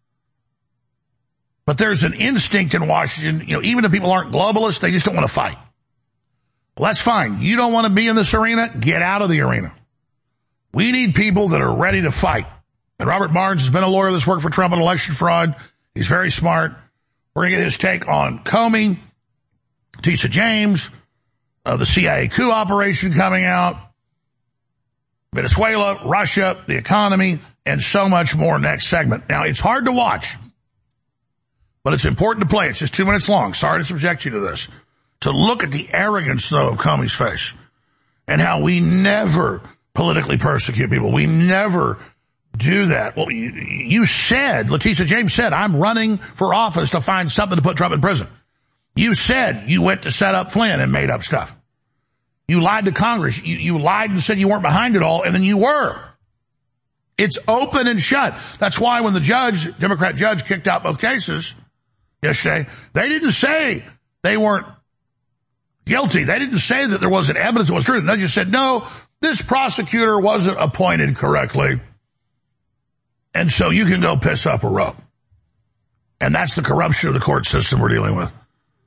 But there's an instinct in Washington, even if people aren't globalists, they just don't want to fight. Well, that's fine. You don't want to be in this arena? Get out of the arena. We need people that are ready to fight. And Robert Barnes has been a lawyer that's worked for Trump on election fraud. He's very smart. We're going to get his take on Comey, Letitia James, the CIA coup operation coming out, Venezuela, Russia, the economy, and so much more next segment. Now, it's hard to watch, but it's important to play. It's just 2 minutes long. Sorry to subject you to this. To look at the arrogance, though, of Comey's face and how we never politically persecute people. We never do that. Well, you said, Letitia James said, I'm running for office to find something to put Trump in prison. You said you went to set up Flynn and made up stuff. You lied to Congress. You lied and said you weren't behind it all, and then you were. It's open and shut. That's why when the Democrat judge kicked out both cases yesterday, they didn't say they weren't guilty. They didn't say that there wasn't evidence that was true. They just said, no, this prosecutor wasn't appointed correctly. And so you can go piss up a rope. And that's the corruption of the court system we're dealing with.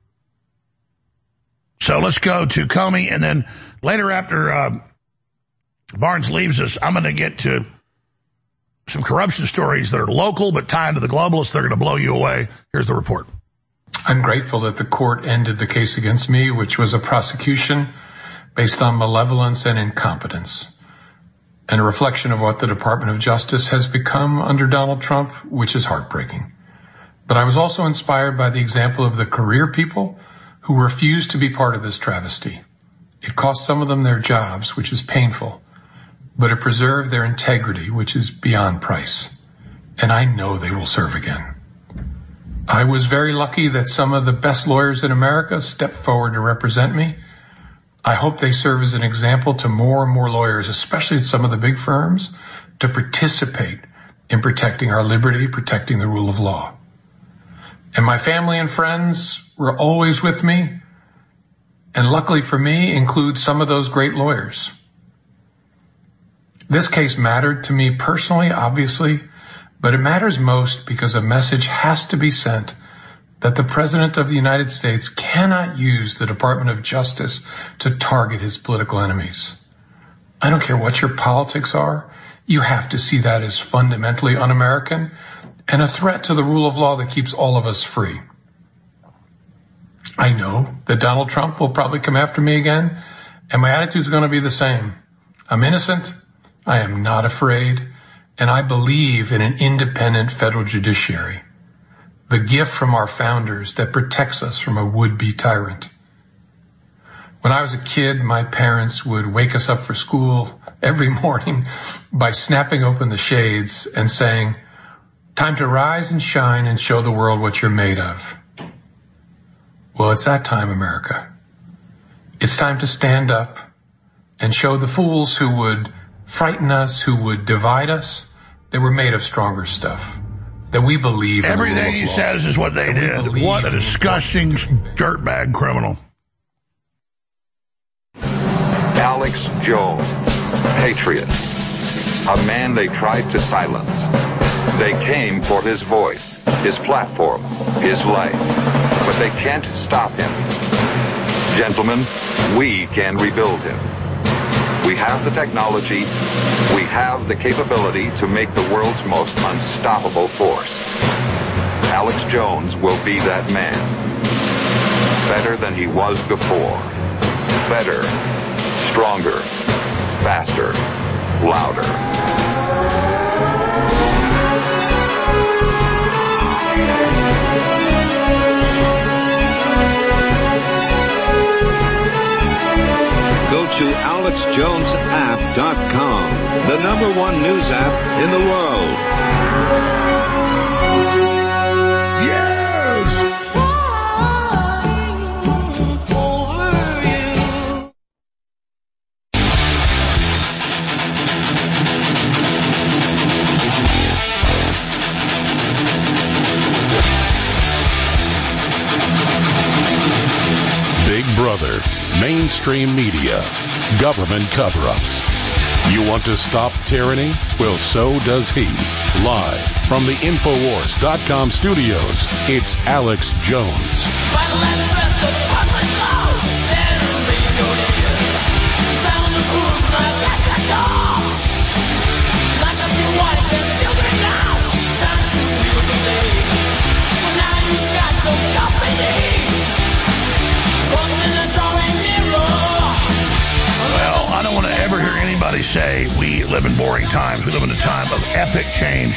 So let's go to Comey. And then later after Barnes leaves us, I'm going to get to some corruption stories that are local but tied to the globalists. They're going to blow you away. Here's the report. I'm grateful that the court ended the case against me, which was a prosecution based on malevolence and incompetence, and a reflection of what the Department of Justice has become under Donald Trump, which is heartbreaking. But I was also inspired by the example of the career people who refused to be part of this travesty. It cost some of them their jobs, which is painful, but it preserved their integrity, which is beyond price. And I know they will serve again. I was very lucky that some of the best lawyers in America stepped forward to represent me. I hope they serve as an example to more and more lawyers, especially at some of the big firms, to participate in protecting our liberty, protecting the rule of law. And my family and friends were always with me, and luckily for me, include some of those great lawyers. This case mattered to me personally, obviously, but it matters most because a message has to be sent that the President of the United States cannot use the Department of Justice to target his political enemies. I don't care what your politics are, you have to see that as fundamentally un-American and a threat to the rule of law that keeps all of us free. I know that Donald Trump will probably come after me again, and my attitude is going to be the same. I'm innocent, I am not afraid, and I believe in an independent federal judiciary, the gift from our founders that protects us from a would-be tyrant. When I was a kid, my parents would wake us up for school every morning by snapping open the shades and saying, "Time to rise and shine and show the world what you're made of." Well, it's that time, America. It's time to stand up and show the fools who would frighten us, who would divide us, that we're made of stronger stuff, that we believe in everything he says is what they did. What a disgusting dirtbag criminal. Alex Jones, patriot, a man they tried to silence. They came for his voice, his platform, his life, but they can't stop him. Gentlemen, we can rebuild him. We have the technology, we have the capability to make the world's most unstoppable force. Alex Jones will be that man. Better than he was before. Better, stronger, faster, louder. Go to AlexJonesApp.com, the #1 news app in the world. Big Brother, mainstream media, government cover-ups. You want to stop tyranny? Well, so does he. Live from the Infowars.com studios, it's Alex Jones. Well, I don't want to ever hear anybody say we live in boring times. We live in a time of epic change.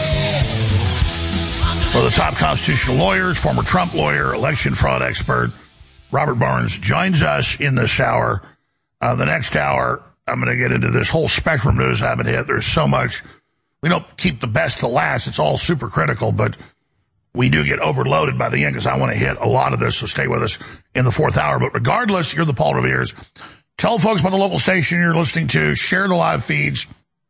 For the top constitutional lawyers, former Trump lawyer, election fraud expert, Robert Barnes joins us in this hour. The next hour, I'm going to get into this whole spectrum news I haven't hit. There's so much. We don't keep the best to last. It's all super critical, but we do get overloaded by the end because I want to hit a lot of this, so stay with us in the fourth hour. But regardless, you're the Paul Revere's. Tell folks about the local station you're listening to. Share the live feeds.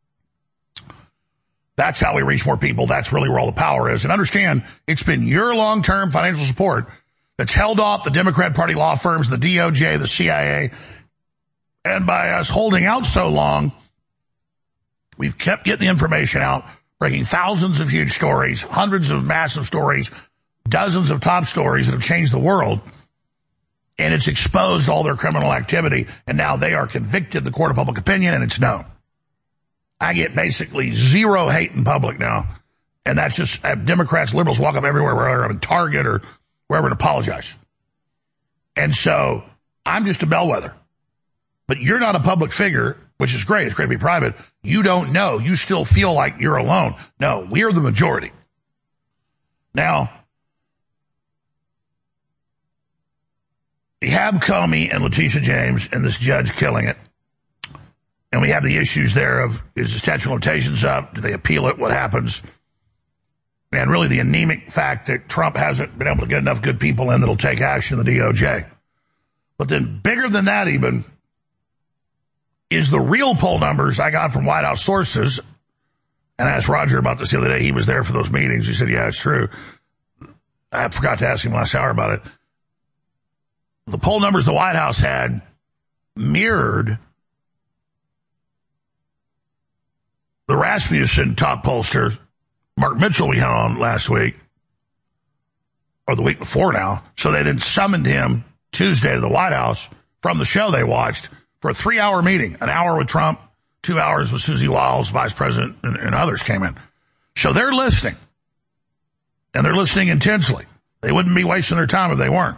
That's how we reach more people. That's really where all the power is. And understand, it's been your long-term financial support that's held off the Democrat Party law firms, the DOJ, the CIA. And by us holding out so long, we've kept getting the information out, breaking thousands of huge stories, hundreds of massive stories, dozens of top stories that have changed the world. And it's exposed all their criminal activity. And now they are convicted in the court of public opinion, and it's known. I get basically zero hate in public now. And that's just Democrats, liberals walk up everywhere, whether I'm in Target or wherever, and apologize. And so I'm just a bellwether. But you're not a public figure, which is great. It's great to be private. You don't know. You still feel like you're alone. No, we're the majority. Now, you have Comey and Letitia James and this judge killing it. And we have the issues there of, is the statute of limitations up? Do they appeal it? What happens? And really the anemic fact that Trump hasn't been able to get enough good people in that'll take action in the DOJ. But then bigger than that even is the real poll numbers I got from White House sources. And I asked Roger about this the other day. He was there for those meetings. He said, yeah, it's true. I forgot to ask him last hour about it. The poll numbers the White House had mirrored the Rasmussen top pollster, Mark Mitchell, we had on last week, or the week before now. So they then summoned him Tuesday to the White House from the show they watched for a 3-hour meeting, an hour with Trump, 2 hours with Susie Wiles, vice president, and others came in. So they're listening, and they're listening intensely. They wouldn't be wasting their time if they weren't.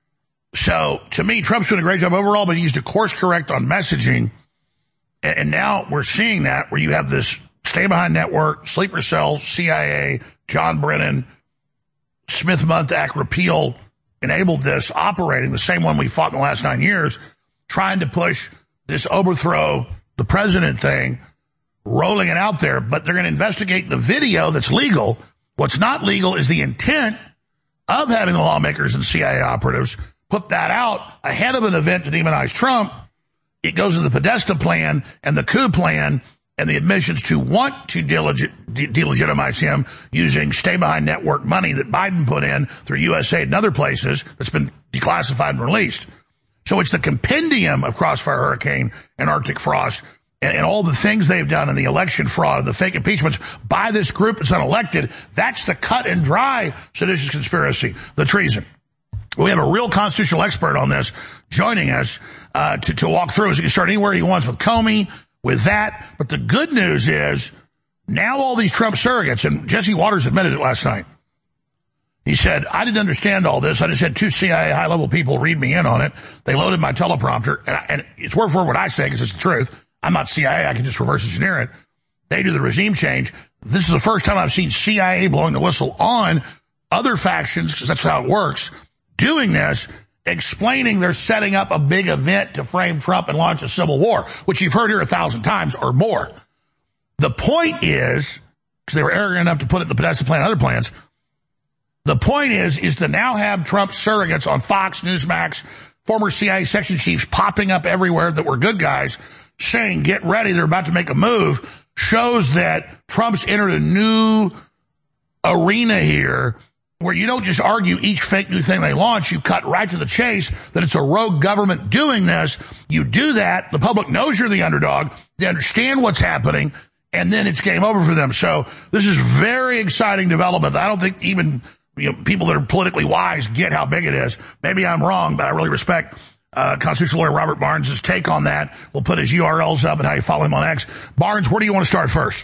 So to me, Trump's doing a great job overall, but he used to course correct on messaging. And now we're seeing that where you have this Stay Behind Network, Sleeper Cell, CIA, John Brennan, Smith-Mundt Act repeal enabled this operating, the same one we fought in the last 9 years, trying to push this overthrow the president thing, rolling it out there. But they're going to investigate the video that's legal. What's not legal is the intent of having the lawmakers and CIA operatives put that out ahead of an event to demonize Trump. It goes into the Podesta plan and the coup plan and the admissions to want to delegitimize him using Stay Behind Network money that Biden put in through USAID and other places that's been declassified and released. So it's the compendium of Crossfire Hurricane and Arctic Frost and all the things they've done in the election fraud and the fake impeachments by this group that's unelected. That's the cut and dry seditious conspiracy, the treason. We have a real constitutional expert on this joining us to walk through. He can start anywhere he wants with Comey, with that. But the good news is now all these Trump surrogates, and Jesse Waters admitted it last night. He said, I didn't understand all this. I just had 2 CIA high-level people read me in on it. They loaded my teleprompter, and it's word for word what I say because it's the truth. I'm not CIA. I can just reverse engineer it. They do the regime change. This is the first time I've seen CIA blowing the whistle on other factions, because that's how it works, doing this, explaining they're setting up a big event to frame Trump and launch a civil war, which you've heard here 1,000 times or more. The point is, because they were arrogant enough to put it in the Podesta plan and other plans, the point is to now have Trump surrogates on Fox, Newsmax, former CIA section chiefs popping up everywhere that were good guys, saying, get ready, they're about to make a move, shows that Trump's entered a new arena here where you don't just argue each fake new thing they launch, you cut right to the chase that it's a rogue government doing this. You do that, the public knows you're the underdog, they understand what's happening, and then it's game over for them. So this is very exciting development. I don't think even people that are politically wise get how big it is. Maybe I'm wrong, but I really respect constitutional lawyer Robert Barnes' take on that. We'll put his URLs up and how you follow him on X. Barnes, where do you want to start first?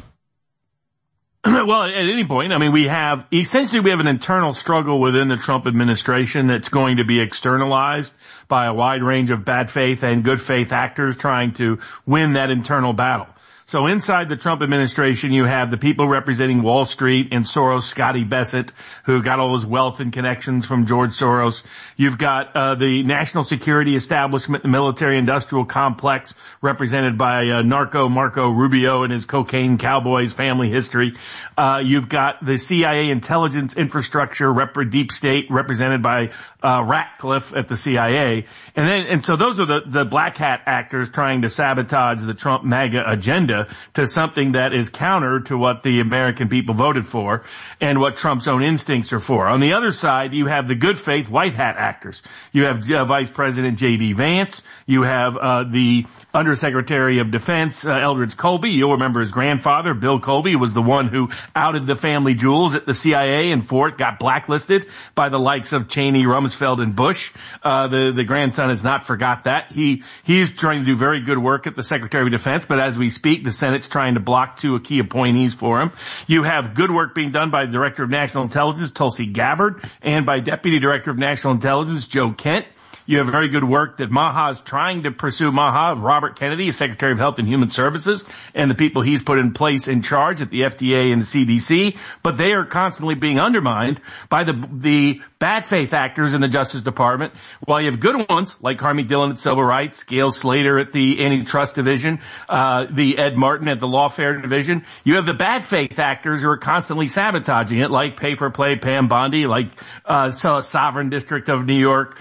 Well, at any point, I mean, we have an internal struggle within the Trump administration that's going to be externalized by a wide range of bad faith and good faith actors trying to win that internal battle. So inside the Trump administration, you have the people representing Wall Street and Soros, Scotty Bessent, who got all his wealth and connections from George Soros. You've got the national security establishment, the military-industrial complex, represented by narco Marco Rubio and his cocaine cowboys family history. You've got the CIA intelligence infrastructure, deep state, represented by Ratcliffe at the CIA. And so those are the black hat actors trying to sabotage the Trump MAGA agenda to something that is counter to what the American people voted for and what Trump's own instincts are for. On the other side, you have the good faith white hat actors. You have Vice President J.D. Vance. You have the Undersecretary of Defense, Eldridge Colby. You'll remember his grandfather, Bill Colby, was the one who outed the family jewels at the CIA and Fort, got blacklisted by the likes of Cheney, Rumsfeld, and Bush. The grandson has not forgot that. He's trying to do very good work at the Secretary of Defense, but as we speak, the Senate's trying to block 2 key appointees for him. You have good work being done by the Director of National Intelligence, Tulsi Gabbard, and by Deputy Director of National Intelligence, Joe Kent. You have very good work that Maha is trying to pursue. Maha, Robert Kennedy, Secretary of Health and Human Services, and the people he's put in place in charge at the FDA and the CDC, but they are constantly being undermined by the bad faith actors in the Justice Department, while you have good ones like Harmeet Dillon at Civil Rights, Gail Slater at the Antitrust Division, the Ed Martin at the Lawfare Division. You have the bad faith actors who are constantly sabotaging it, like Pay for Play, Pam Bondi, like Sovereign District of New York,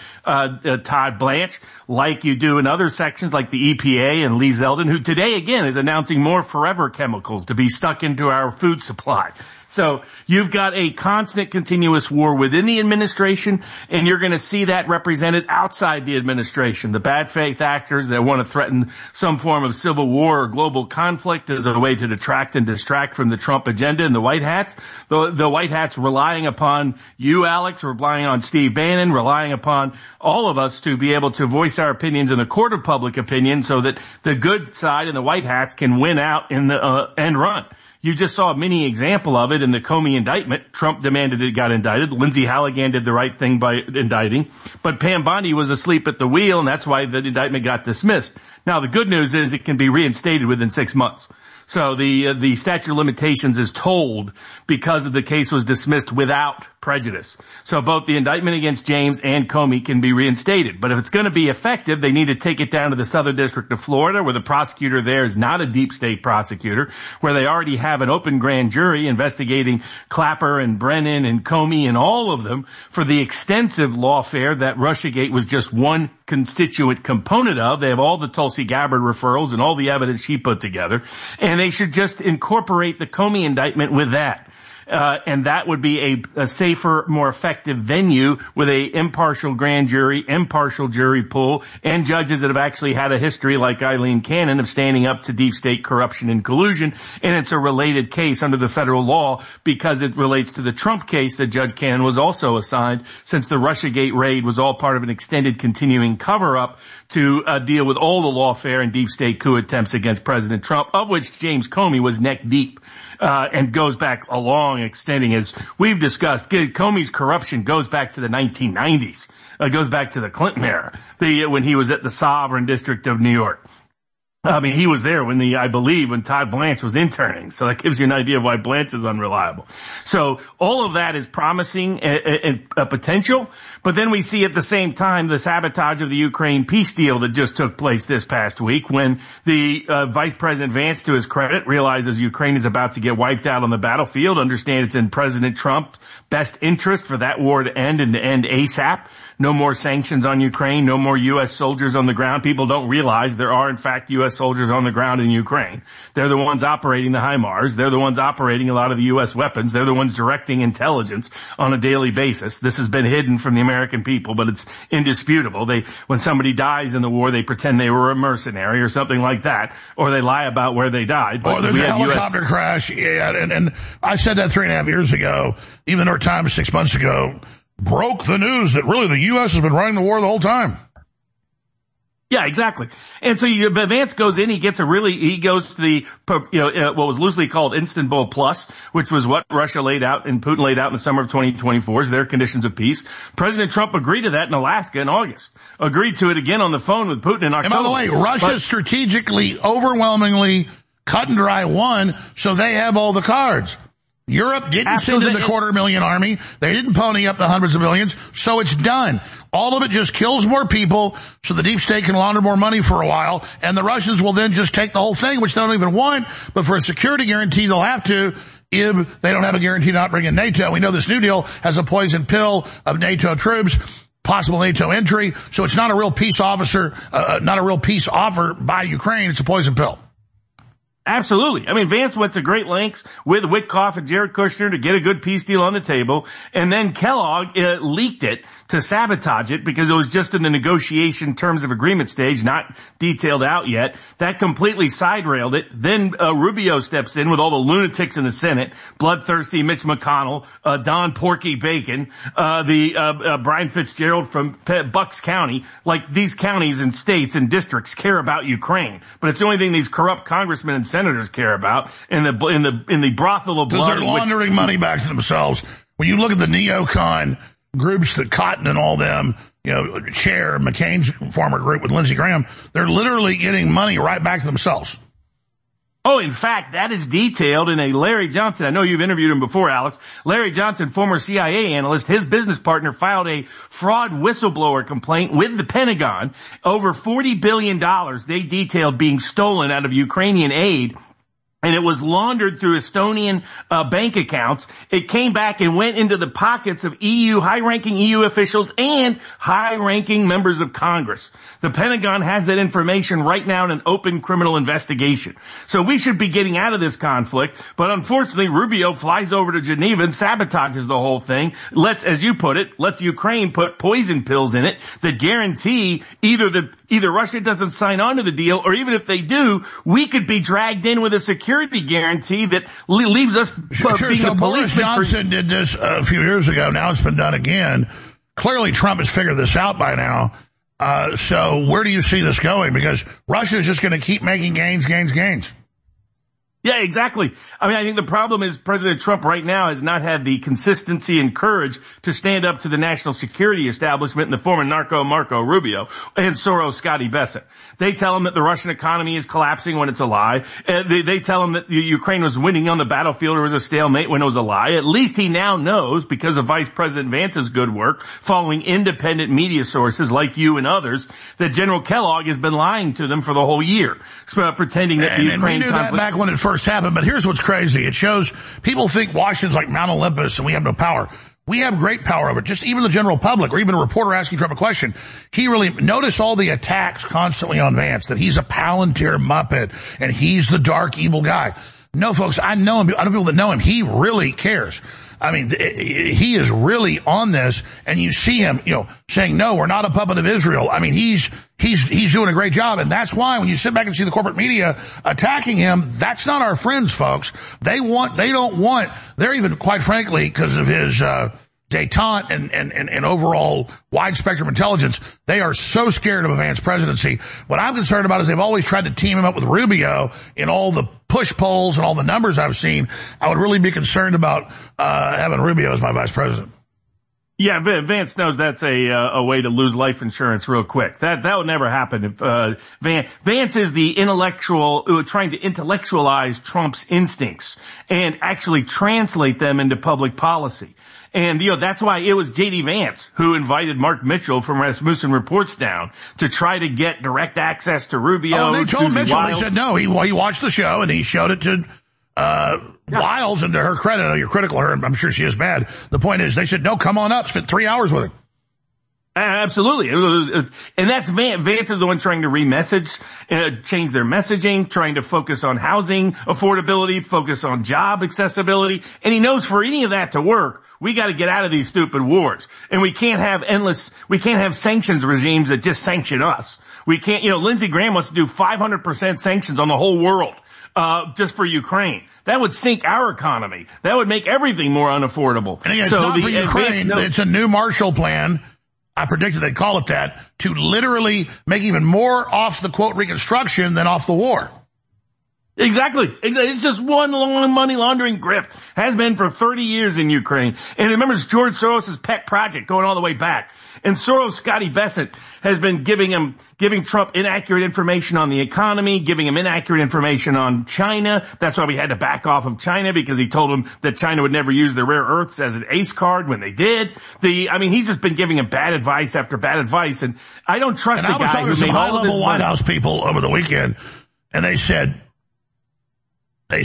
Todd Blanche, like you do in other sections like the EPA and Lee Zeldin, who today again is announcing more forever chemicals to be stuck into our food supply. So you've got a constant continuous war within the administration, and you're going to see that represented outside the administration. The bad faith actors that want to threaten some form of civil war or global conflict as a way to detract and distract from the Trump agenda and the White Hats. The White Hats relying upon you, Alex, relying on Steve Bannon, relying upon all of us to be able to voice our opinions in the court of public opinion so that the good side and the White Hats can win out in the end run. You just saw a mini example of it in the Comey indictment. Trump demanded it got indicted. Lindsey Halligan did the right thing by indicting. But Pam Bondi was asleep at the wheel, and that's why the indictment got dismissed. Now, the good news is it can be reinstated within 6 months. So the statute of limitations is told because the case was dismissed without prejudice. So both the indictment against James and Comey can be reinstated. But if it's going to be effective, they need to take it down to the Southern District of Florida, where the prosecutor there is not a deep state prosecutor, where they already have an open grand jury investigating Clapper and Brennan and Comey and all of them for the extensive lawfare that Russiagate was just one constituent component of. They have all the Tulsi Gabbard referrals and all the evidence she put together, and they should just incorporate the Comey indictment with that. And that would be a safer, more effective venue with a impartial grand jury, impartial jury pool, and judges that have actually had a history like Eileen Cannon of standing up to deep state corruption and collusion. And it's a related case under the federal law because it relates to the Trump case that Judge Cannon was also assigned, since the Russiagate raid was all part of an extended continuing cover-up to deal with all the lawfare and deep state coup attempts against President Trump, of which James Comey was neck deep. And goes back a long extending, as we've discussed. Comey's corruption goes back to the 1990s. It goes back to the Clinton era, when he was at the Sovereign District of New York. I mean, he was there I believe when Todd Blanche was interning. So that gives you an idea of why Blanche is unreliable. So all of that is promising a potential. But then we see at the same time the sabotage of the Ukraine peace deal that just took place this past week, when the Vice President Vance, to his credit, realizes Ukraine is about to get wiped out on the battlefield. Understand it's in President Trump's best interest for that war to end, and to end ASAP. No more sanctions on Ukraine, no more U.S. soldiers on the ground. People don't realize there are, in fact, U.S. soldiers on the ground in Ukraine. They're the ones operating the HIMARS. They're the ones operating a lot of the U.S. weapons. They're the ones directing intelligence on a daily basis. This has been hidden from the American people, but it's indisputable. When somebody dies in the war, they pretend they were a mercenary or something like that, or they lie about where they died. Or there's a helicopter crash. Yeah, and I said that 3.5 years ago. Even the New York Times 6 months ago broke the news that really the U.S. has been running the war the whole time. Yeah, exactly. And so Vance goes in, he goes to the, what was loosely called Istanbul Plus, which was what Russia laid out and Putin laid out in the summer of 2024 as their conditions of peace. President Trump agreed to that in Alaska in August. Agreed to it again on the phone with Putin in October. And by the way, Russia strategically, overwhelmingly, cut and dry won, so they have all the cards. Europe didn't send in the 250,000 army. They didn't pony up the hundreds of millions, so it's done. All of it just kills more people so the deep state can launder more money for a while, and the Russians will then just take the whole thing, which they don't even want, but for a security guarantee they'll have to if they don't have a guarantee not bringing NATO. We know this New Deal has a poison pill of NATO troops, possible NATO entry, so it's not a real peace offer by Ukraine, it's a poison pill. Absolutely. I mean, Vance went to great lengths with Witkoff and Jared Kushner to get a good peace deal on the table, and then Kellogg leaked it to sabotage it because it was just in the negotiation terms of agreement stage, not detailed out yet. That completely side-railed it. Then Rubio steps in with all the lunatics in the Senate, bloodthirsty Mitch McConnell, Don Porky Bacon, Brian Fitzgerald from Bucks County. Like, these counties and states and districts care about Ukraine, but it's the only thing these corrupt congressmen and senators care about in the brothel of blood. Because they're laundering money back to themselves. When you look at the neocon groups, that Cotton and all them, chair McCain's former group with Lindsey Graham, they're literally getting money right back to themselves. Oh, in fact, that is detailed in a Larry Johnson. I know you've interviewed him before, Alex. Larry Johnson, former CIA analyst, his business partner filed a fraud whistleblower complaint with the Pentagon. Over $40 billion they detailed being stolen out of Ukrainian aid. And it was laundered through Estonian bank accounts. It came back and went into the pockets of high-ranking EU officials and high-ranking members of Congress. The Pentagon has that information right now in an open criminal investigation. So we should be getting out of this conflict. But unfortunately, Rubio flies over to Geneva and sabotages the whole thing. As you put it, lets Ukraine put poison pills in it that guarantee either Russia doesn't sign on to the deal, or even if they do, we could be dragged in with a security guarantee that leaves us being so a Boris policeman. Johnson did this a few years ago. Now it's been done again. Clearly Trump has figured this out by now. So where do you see this going? Because Russia is just going to keep making gains. Yeah, exactly. I mean, I think the problem is President Trump right now has not had the consistency and courage to stand up to the national security establishment in the form of narco Marco Rubio and Soros Scotty Bessent. They tell him that the Russian economy is collapsing when it's a lie. They tell him that Ukraine was winning on the battlefield or was a stalemate when it was a lie. At least he now knows, because of Vice President Vance's good work, following independent media sources like you and others, that General Kellogg has been lying to them for the whole year, pretending that the Ukraine we knew conflict... that back when it first happened, but here's what's crazy. It shows people think Washington's like Mount Olympus and we have no power. We have great power over it. Just even the general public, or even a reporter asking Trump a question, he really notice all the attacks constantly on Vance, that he's a Palantir Muppet and he's the dark evil guy. No, folks, I know him. I know people that know him. He really cares. I mean, he is really on this, and you see him, saying, no, we're not a puppet of Israel. I mean, he's doing a great job, and that's why when you sit back and see the corporate media attacking him, that's not our friends, folks. They're even, quite frankly, because of his, detente and overall wide spectrum intelligence, they are so scared of a Vance presidency. What I'm concerned about is they've always tried to team him up with Rubio in all the push polls and all the numbers I've seen. I would really be concerned about having Rubio as my vice president. Yeah, Vance knows that's a way to lose life insurance real quick. That would never happen if Vance is the intellectual trying to intellectualize Trump's instincts and actually translate them into public policy. And, that's why it was J.D. Vance who invited Mark Mitchell from Rasmussen Reports down to try to get direct access to Rubio. Oh, they told Susie Mitchell, Wiles. they said no. He watched the show and he showed it to, Wiles, and to her credit, I know you're critical of her, and I'm sure she is bad. The point is, they said, no, come on up, spent 3 hours with him. Absolutely. And that's Vance. Vance is the one trying to change their messaging, trying to focus on housing affordability, focus on job accessibility. And he knows for any of that to work, we got to get out of these stupid wars. And we can't have sanctions regimes that just sanction us. We can't, Lindsey Graham wants to do 500% sanctions on the whole world, just for Ukraine. That would sink our economy. That would make everything more unaffordable. And again, it's not for Ukraine. It's a new Marshall Plan. I predicted they'd call it that, to literally make even more off the quote reconstruction than off the war. Exactly. It's just one long money laundering grift. Has been for 30 years in Ukraine. And remember, it's George Soros' pet project going all the way back. And Soros Scotty Bessent has been giving Trump inaccurate information on the economy, giving him inaccurate information on China. That's why we had to back off of China, because he told him that China would never use the rare earths as an ace card when they did. He's just been giving him bad advice after bad advice. And I don't trust the guy who made all of this money. I was talking to some high-level White House people over the weekend, and they said, they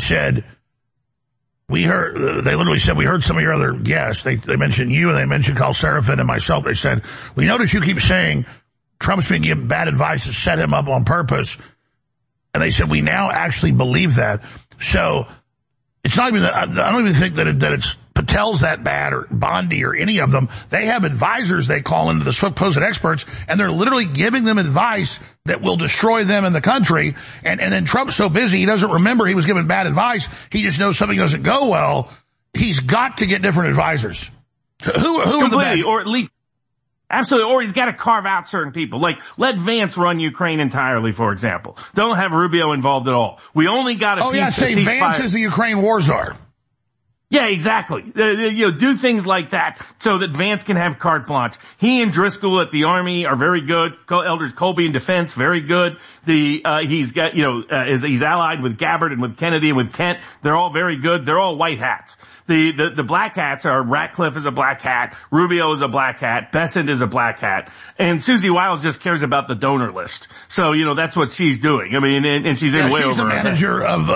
literally said, we heard some of your other guests. They mentioned you, and they mentioned Carl Serafin and myself. They said, we notice you keep saying Trump's been giving bad advice to set him up on purpose. And they said, we now actually believe that. So it's not even that, I don't even think that it's Patel's that bad, or Bondi, or any of them. They have advisors they call into the supposed experts, and they're literally giving them advice that will destroy them in the country. And then Trump's so busy, he doesn't remember he was given bad advice. He just knows something doesn't go well. He's got to get different advisors. Who are the bad? Or at least, absolutely. Or he's got to carve out certain people. Like, let Vance run Ukraine entirely, for example. Don't have Rubio involved at all. We only got a piece of ceasefire. Vance is the Ukraine war czar. Yeah, exactly. Do things like that so that Vance can have carte blanche. He and Driscoll at the Army are very good. Elders Colby in defense, very good. He's got, he's allied with Gabbard and with Kennedy and with Kent. They're all very good. They're all white hats. The black hats are Ratcliffe is a black hat, Rubio is a black hat, Bessent is a black hat, and Susie Wiles just cares about the donor list. So, that's what she's doing. I mean, and she's in way over. She's the manager of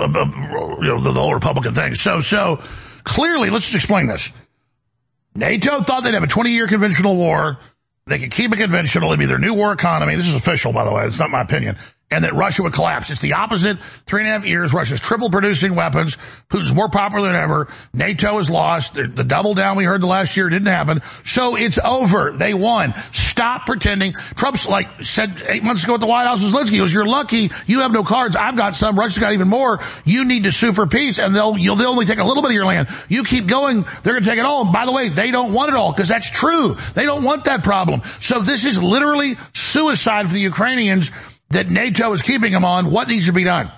the whole Republican thing. So clearly, let's just explain this. NATO thought they'd have a 20-year conventional war. They could keep it conventional. It'd be their new war economy. This is official, by the way. It's not my opinion. And that Russia would collapse. It's the opposite. 3.5 years. Russia's triple producing weapons. Putin's more popular than ever. NATO has lost. The double down we heard the last year didn't happen. So it's over. They won. Stop pretending. Trump's said 8 months ago at the White House was Zelensky. He goes, you're lucky. You have no cards. I've got some. Russia's got even more. You need to sue for peace and they'll only take a little bit of your land. You keep going. They're going to take it all. And by the way, they don't want it all because that's true. They don't want that problem. So this is literally suicide for the Ukrainians that NATO is keeping them on. What needs to be done?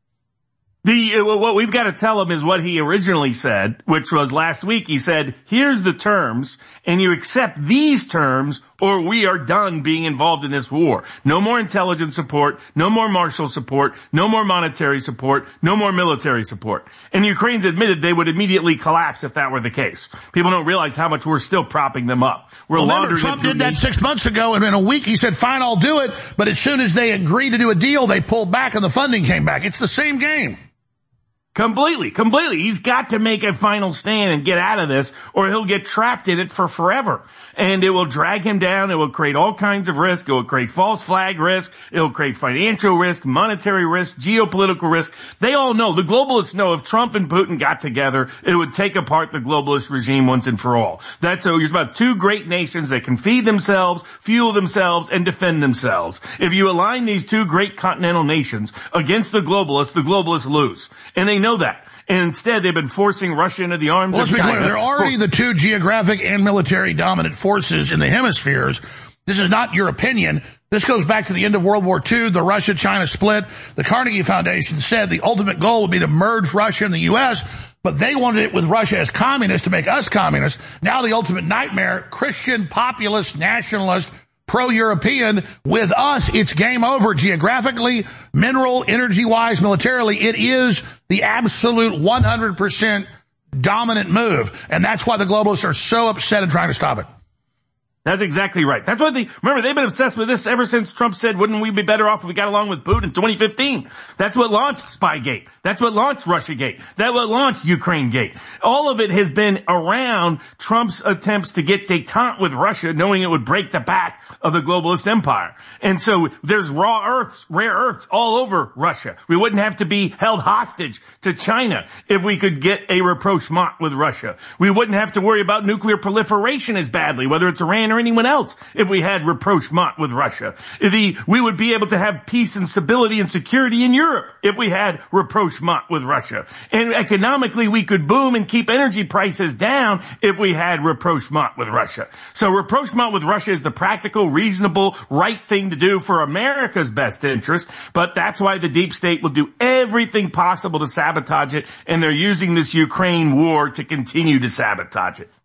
What we've got to tell him is what he originally said, which was last week. He said, here's the terms, and you accept these terms, or we are done being involved in this war. No more intelligence support, no more Marshall support, no more monetary support, no more military support. And the Ukrainians admitted they would immediately collapse if that were the case. People don't realize how much we're still propping them up. Remember, Trump did that 6 months ago, and in a week he said, fine, I'll do it. But as soon as they agreed to do a deal, they pulled back and the funding came back. It's the same game. Completely. He's got to make a final stand and get out of this, or he'll get trapped in it for forever. And it will drag him down. It will create all kinds of risk. It will create false flag risk. It will create financial risk, monetary risk, geopolitical risk. They all know, the globalists know if Trump and Putin got together, it would take apart the globalist regime once and for all. That's so. There's about two great nations that can feed themselves, fuel themselves, and defend themselves. If you align these two great continental nations against the globalists lose. And they know that. And instead, they've been forcing Russia into the arms of China. Let's be clear. They're already the two geographic and military dominant forces in the hemispheres. This is not your opinion. This goes back to the end of World War II, the Russia-China split. The Carnegie Foundation said the ultimate goal would be to merge Russia and the U.S., but they wanted it with Russia as communist to make us communists. Now the ultimate nightmare, Christian, populist, nationalist, pro-European. With us, it's game over geographically, mineral, energy-wise, militarily. It is the absolute 100% dominant move. And that's why the globalists are so upset and trying to stop it. That's exactly right. That's what remember, they've been obsessed with this ever since Trump said, wouldn't we be better off if we got along with Putin in 2015? That's what launched Spygate. That's what launched Russiagate. That's what launched Ukrainegate. All of it has been around Trump's attempts to get détente with Russia, knowing it would break the back of the globalist empire. And so there's rare earths all over Russia. We wouldn't have to be held hostage to China if we could get a rapprochement with Russia. We wouldn't have to worry about nuclear proliferation as badly, whether it's Iran or anyone else, if we had rapprochement with Russia. We would be able to have peace and stability and security in Europe if we had rapprochement with Russia. And economically, we could boom and keep energy prices down if we had rapprochement with Russia. So rapprochement with Russia is the practical, reasonable, right thing to do for America's best interest, but that's why the deep state will do everything possible to sabotage it, and they're using this Ukraine war to continue to sabotage it.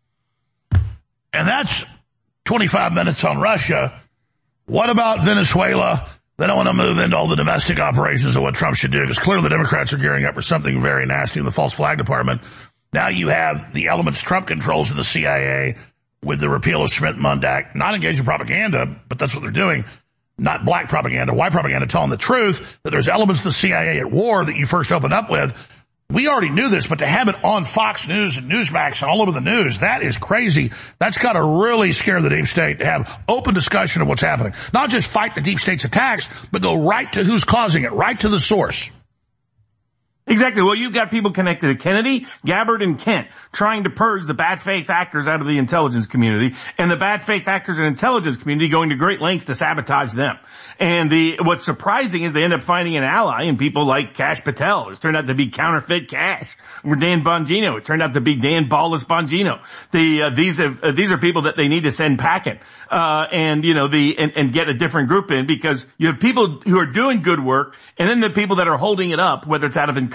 And that's 25 minutes on Russia. What about Venezuela? They don't want to move into all the domestic operations of what Trump should do, because clearly the Democrats are gearing up for something very nasty in the false flag department. Now you have the elements Trump controls in the CIA with the repeal of Smith-Mundt Act, not engaged in propaganda, but that's what they're doing. Not black propaganda, white propaganda, telling the truth that there's elements of the CIA at war that you first opened up with. We already knew this, but to have it on Fox News and Newsmax and all over the news, that is crazy. That's got to really scare the deep state to have open discussion of what's happening. Not just fight the deep state's attacks, but go right to who's causing it, right to the source. Exactly. Well, you've got people connected to Kennedy, Gabbard, and Kent trying to purge the bad faith actors out of the intelligence community, and the bad faith actors in the intelligence community going to great lengths to sabotage them. And what's surprising is they end up finding an ally in people like Kash Patel. It turned out to be counterfeit cash. Or Dan Bongino. It turned out to be Dan Ballas Bongino. These are people that they need to send packing, and get a different group in, because you have people who are doing good work, and then the people that are holding it up, whether it's out of incompetence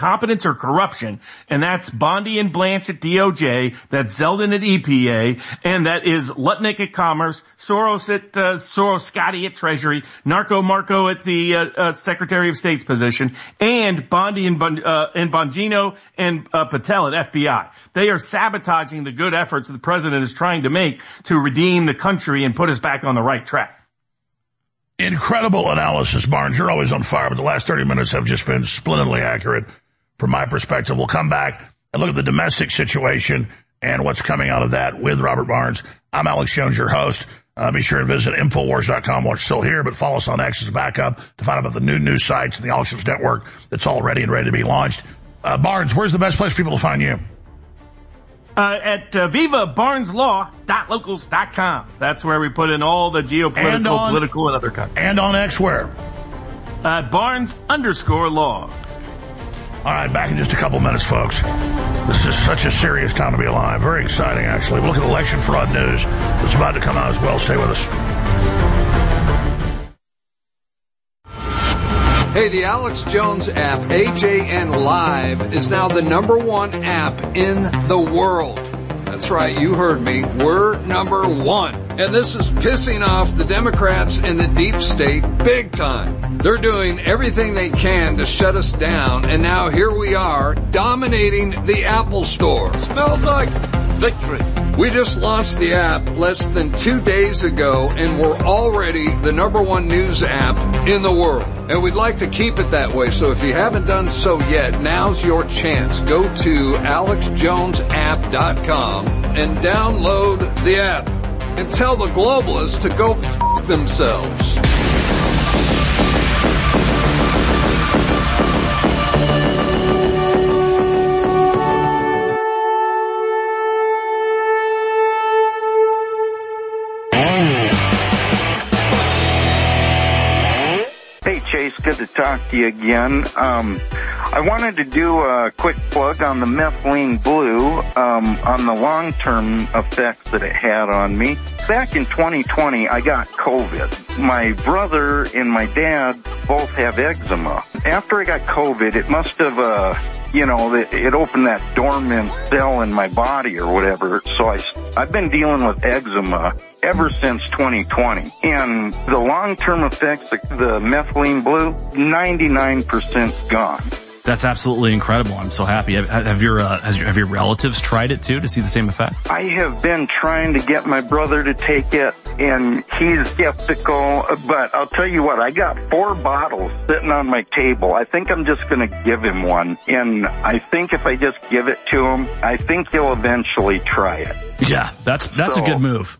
incompetence or corruption. And that's Bondi and Blanche at DOJ, that's Zeldin at EPA, and that is Lutnick at Commerce, Soros Scotty at Treasury, Narco Marco at the Secretary of State's position, and Bondi and Bongino and Patel at FBI. They are sabotaging the good efforts that the president is trying to make to redeem the country and put us back on the right track. Incredible analysis, Barnes. You're always on fire, but the last 30 minutes have just been splendidly accurate from my perspective. We'll come back and look at the domestic situation and what's coming out of that with Robert Barnes. I'm Alex Jones, your host. Be sure to visit Infowars.com while it's still here, but follow us on X as a backup to find out about the new news sites and the Alex Jones Network that's all ready and ready to be launched. Barnes, where's the best place for people to find you? At vivabarneslaw.locals.com. That's where we put in all the geopolitical, political, and other content. And on X where? Barnes_law. All right, back in just a couple minutes, folks. This is such a serious time to be alive. Very exciting, actually. We'll look at election fraud news that's about to come out as well. Stay with us. Hey, the Alex Jones app, AJN Live, is now the #1 app in the world. That's right, you heard me. We're #1. And this is pissing off the Democrats and the deep state big time. They're doing everything they can to shut us down, and now here we are, dominating the Apple Store. Smells like victory. We just launched the app less than 2 days ago, and we're already the #1 news app in the world. And we'd like to keep it that way, so if you haven't done so yet, now's your chance. Go to alexjonesapp.com and download the app. And tell the globalists to go f*** themselves. Chase, good to talk to you again. I wanted to do a quick plug on the methylene blue, on the long-term effects that it had on me. Back in 2020, I got COVID. My brother and my dad both have eczema. After I got COVID, it must have, it opened that dormant cell in my body or whatever. So I've been dealing with eczema ever since 2020. And the long-term effects, the methylene blue, 99% gone. That's absolutely incredible. I'm so happy. Have your relatives tried it too to see the same effect? I have been trying to get my brother to take it, and he's skeptical. But I'll tell you what, I got 4 bottles sitting on my table. I think I'm just going to give him one, and I think if I just give it to him, I think he'll eventually try it. Yeah, that's a good move.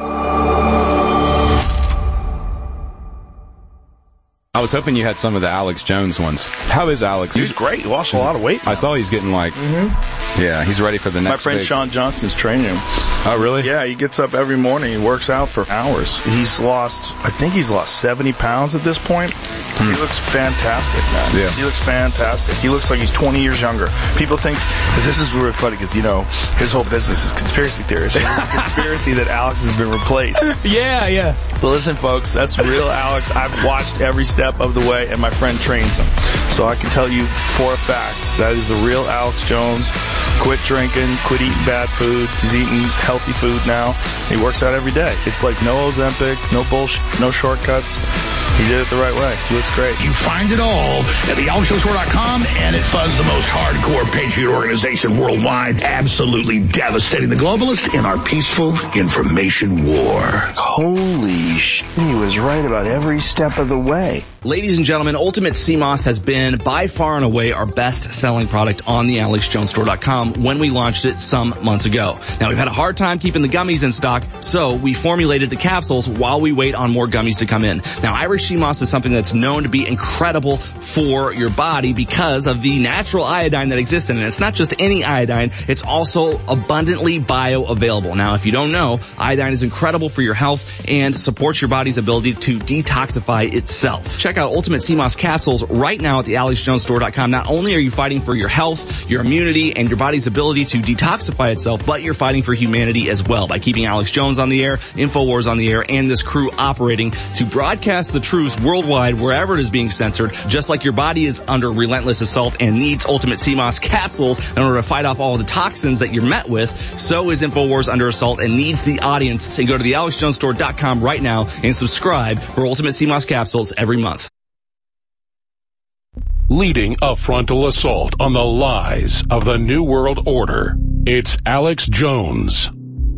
I was hoping you had some of the Alex Jones ones. How is Alex? He's great. He lost a lot of weight. I saw he's getting yeah, he's ready for the next. My friend Sean Johnson's training him. Oh, really? Yeah, he gets up every morning. He works out for hours. I think he's lost 70 pounds at this point. He looks fantastic, man. Yeah. He looks fantastic. He looks like he's 20 years younger. People think, this is really funny because, his whole business is conspiracy theories. So it's a conspiracy that Alex has been replaced. Yeah. But listen, folks, that's real Alex. I've watched every step of the way, and my friend trains him. So I can tell you for a fact that is the real Alex Jones. Quit drinking, quit eating bad food. He's eating healthy food now. He works out every day. It's like no Ozempic, no bullshit, no shortcuts. He did it the right way. He looks great. You find it all at thealexjonesstore.com, and it funds the most hardcore patriot organization worldwide, absolutely devastating the globalists in our peaceful information war. Holy shit, he was right about every step of the way. Ladies and gentlemen, Ultimate CMOS has been by far and away our best-selling product on the AlexJonesStore.com when we launched it some months ago. Now, we've had a hard time keeping the gummies in stock, so we formulated the capsules while we wait on more gummies to come in. Now, Irish CMOS is something that's known to be incredible for your body because of the natural iodine that exists in it. It's not just any iodine, it's also abundantly bioavailable. Now, if you don't know, iodine is incredible for your health and supports your body's ability to detoxify itself. Check check out Ultimate Sea Moss capsules right now at the AlexJonesStore.com. Not only are you fighting for your health, your immunity, and your body's ability to detoxify itself, but you're fighting for humanity as well by keeping Alex Jones on the air, InfoWars on the air, and this crew operating to broadcast the truth worldwide wherever it is being censored, just like your body is under relentless assault and needs Ultimate Sea Moss capsules in order to fight off all the toxins that you're met with. So is InfoWars under assault and needs the audience. So go to the AlexJonesStore.com right now and subscribe for Ultimate Sea Moss capsules every month. Leading a frontal assault on the lies of the New World Order, it's Alex Jones.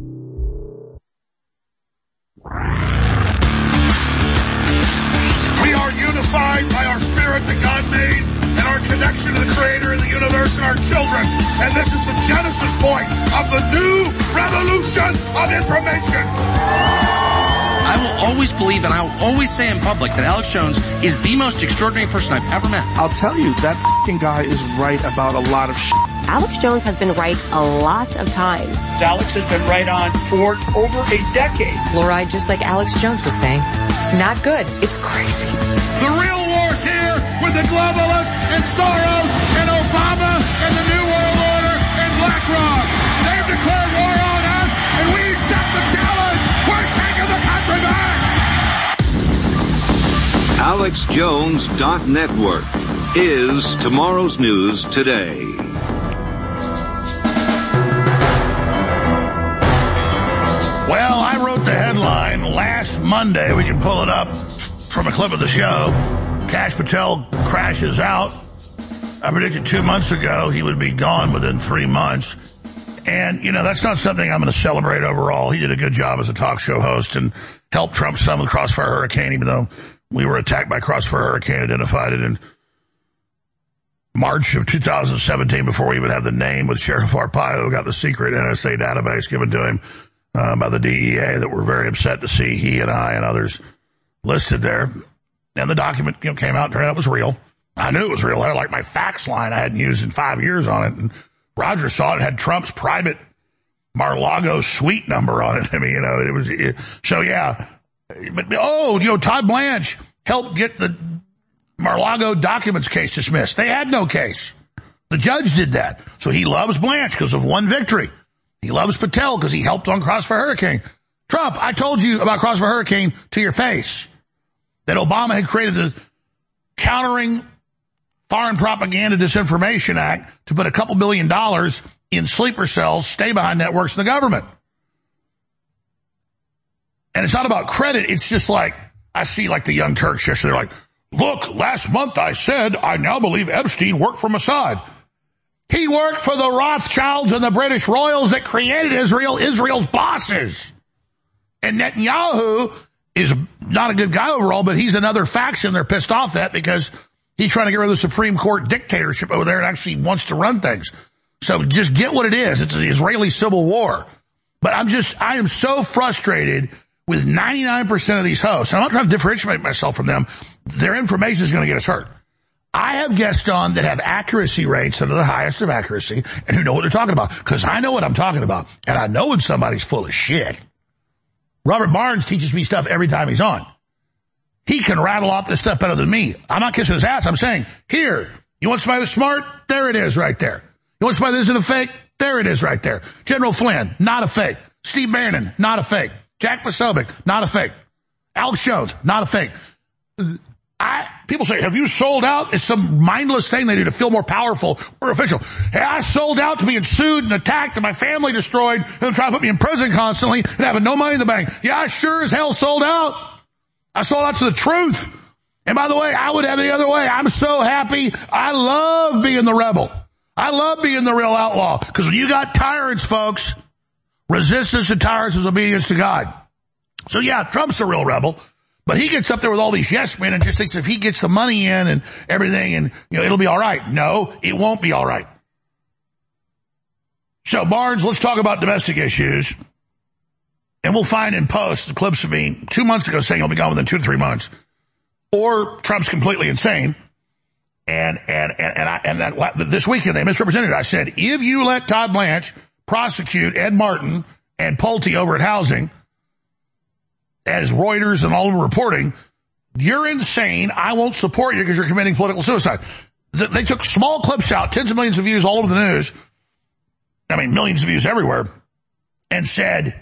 We are unified by our spirit that God made and our connection to the Creator of the universe and our children. And this is the genesis point of the new revolution of information. I will always believe and I will always say in public that Alex Jones is the most extraordinary person I've ever met. I'll tell you, that f***ing guy is right about a lot of shit. Alex Jones has been right a lot of times. Alex has been right on for over a decade. Fluoride, just like Alex Jones was saying, not good. It's crazy. The real war's here with the globalists and Soros and Obama and the New World Order and BlackRock. They've declared war on us and we accept the challenge. We're taking the country back. AlexJones.network is tomorrow's news today. Well, I wrote the headline last Monday. We can pull it up from a clip of the show. Kash Patel crashes out. I predicted 2 months ago he would be gone within 3 months. And, you know, that's not something I'm going to celebrate overall. He did a good job as a talk show host and helped trump some with Crossfire Hurricane, even though we were attacked by Crossfire Hurricane, identified it in March of 2017 before we even had the name, with Sheriff Arpaio got the secret NSA database given to him by the DEA that we're very upset to see he and I and others listed there. And the document came out, turned out it was real. I knew it was real. I had like my fax line I hadn't used in 5 years on it. And Roger saw it, had Trump's private Mar-a-Lago suite number on it. I mean, you know, it was, so yeah. But, Todd Blanche helped get the Mar-a-Lago documents case dismissed. They had no case. The judge did that. So he loves Blanche because of one victory. He loves Patel because he helped on Crossfire Hurricane. Trump, I told you about Crossfire Hurricane to your face, that Obama had created the Countering Foreign Propaganda Disinformation Act to put $2 billion in sleeper cells, stay-behind networks in the government. And it's not about credit. It's just like, I see like the Young Turks yesterday, they're like, look, last month I said I now believe Epstein worked for Mossad. He worked for the Rothschilds and the British royals that created Israel, Israel's bosses. And Netanyahu is not a good guy overall, but he's another faction they're pissed off at because he's trying to get rid of the Supreme Court dictatorship over there and actually wants to run things. So just get what it is. It's an Israeli civil war. But I am so frustrated with 99% of these hosts. I'm not trying to differentiate myself from them. Their information is going to get us hurt. I have guests on that have accuracy rates that are the highest of accuracy and who know what they're talking about, because I know what I'm talking about, and I know when somebody's full of shit. Robert Barnes teaches me stuff every time he's on. He can rattle off this stuff better than me. I'm not kissing his ass. I'm saying, here, you want somebody that's smart? There it is right there. You want somebody that isn't a fake? There it is right there. General Flynn, not a fake. Steve Bannon, not a fake. Jack Posobiec, not a fake. Alex Jones, not a fake. People say, have you sold out? It's some mindless thing they do to feel more powerful or official. Hey, I sold out to being sued and attacked and my family destroyed and trying to put me in prison constantly and having no money in the bank. Yeah, I sure as hell sold out. I sold out to the truth. And by the way, I would have it the other way. I'm so happy. I love being the rebel. I love being the real outlaw. Because when you got tyrants, folks, resistance to tyrants is obedience to God. So yeah, Trump's the real rebel. But he gets up there with all these yes men and just thinks if he gets the money in and everything and, it'll be all right. No, it won't be all right. So Barnes, let's talk about domestic issues. And we'll find in post the clips of me 2 months ago saying he'll be gone within 2 to 3 months. Or Trump's completely insane. And this weekend they misrepresented it. I said, if you let Todd Blanche prosecute Ed Martin and Pulte over at Housing, as Reuters and all of them reporting, you're insane. I won't support you because you're committing political suicide. They took small clips out, tens of millions of views all over the news. I mean, millions of views everywhere, and said,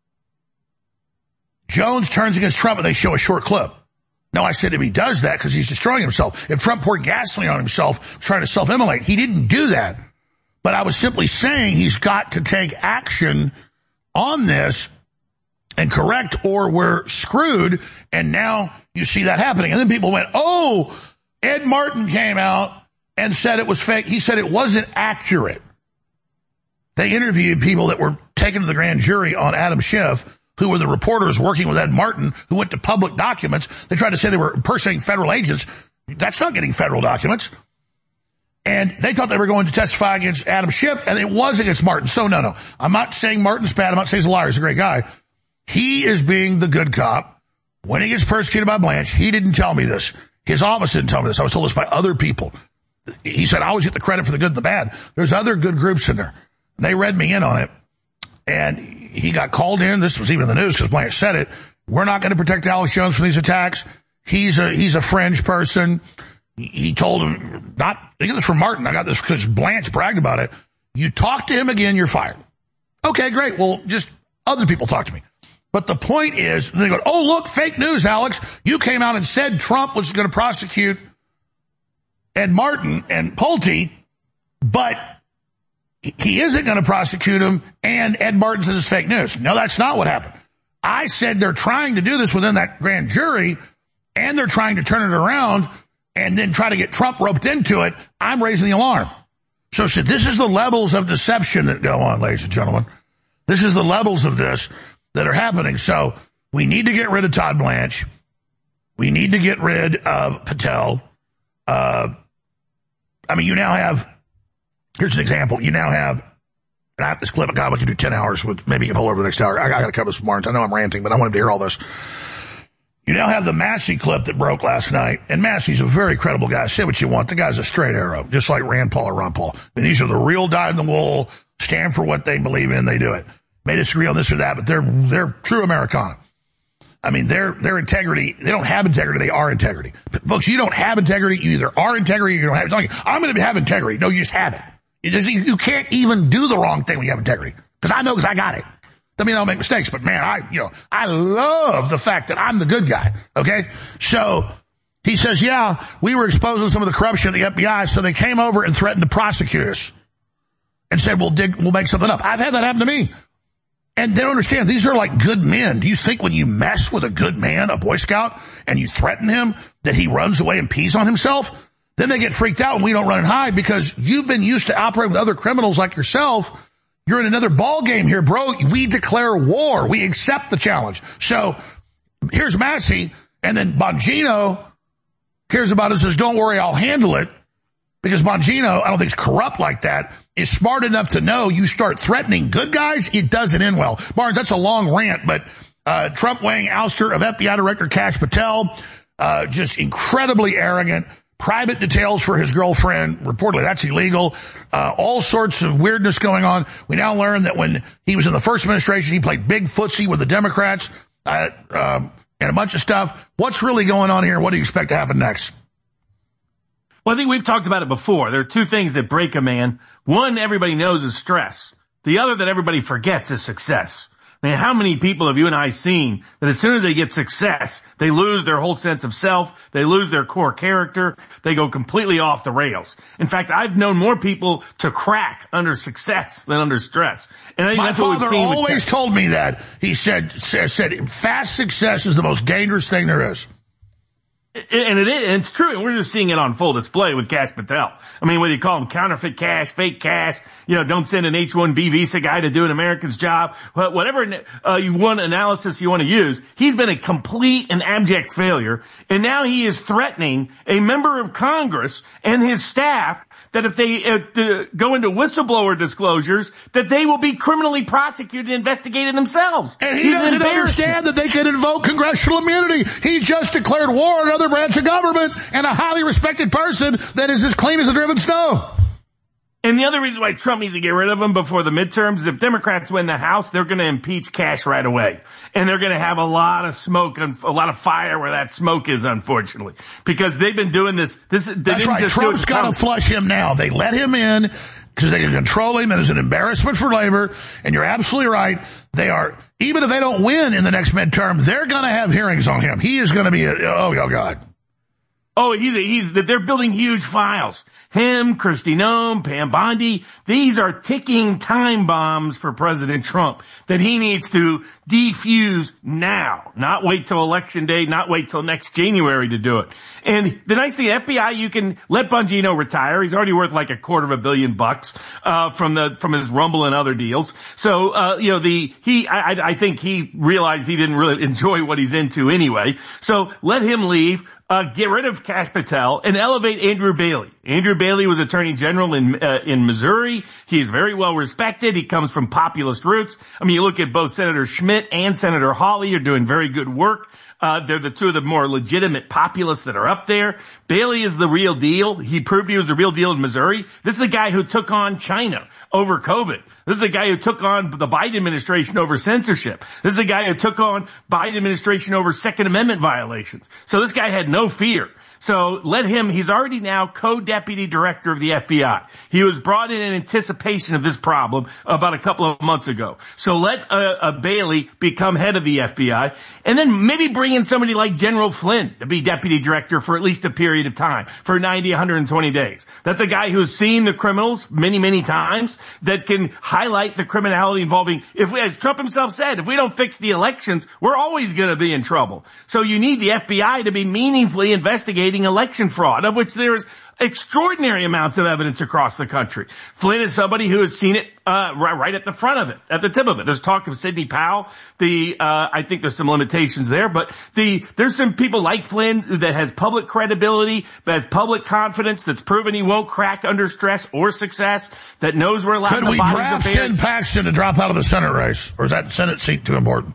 Jones turns against Trump, and they show a short clip. No, I said if he does that because he's destroying himself. If Trump poured gasoline on himself, trying to self-immolate, he didn't do that. But I was simply saying he's got to take action on this and correct, or we're screwed. And now you see that happening. And then people went, oh, Ed Martin came out and said it was fake. He said it wasn't accurate. They interviewed people that were taken to the grand jury on Adam Schiff, who were the reporters working with Ed Martin, who went to public documents. They tried to say they were impersonating federal agents. That's not getting federal documents. And they thought they were going to testify against Adam Schiff, and it was against Martin. So no. I'm not saying Martin's bad. I'm not saying he's a liar. He's a great guy. He is being the good cop. When he gets persecuted by Blanche, he didn't tell me this. His office didn't tell me this. I was told this by other people. He said, I always get the credit for the good and the bad. There's other good groups in there. They read me in on it. And he got called in. This was even in the news because Blanche said it. We're not going to protect Alex Jones from these attacks. He's a fringe person. He told him, I get this from Martin. I got this because Blanche bragged about it. You talk to him again, you're fired. Okay, great. Well, just other people talk to me. But the point is, they go, oh, look, fake news, Alex. You came out and said Trump was going to prosecute Ed Martin and Pulte, but he isn't going to prosecute him, and Ed Martin says it's fake news. No, that's not what happened. I said they're trying to do this within that grand jury, and they're trying to turn it around and then try to get Trump roped into it. I'm raising the alarm. So this is the levels of deception that go on, ladies and gentlemen. This is the levels of this that are happening. So we need to get rid of Todd Blanche. We need to get rid of Patel. You now have, here's an example. You now have, and I have this clip. God, we can do 10 hours with, maybe you can hold over the next hour. I got to cover this with Barnes. I know I'm ranting, but I wanted to hear all this. You now have the Massey clip that broke last night, and Massey's a very credible guy. Say what you want. The guy's a straight arrow, just like Rand Paul or Ron Paul. And these are the real dyed-in-the-wool, stand for what they believe in, they do it. May disagree on this or that, but they're true Americana. I mean, their integrity, they don't have integrity, they are integrity. Folks, you don't have integrity, you either are integrity or you don't have it. I'm going to have integrity. No, you just have it. You can't even do the wrong thing when you have integrity. Because I got it. Doesn't mean I don't make mistakes, but man, I love the fact that I'm the good guy. Okay? So, he says, yeah, we were exposing some of the corruption of the FBI, so they came over and threatened to prosecute us. And said, we'll make something up. I've had that happen to me. And they don't understand, these are like good men. Do you think when you mess with a good man, a Boy Scout, and you threaten him, that he runs away and pees on himself? Then they get freaked out and we don't run and hide because you've been used to operating with other criminals like yourself. You're in another ball game here, bro. We declare war. We accept the challenge. So here's Massey, and then Bongino cares about it and says, don't worry, I'll handle it. Because Bongino, I don't think is corrupt like that, is smart enough to know you start threatening good guys, it doesn't end well. Barnes, that's a long rant, but Trump weighing ouster of FBI Director Kash Patel, just incredibly arrogant. Private details for his girlfriend, reportedly that's illegal. All sorts of weirdness going on. We now learn that when he was in the first administration, he played big footsie with the Democrats, and a bunch of stuff. What's really going on here? What do you expect to happen next? Well, I think we've talked about it before. There are two things that break a man. One, everybody knows is stress. The other that everybody forgets is success. I mean, how many people have you and I seen that as soon as they get success, they lose their whole sense of self, they lose their core character, they go completely off the rails. In fact, I've known more people to crack under success than under stress. And I think that's what we've seen. My father always told me that. He said, fast success is the most dangerous thing there is. And it is, and it's true, and we're just seeing it on full display with Kash Patel. I mean, whether you call him counterfeit cash, fake cash, don't send an H-1B visa guy to do an American's job, whatever analysis you want to use, he's been a complete and abject failure, and now he is threatening a member of Congress and his staff that if they go into whistleblower disclosures, that they will be criminally prosecuted and investigated themselves. And he doesn't understand that they can invoke congressional immunity. He just declared war on another branch of government and a highly respected person that is as clean as the driven snow. And the other reason why Trump needs to get rid of him before the midterms is if Democrats win the House, they're going to impeach Kash right away. And they're going to have a lot of smoke and a lot of fire where that smoke is, unfortunately. Because they've been doing this. That's right. Trump's got to flush him now. They let him in because they can control him and it's an embarrassment for labor. And you're absolutely right. They are, even if they don't win in the next midterm, they're going to have hearings on him. He is going to be oh God. Oh, they're building huge files. Him, Kristi Noem, Pam Bondi, these are ticking time bombs for President Trump that he needs to defuse now. Not wait till election day, not wait till next January to do it. And the nice thing, FBI, you can let Bongino retire. He's already worth like $250 million, from his Rumble and other deals. So, I think he realized he didn't really enjoy what he's into anyway. So let him leave. Get rid of Kash Patel and elevate Andrew Bailey. Andrew Bailey was Attorney General in Missouri. He's very well respected. He comes from populist roots. I mean, you look at both Senator Schmidt and Senator Hawley are doing very good work. They're the two of the more legitimate populists that are up there. Bailey is the real deal. He proved he was the real deal in Missouri. This is the guy who took on China over COVID. This is a guy who took on the Biden administration over censorship. This is a guy who took on Biden administration over Second Amendment violations. So this guy had no fear. So let him, he's already now co-deputy director of the FBI. He was brought in anticipation of this problem about a couple of months ago. So let Bailey become head of the FBI and then maybe bring in somebody like General Flynn to be deputy director for at least a period of time, for 90, 120 days. That's a guy who's seen the criminals many, many times that can highlight the criminality involving, as Trump himself said, if we don't fix the elections, we're always going to be in trouble. So you need the FBI to be meaningfully investigating election fraud, of which there is extraordinary amounts of evidence across the country. Flynn is somebody who has seen it right at the front of it, at the tip of it. There's talk of Sidney Powell. I think there's some limitations there, but there's some people like Flynn that has public credibility, that has public confidence, that's proven he won't crack under stress or success, that knows where a lot of the bodies are buried. Could we draft Ken Paxton to drop out of the Senate race, or is that Senate seat too important?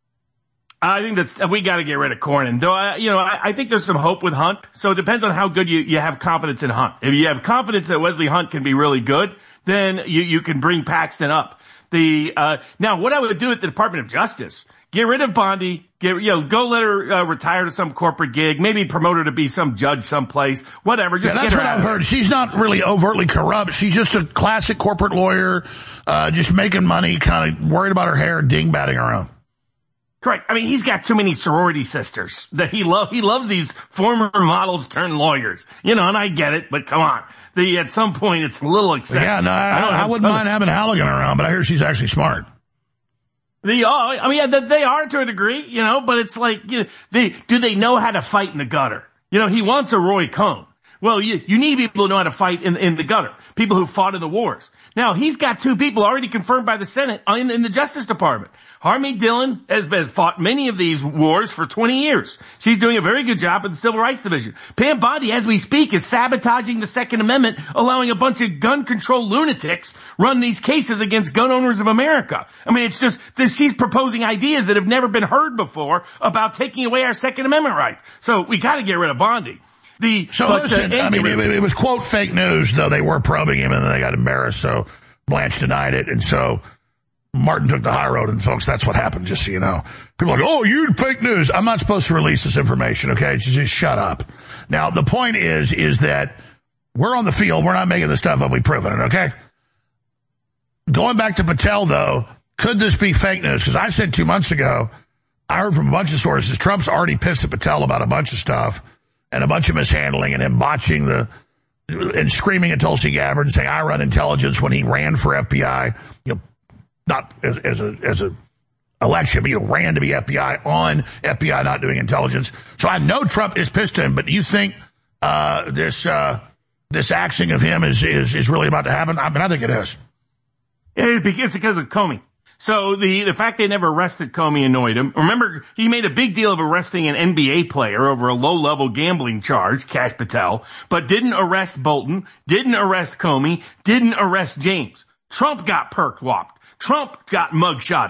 I think that we got to get rid of Cornyn. Though, I think there's some hope with Hunt. So it depends on how good you have confidence in Hunt. If you have confidence that Wesley Hunt can be really good, then you can bring Paxton up. Now what I would do at the Department of Justice, get rid of Bondi, go let her retire to some corporate gig, maybe promote her to be some judge someplace, whatever. Just that's what I've heard. She's not really overtly corrupt. She's just a classic corporate lawyer, just making money, kind of worried about her hair, ding-batting around. Correct. I mean, he's got too many sorority sisters that he loves these former models turned lawyers. And I get it, but come on. At some point it's a little excessive. Yeah, no, I wouldn't mind having Halligan around, but I hear she's actually smart. They are to a degree, but it's like, do they know how to fight in the gutter? He wants a Roy Cohn. Well, you need people who know how to fight in the gutter. People who fought in the wars. Now, he's got two people already confirmed by the Senate in the Justice Department. Harmeet Dillon has fought many of these wars for 20 years. She's doing a very good job in the Civil Rights Division. Pam Bondi, as we speak, is sabotaging the Second Amendment, allowing a bunch of gun control lunatics run these cases against gun owners of America. I mean, it's just that she's proposing ideas that have never been heard before about taking away our Second Amendment rights. So we got to get rid of Bondi. Listen, it was, quote, fake news, though they were probing him and then they got embarrassed, so Blanche denied it, and so Martin took the high road, and folks, that's what happened, just so you know. People are like, oh, you fake news. I'm not supposed to release this information, okay? Just shut up. Now, the point is that we're on the field, we're not making this stuff up, we've proven it, okay? Going back to Patel, though, could this be fake news? Because I said 2 months ago, I heard from a bunch of sources, Trump's already pissed at Patel about a bunch of stuff, and a bunch of mishandling and him botching and screaming at Tulsi Gabbard and saying, I run intelligence when he ran for FBI, not as a election, but ran to be FBI on FBI not doing intelligence. So I know Trump is pissed at him, but do you think, this axing of him is really about to happen? I mean, I think it is. It's because of Comey. So the fact they never arrested Comey annoyed him. Remember, he made a big deal of arresting an NBA player over a low-level gambling charge, Kash Patel, but didn't arrest Bolton, didn't arrest Comey, didn't arrest James. Trump got perk-walked. Trump got mugshotted.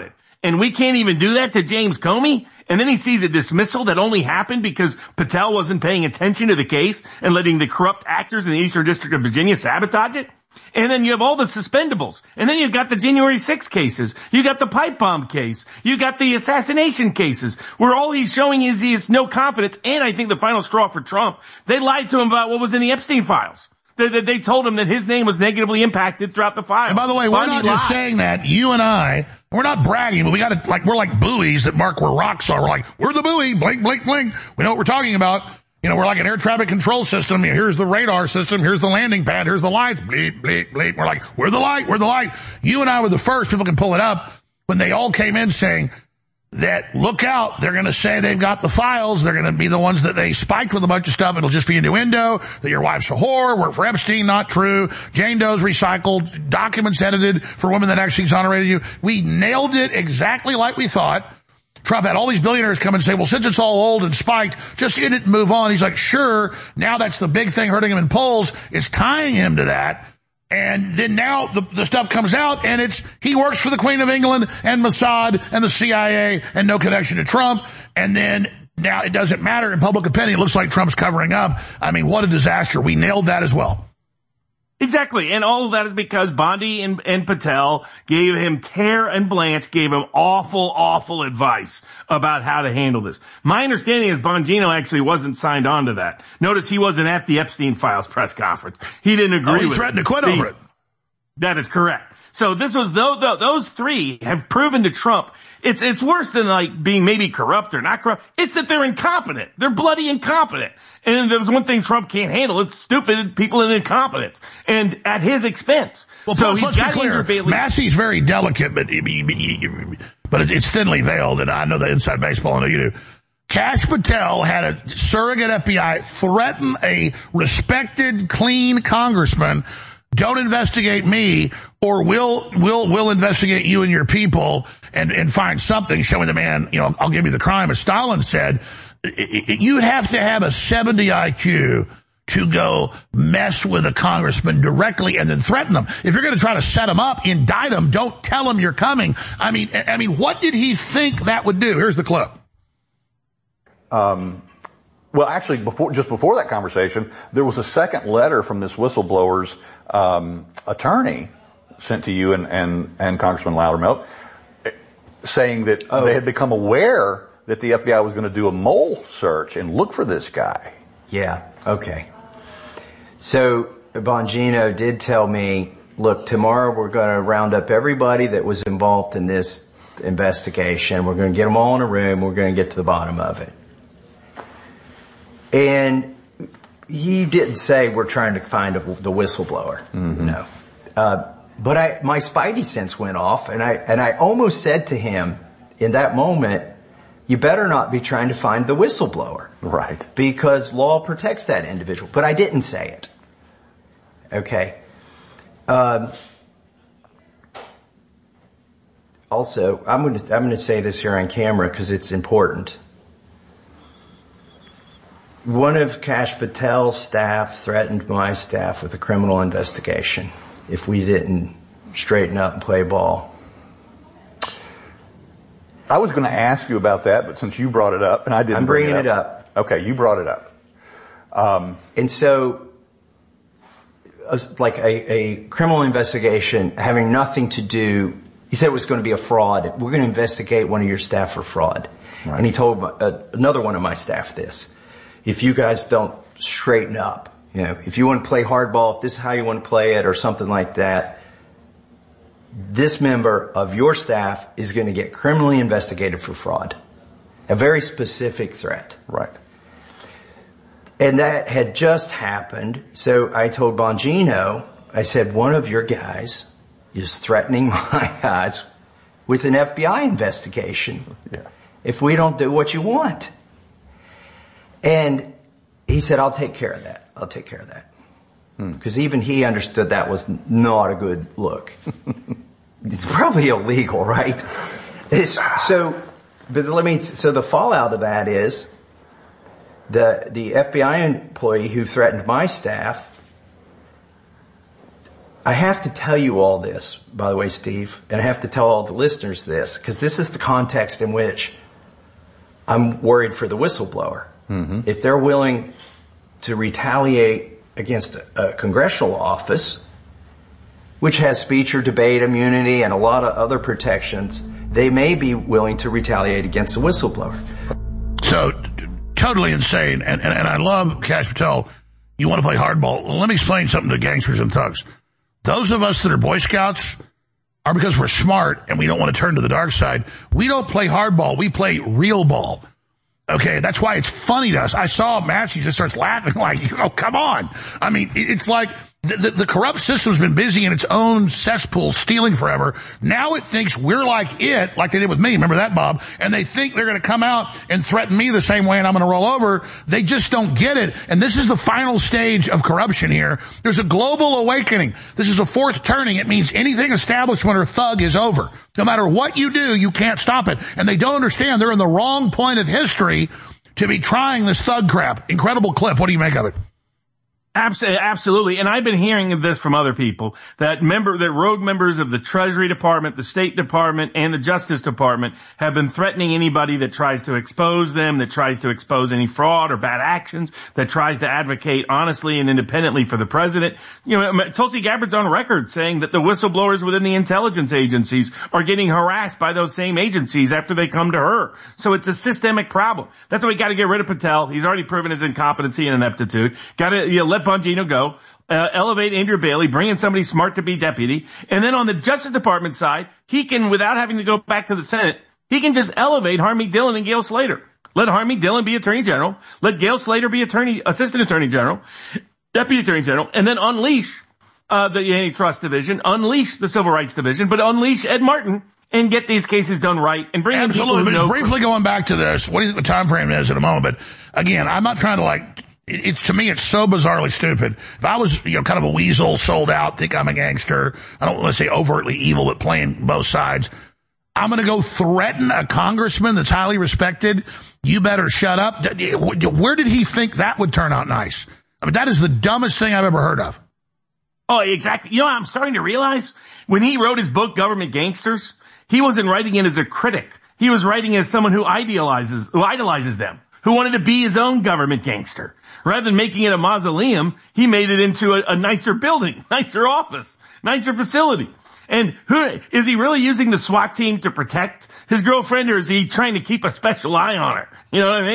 And we can't even do that to James Comey? And then he sees a dismissal that only happened because Patel wasn't paying attention to the case and letting the corrupt actors in the Eastern District of Virginia sabotage it? And then you have all the suspendables. And then you've got the January 6 cases. You got the pipe bomb case. You got the assassination cases where all he's showing is he has no confidence. And I think the final straw for Trump, they lied to him about what was in the Epstein files. They told him that his name was negatively impacted throughout the file. And by the way, we're not just saying that. You and I, we're not bragging, but we got to, like, we're like buoys that mark where rocks are. We're like, we're the buoy, blink, blink, blink. We know what we're talking about. You know, we're like an air traffic control system. Here's the radar system. Here's the landing pad. Here's the lights. Bleep, bleep, bleep. We're like, we're the light. We're the light. You and I were the first. People can pull it up when they all came in saying that, look out, they're going to say they've got the files. They're going to be the ones that they spiked with a bunch of stuff. It'll just be innuendo, that your wife's a whore, worked for Epstein, not true. Jane Doe's recycled, documents edited for women that actually exonerated you. We nailed it exactly like we thought. Trump had all these billionaires come and say, well, since it's all old and spiked, just end it and move on. He's like, sure, now that's the big thing hurting him in polls. It's tying him to that. And then now the stuff comes out, and he works for the Queen of England and Mossad and the CIA and no connection to Trump. And then now it doesn't matter in public opinion. It looks like Trump's covering up. I mean, what a disaster. We nailed that as well. Exactly. And all of that is because Bondi and Patel gave him, Tear and Blanche gave him awful advice about how to handle this. My understanding is Bongino actually wasn't signed on to that. Notice he wasn't at the Epstein Files press conference. He didn't agree with it. He threatened to quit over it. That is correct. So this was, those three have proven to Trump, it's worse than like being maybe corrupt or not corrupt. It's that they're incompetent. They're bloody incompetent. And there's one thing Trump can't handle. It's stupid people and incompetence. And at his expense. Well, so let's be clear. Massey's very delicate, but it's thinly veiled, and I know the inside baseball, I know you do. Kash Patel had a surrogate FBI threaten a respected, clean congressman. Don't investigate me, or we'll investigate you and your people and find something showing the man, I'll give you the crime. As Stalin said, you'd have to have a 70 IQ to go mess with a congressman directly and then threaten them. If you're going to try to set him up, indict him, don't tell him you're coming. I mean, what did he think that would do? Here's the clip. Well, actually, just before that conversation, there was a second letter from this whistleblower's attorney sent to you and Congressman Loudermilk saying that they had become aware that the FBI was going to do a mole search and look for this guy. Yeah, okay. So Bongino did tell me, look, tomorrow we're going to round up everybody that was involved in this investigation. We're going to get them all in a room. We're going to get to the bottom of it. And he didn't say we're trying to find the whistleblower. Mm-hmm. No. But my spidey sense went off, and I almost said to him in that moment, you better not be trying to find the whistleblower. Right. Because law protects that individual. But I didn't say it. Okay. Also, I'm going to say this here on camera because it's important. One of Kash Patel's staff threatened my staff with a criminal investigation if we didn't straighten up and play ball. I was going to ask you about that, but since you brought it up, and I didn't I'm bringing it up. Okay, you brought it up. And so, like a criminal investigation having nothing to do, he said it was going to be a fraud. We're going to investigate one of your staff for fraud. Right. And he told another one of my staff this. If you guys don't straighten up, if you want to play hardball, if this is how you want to play it or something like that, this member of your staff is going to get criminally investigated for fraud. A very specific threat. Right. And that had just happened. So I told Bongino, I said, one of your guys is threatening my guys with an FBI investigation. Yeah. If we don't do what you want. And he said, I'll take care of that. I'll take care of that. Because even he understood that was not a good look. It's probably illegal, right? So the fallout of that is the FBI employee who threatened my staff I have to tell you all this, by the way, Steve, and I have to tell all the listeners this, because this is the context in which I'm worried for the whistleblower. Mm-hmm. If they're willing to retaliate against a congressional office, which has speech or debate immunity and a lot of other protections, they may be willing to retaliate against a whistleblower. So, totally insane. And I love Kash Patel. You want to play hardball. Well, let me explain something to gangsters and thugs. Those of us that are Boy Scouts are because we're smart and we don't want to turn to the dark side. We don't play hardball. We play real ball. Okay, that's why it's funny to us. I saw Massey just starts laughing like, oh, come on. I mean, it's like the corrupt system's been busy in its own cesspool stealing forever. Now it thinks we're like it, like they did with me. Remember that, Bob? And they think they're going to come out and threaten me the same way and I'm going to roll over. They just don't get it. And this is the final stage of corruption here. There's a global awakening. This is a fourth turning. It means anything establishment or thug is over. No matter what you do, you can't stop it. And they don't understand they're in the wrong point of history to be trying this thug crap. Incredible clip. What do you make of it? Absolutely. And I've been hearing of this from other people, that rogue members of the Treasury Department, the State Department, and the Justice Department have been threatening anybody that tries to expose them, that tries to expose any fraud or bad actions, that tries to advocate honestly and independently for the president. You know, Tulsi Gabbard's on record saying that the whistleblowers within the intelligence agencies are getting harassed by those same agencies after they come to her. So it's a systemic problem. That's why we got to get rid of Patel. He's already proven his incompetency and ineptitude. Got to let Bongino go, elevate Andrew Bailey, bring in somebody smart to be deputy. And then on the Justice Department side, he can, without having to go back to the Senate, he can just elevate Harmeet Dillon and Gail Slater. Let Harmeet Dillon be Attorney General. Let Gail Slater be Assistant Attorney General, Deputy Attorney General, and then unleash the Antitrust Division, unleash the Civil Rights Division, but unleash Ed Martin and get these cases done right and bring in people who know. But just briefly going back to this, what do you think the time frame is in a moment? But again, I'm not trying to to me, it's so bizarrely stupid. If I was, kind of a weasel, sold out, think I'm a gangster, I don't want to say overtly evil, but playing both sides, I'm going to go threaten a congressman that's highly respected. You better shut up. Where did he think that would turn out nice? I mean, that is the dumbest thing I've ever heard of. Oh, exactly. You know, I'm starting to realize when he wrote his book, Government Gangsters, he wasn't writing it as a critic. He was writing as someone who idolizes them, who wanted to be his own government gangster. Rather than making it a mausoleum, he made it into a nicer building, nicer office, nicer facility. And is he really using the SWAT team to protect his girlfriend, or is he trying to keep a special eye on her? You know what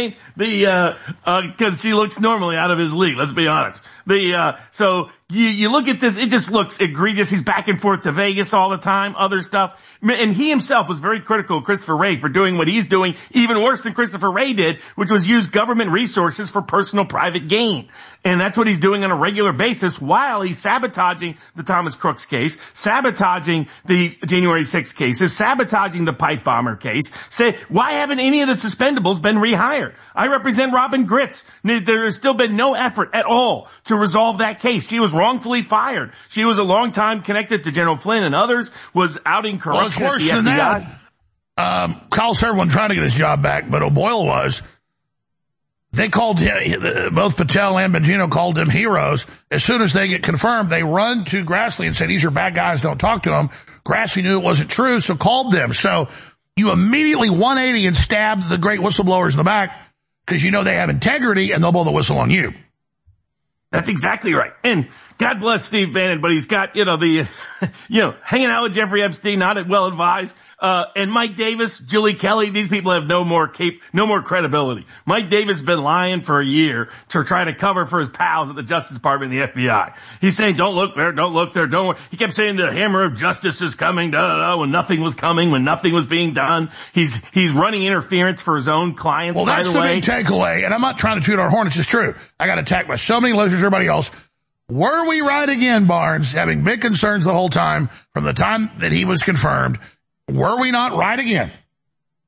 I mean? Cause she looks normally out of his league, let's be honest. So you look at this, it just looks egregious. He's back and forth to Vegas all the time, other stuff. And he himself was very critical of Christopher Wray for doing what he's doing, even worse than Christopher Wray did, which was use government resources for personal private gain. And that's what he's doing on a regular basis while he's sabotaging the Thomas Crooks case, sabotaging the January 6th cases, sabotaging the pipe bomber case. Say, why haven't any of the suspendables been rehired? I represent Robin Gritz. There has still been no effort at all to resolve that case. She was wrongfully fired. She was a long time connected to General Flynn and others, was outing corruption at the FBI. Well, it's worse than that. Kyle Servan trying to get his job back, but O'Boyle was. They called him, both Patel and Bongino called them heroes. As soon as they get confirmed, they run to Grassley and say, these are bad guys, don't talk to them. Grassley knew it wasn't true, so called them. So you immediately 180 and stabbed the great whistleblowers in the back because you know they have integrity and they'll blow the whistle on you. That's exactly right. And God bless Steve Bannon, but he's got, hanging out with Jeffrey Epstein, not well advised. And Mike Davis, Julie Kelly, these people have no more credibility. Mike Davis has been lying for a year to try to cover for his pals at the Justice Department and the FBI. He's saying, don't look there, don't look there, don't worry. He kept saying the hammer of justice is coming, when nothing was coming, when nothing was being done. He's running interference for his own clients, well, by the way. Well, that's the big takeaway, and I'm not trying to toot our horn, it's just true. I got attacked by so many listeners, everybody else. Were we right again, Barnes, having big concerns the whole time from the time that he was confirmed? Were we not right again?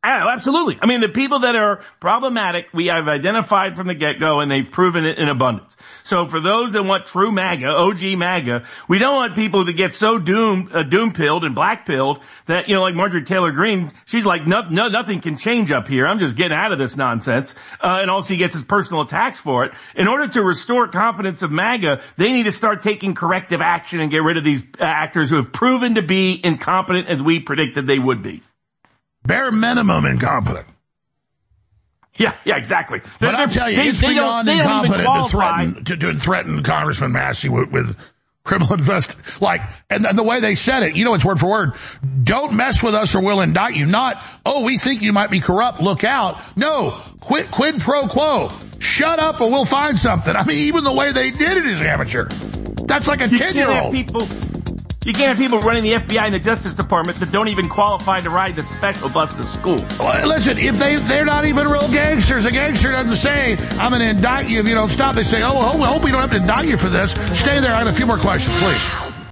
Absolutely. I mean, the people that are problematic, we have identified from the get-go, and they've proven it in abundance. So for those that want true MAGA, OG MAGA, we don't want people to get so doom-pilled and black-pilled that, like Marjorie Taylor Greene, she's like, nothing can change up here. I'm just getting out of this nonsense. And all she gets is personal attacks for it. In order to restore confidence of MAGA, they need to start taking corrective action and get rid of these actors who have proven to be incompetent as we predicted they would be. Bare minimum incompetent. Yeah, exactly. But I'll tell you, it's beyond incompetent to threaten Congressman Massey with criminal and the way they said it, it's word for word. Don't mess with us or we'll indict you. Not, we think you might be corrupt, look out. No, quid pro quo. Shut up or we'll find something. I mean, even the way they did it is amateur. That's like a 10-year-old. You can't have people running the FBI and the Justice Department that don't even qualify to ride the special bus to school. Well, listen, if they're not even real gangsters. A gangster doesn't say, I'm going to indict you if you don't stop. They say, I hope we don't have to indict you for this. Stay there. I have a few more questions, please.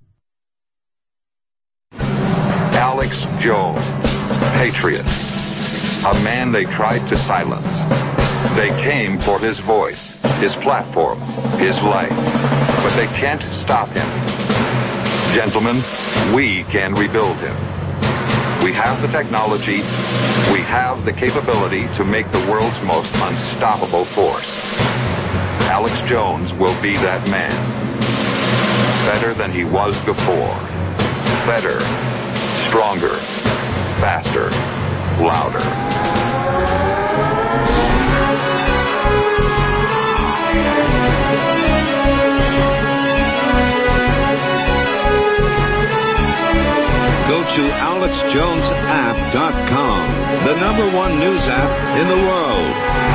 Alex Jones, patriot. A man they tried to silence. They came for his voice, his platform, his life. But they can't stop him. Gentlemen, we can rebuild him. We have the technology, we have the capability to make the world's most unstoppable force. Alex Jones will be that man. Better than he was before. Better, stronger, faster, louder. Go to AlexJonesApp.com, the #1 news app in the world.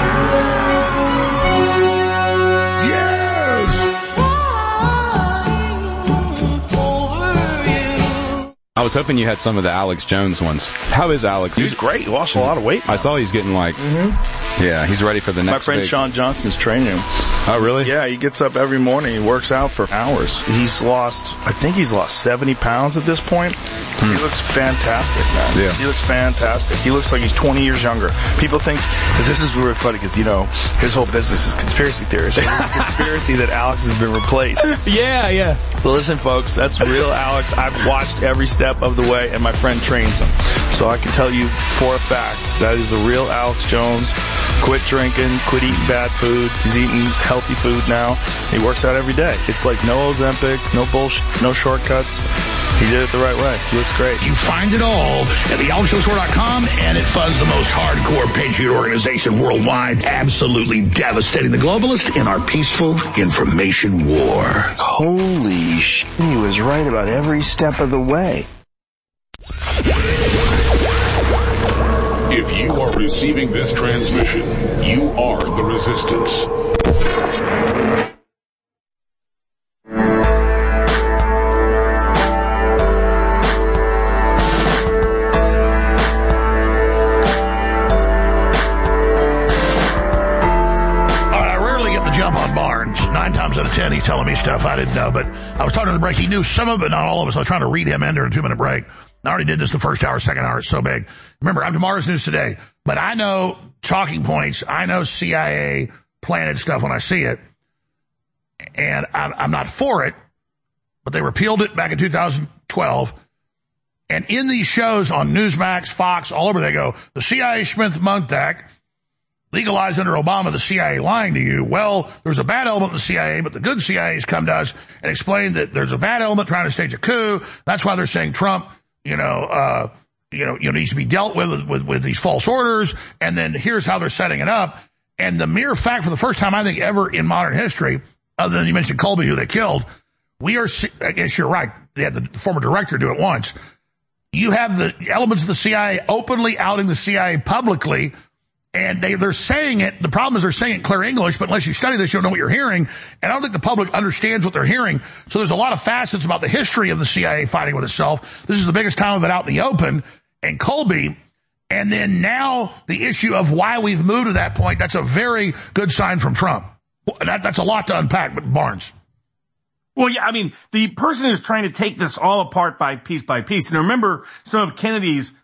I was hoping you had some of the Alex Jones ones. How is Alex? He's great. He lost a lot of weight. I saw he's getting yeah, he's ready for the next. My friend Sean Johnson's training him. Oh, really? Yeah, he gets up every morning. He works out for hours. I think he's lost 70 pounds at this point. He looks fantastic, man. Yeah. He looks fantastic. He looks like he's 20 years younger. People think, because this is really funny, because, his whole business is conspiracy theories. So there's a conspiracy that Alex has been replaced. Yeah. Well, listen, folks, that's real Alex. I've watched every step of the way, and my friend trains him. So I can tell you for a fact that is the real Alex Jones. Quit drinking, quit eating bad food. He's eating healthy food now. He works out every day. It's like no Ozempic, no bullshit, no shortcuts. He did it the right way. He looks great. You find it all at thealexjoneshow.com, and it funds the most hardcore patriot organization worldwide, absolutely devastating the globalists in our peaceful information war. Holy shit, he was right about every step of the way. If you are receiving this transmission, you are the resistance. Jump on Barnes. 9 times out of 10, he's telling me stuff I didn't know, but I was talking to the break. He knew some of it, not all of it. So I was trying to read him in during a 2-minute break. I already did this the first hour, second hour. It's so big. Remember, I'm tomorrow's news today, but I know talking points. I know CIA planted stuff when I see it, and I'm not for it, but they repealed it back in 2012. And in these shows on Newsmax, Fox, all over, they go, the CIA Smith-Mundt Act, legalized under Obama, the CIA lying to you. Well, there's a bad element in the CIA, but the good CIA has come to us and explained that there's a bad element trying to stage a coup. That's why they're saying Trump, needs to be dealt with these false orders. And then here's how they're setting it up. And the mere fact, for the first time, I think, ever in modern history, other than you mentioned Colby, who they killed, I guess you're right. They had the former director do it once. You have the elements of the CIA openly outing the CIA publicly. And they're saying it. The problem is they're saying it clear English, but unless you study this, you don't know what you're hearing. And I don't think the public understands what they're hearing. So there's a lot of facets about the history of the CIA fighting with itself. This is the biggest time of it out in the open. And Colby, and then now the issue of why we've moved to that point, that's a very good sign from Trump. That's a lot to unpack, but Barnes. Well, yeah, I mean, the person who's trying to take this all apart by piece, and remember some of Kennedy's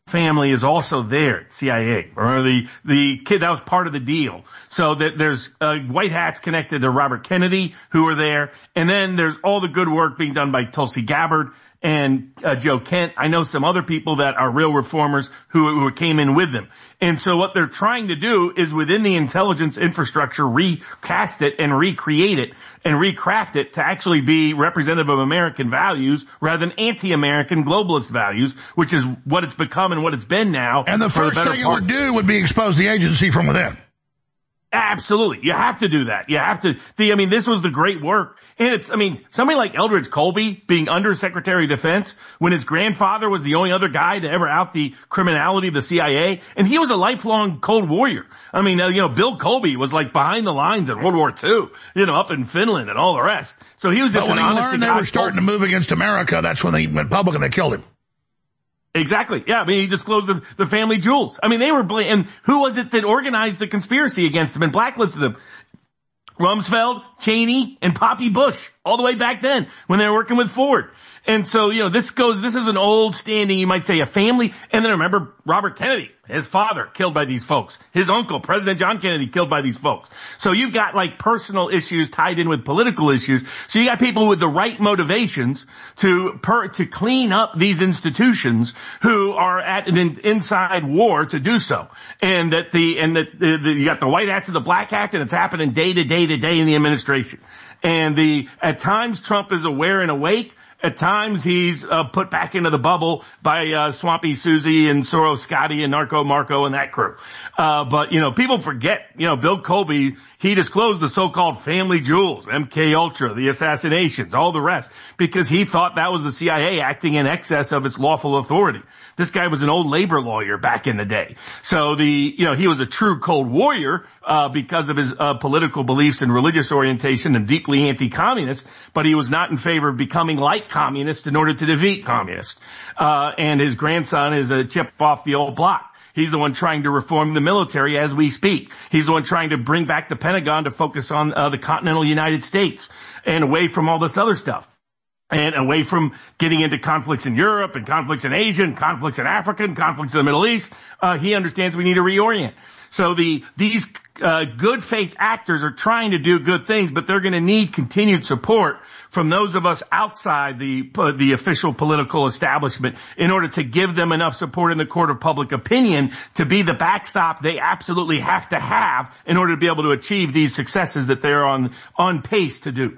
family is also there at CIA, or the kid that was part of the deal. So that there's white hats connected to Robert Kennedy who are there, and then there's all the good work being done by Tulsi Gabbard and Joe Kent. I know some other people that are real reformers who came in with them. And so what they're trying to do is within the intelligence infrastructure recast it and recreate it and recraft it to actually be representative of American values rather than anti-American globalist values, which is what it's become and what it's been now. And the first thing it would do would be expose the agency from within. Absolutely. You have to do that. You have to, this was the great work. And somebody like Eldridge Colby being Under Secretary of Defense when his grandfather was the only other guy to ever out the criminality of the CIA. And he was a lifelong Cold Warrior. Bill Colby was like behind the lines in World War II, up in Finland and all the rest. So he was just an honest to God. When he learned they were starting to move against America, that's when they went public and they killed him. Exactly. Yeah. He disclosed the family jewels. They were and who was it that organized the conspiracy against him and blacklisted him? Rumsfeld, Cheney, and Poppy Bush, all the way back then when they were working with Ford. And so, this is an old standing, you might say, a family. And then remember Robert Kennedy, his father killed by these folks. His uncle, President John Kennedy, killed by these folks. So you've got like personal issues tied in with political issues. So you got people with the right motivations to clean up these institutions who are at an inside war to do so. And you got the white hats and the black hats, and it's happening day to day to day in the administration. And at times Trump is aware and awake. At times he's put back into the bubble by Swampy Susie and Soros Scotty and Narco Marco and that crew. But people forget, Bill Colby, he disclosed the so-called family jewels, MK Ultra, the assassinations, all the rest, because he thought that was the CIA acting in excess of its lawful authority. This guy was an old labor lawyer back in the day. So he was a true Cold Warrior, because of his political beliefs and religious orientation and deeply anti-communist, but he was not in favor of becoming like communists in order to defeat communists. And his grandson is a chip off the old block. He's the one trying to reform the military as we speak. He's the one trying to bring back the Pentagon to focus on the continental United States and away from all this other stuff. And away from getting into conflicts in Europe and conflicts in Asia and conflicts in Africa and conflicts in the Middle East. He understands we need to reorient. So these good faith actors are trying to do good things, but they're going to need continued support from those of us outside the official political establishment in order to give them enough support in the court of public opinion to be the backstop they absolutely have to have in order to be able to achieve these successes that they're on pace to do.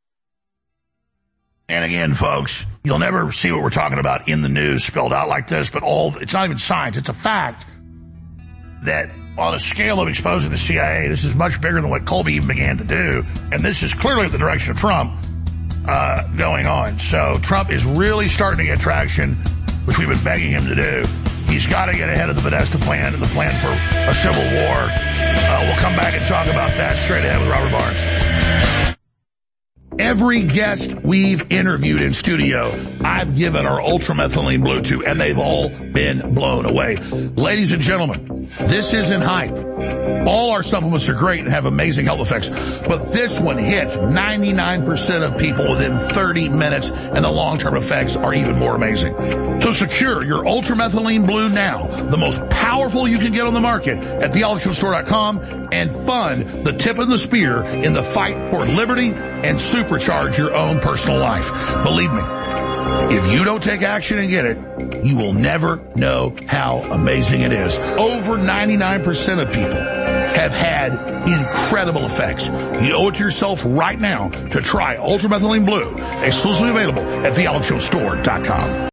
And again, folks, you'll never see what we're talking about in the news spelled out like this, but it's not even science. It's a fact that on a scale of exposing the CIA, this is much bigger than what Colby even began to do. And this is clearly the direction of Trump going on. So Trump is really starting to get traction, which we've been begging him to do. He's got to get ahead of the Podesta plan and the plan for a civil war. We'll come back and talk about that straight ahead with Robert Barnes. Every guest we've interviewed in studio, I've given our ultramethylene blue to, and they've all been blown away. Ladies and gentlemen, this isn't hype. All our supplements are great and have amazing health effects, but this one hits 99% of people within 30 minutes, and the long-term effects are even more amazing. So secure your ultramethylene blue now, the most powerful you can get on the market at thealexjonesstore.com, and fund the tip of the spear in the fight for liberty and supercharge your own personal life. Believe me, if you don't take action and get it, you will never know how amazing it is. Over 99% of people have had incredible effects. You owe it to yourself right now to try Ultramethylene Blue, exclusively available at thealexjonesstore.com.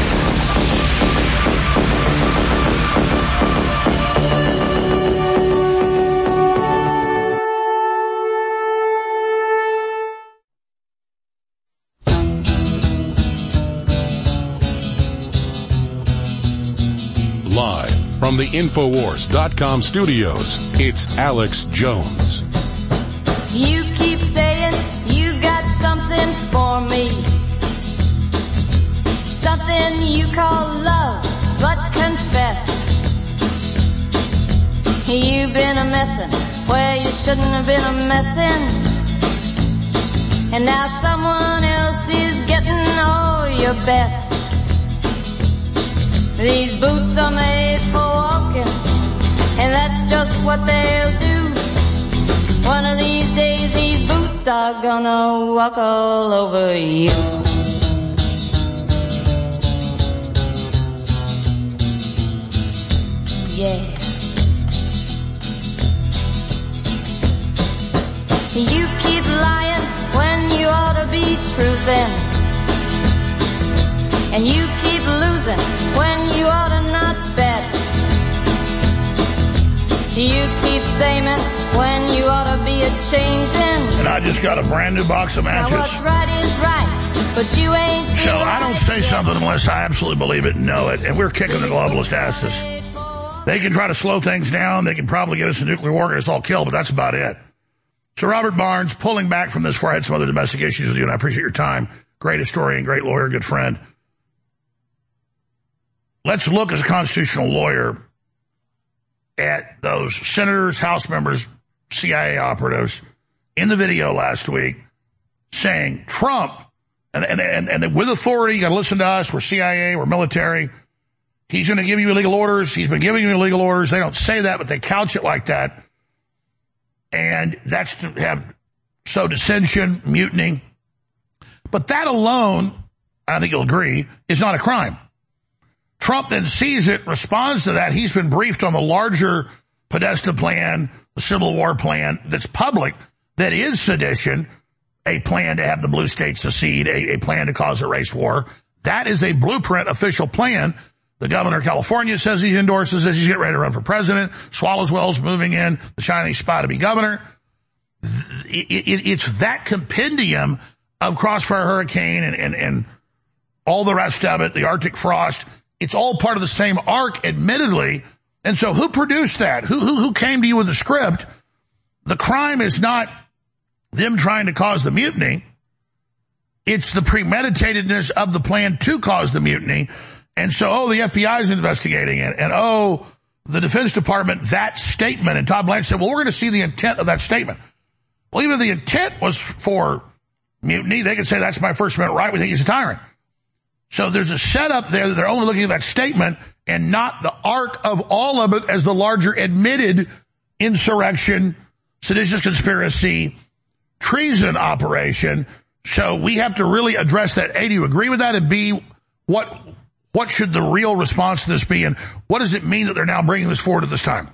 Live from the Infowars.com studios, it's Alex Jones. You keep saying you got something for me, something you call love, but confess you've been a messin' where you shouldn't have been a messin', and now someone else is getting all your best. These boots are made for walking, and that's just what they'll do. One of these days these boots are gonna walk all over you. Yeah. You keep lying when you ought to be truthing, and you keep losing when you ought to not bet. You keep saying when you ought to be a-changing. And I just got a brand new box of matches. Now what's right is right, but you ain't. So I don't say something unless I absolutely believe it and know it, and we're kicking the globalist asses. They can try to slow things down. They can probably get us a nuclear war, get us all killed, but that's about it. So Robert Barnes, pulling back from this before I had some other domestic issues with you, and I appreciate your time. Great historian, great lawyer, good friend. Let's look as a constitutional lawyer at those senators, House members, CIA operatives in the video last week saying Trump, and with authority, you got to listen to us, we're CIA, we're military, he's going to give you illegal orders, he's been giving you illegal orders. They don't say that, but they couch it like that. And that's to have sow dissension, mutiny. But that alone, I think you'll agree, is not a crime. Trump then sees it, responds to that. He's been briefed on the larger Podesta plan, the Civil War plan that's public, that is sedition, a plan to have the blue states secede, a plan to cause a race war. That is a blueprint official plan. The governor of California says he endorses this. He's getting ready to run for president. Swallowswell's moving in, the Chinese spy to be governor. It's that compendium of Crossfire Hurricane and all the rest of it, the Arctic frost. It's all part of the same arc, admittedly. And so who produced that? Who came to you with the script? The crime is not them trying to cause the mutiny. It's the premeditatedness of the plan to cause the mutiny. And so, the FBI is investigating it. And, the Defense Department, that statement. And Todd Blanche said, well, we're going to see the intent of that statement. Well, even if the intent was for mutiny, they could say that's my First Amendment right. We think he's a tyrant. So there's a setup there that they're only looking at that statement and not the arc of all of it as the larger admitted insurrection, seditious conspiracy, treason operation. So we have to really address that. A, do you agree with that? And B, what should the real response to this be? And what does it mean that they're now bringing this forward at this time?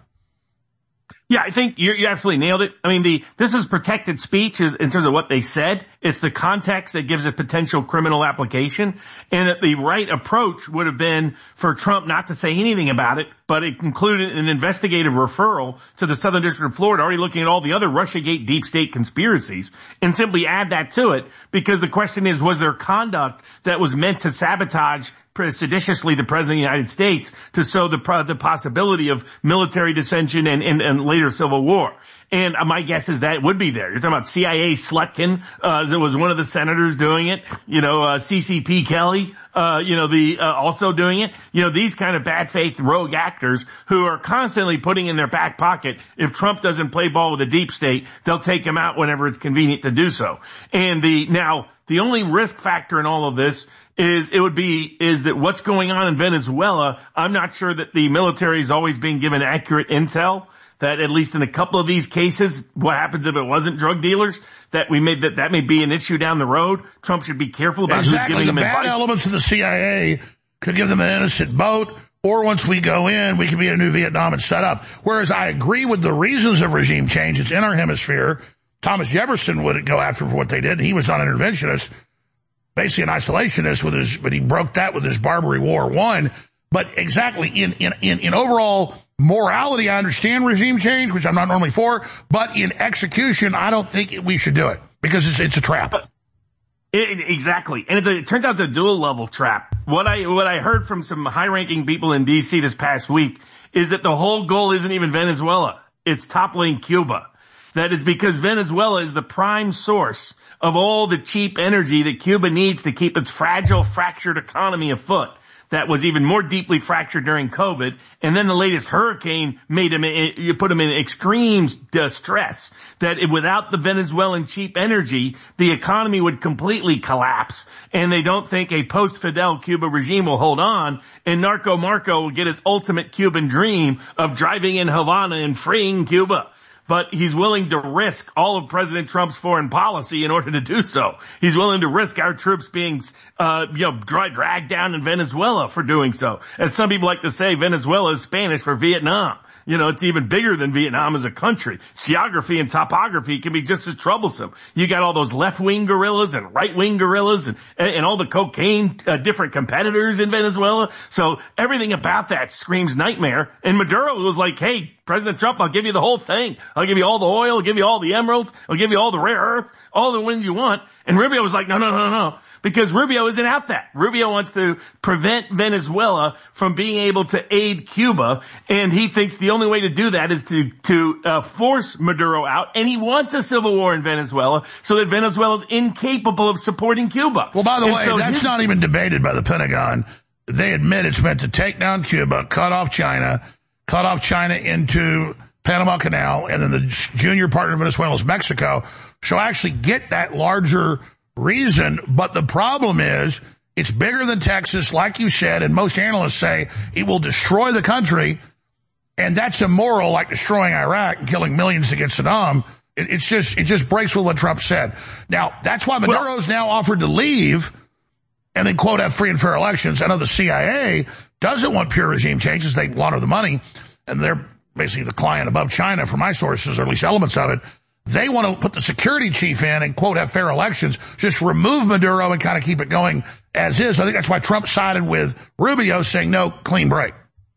Yeah, I think you absolutely nailed it. I mean, this is protected speech in terms of what they said. It's the context that gives it potential criminal application. And that the right approach would have been for Trump not to say anything about it, but it included an investigative referral to the Southern District of Florida, already looking at all the other Russiagate deep state conspiracies, and simply add that to it. Because the question is, was there conduct that was meant to sabotage seditiously the President of the United States to sow the possibility of military dissension and later civil war? And my guess is that would be there. You're talking about CIA Slutkin, that was one of the senators doing it. CCP Kelly, also doing it. These kind of bad faith rogue actors who are constantly putting in their back pocket, if Trump doesn't play ball with the deep state, they'll take him out whenever it's convenient to do so. And the only risk factor in all of this is that what's going on in Venezuela, I'm not sure that the military is always being given accurate intel, that at least in a couple of these cases, what happens if it wasn't drug dealers, that may be an issue down the road. Trump should be careful about who's giving them advice. The bad elements of the CIA could give them an innocent boat, or once we go in, we could be in a new Vietnam and set up. Whereas I agree with the reasons of regime change. It's in our hemisphere. Thomas Jefferson would go after for what they did. He was not an interventionist, basically an isolationist but he broke that with his Barbary War I. But exactly in overall morality, I understand regime change, which I'm not normally for, but in execution, I don't think we should do it because it's a trap. Exactly. And it turns out it's a dual level trap. What I heard from some high ranking people in DC this past week is that the whole goal isn't even Venezuela. It's toppling Cuba. That it's because Venezuela is the prime source of all the cheap energy that Cuba needs to keep its fragile, fractured economy afoot. that was even more deeply fractured during COVID. And then the latest hurricane put him in extreme distress, that without the Venezuelan cheap energy, the economy would completely collapse. And they don't think a post-Fidel Cuba regime will hold on. And Narco Marco will get his ultimate Cuban dream of driving in Havana and freeing Cuba. But he's willing to risk all of President Trump's foreign policy in order to do so. He's willing to risk our troops being, dragged down in Venezuela for doing so. As some people like to say, Venezuela is Spanish for Vietnam. You know, it's even bigger than Vietnam as a country. Geography and topography can be just as troublesome. You got all those left-wing guerrillas and right-wing guerrillas and all the cocaine, different competitors in Venezuela. So everything about that screams nightmare. And Maduro was like, hey, President Trump, I'll give you the whole thing. I'll give you all the oil. I'll give you all the emeralds. I'll give you all the rare earth, all the wind you want. And Rubio was like, no. Because Rubio isn't out that. Rubio wants to prevent Venezuela from being able to aid Cuba, and he thinks the only way to do that is to force Maduro out, and he wants a civil war in Venezuela so that Venezuela is incapable of supporting Cuba. Well, by the way, that's not even debated by the Pentagon. They admit it's meant to take down Cuba, cut off China into Panama Canal, and then the junior partner of Venezuela is Mexico. So actually get that larger reason, but the problem is it's bigger than Texas, like you said, and most analysts say it will destroy the country, and that's immoral, like destroying Iraq and killing millions against Saddam. It just breaks with what Trump said. Now, that's why Maduro's now offered to leave and then, quote, have free and fair elections. I know the CIA doesn't want pure regime changes. They launder the money, and they're basically the client above China, for my sources, or at least elements of it. They want to put the security chief in and, quote, have fair elections, just remove Maduro and kind of keep it going as is. I think that's why Trump sided with Rubio, saying no, clean break.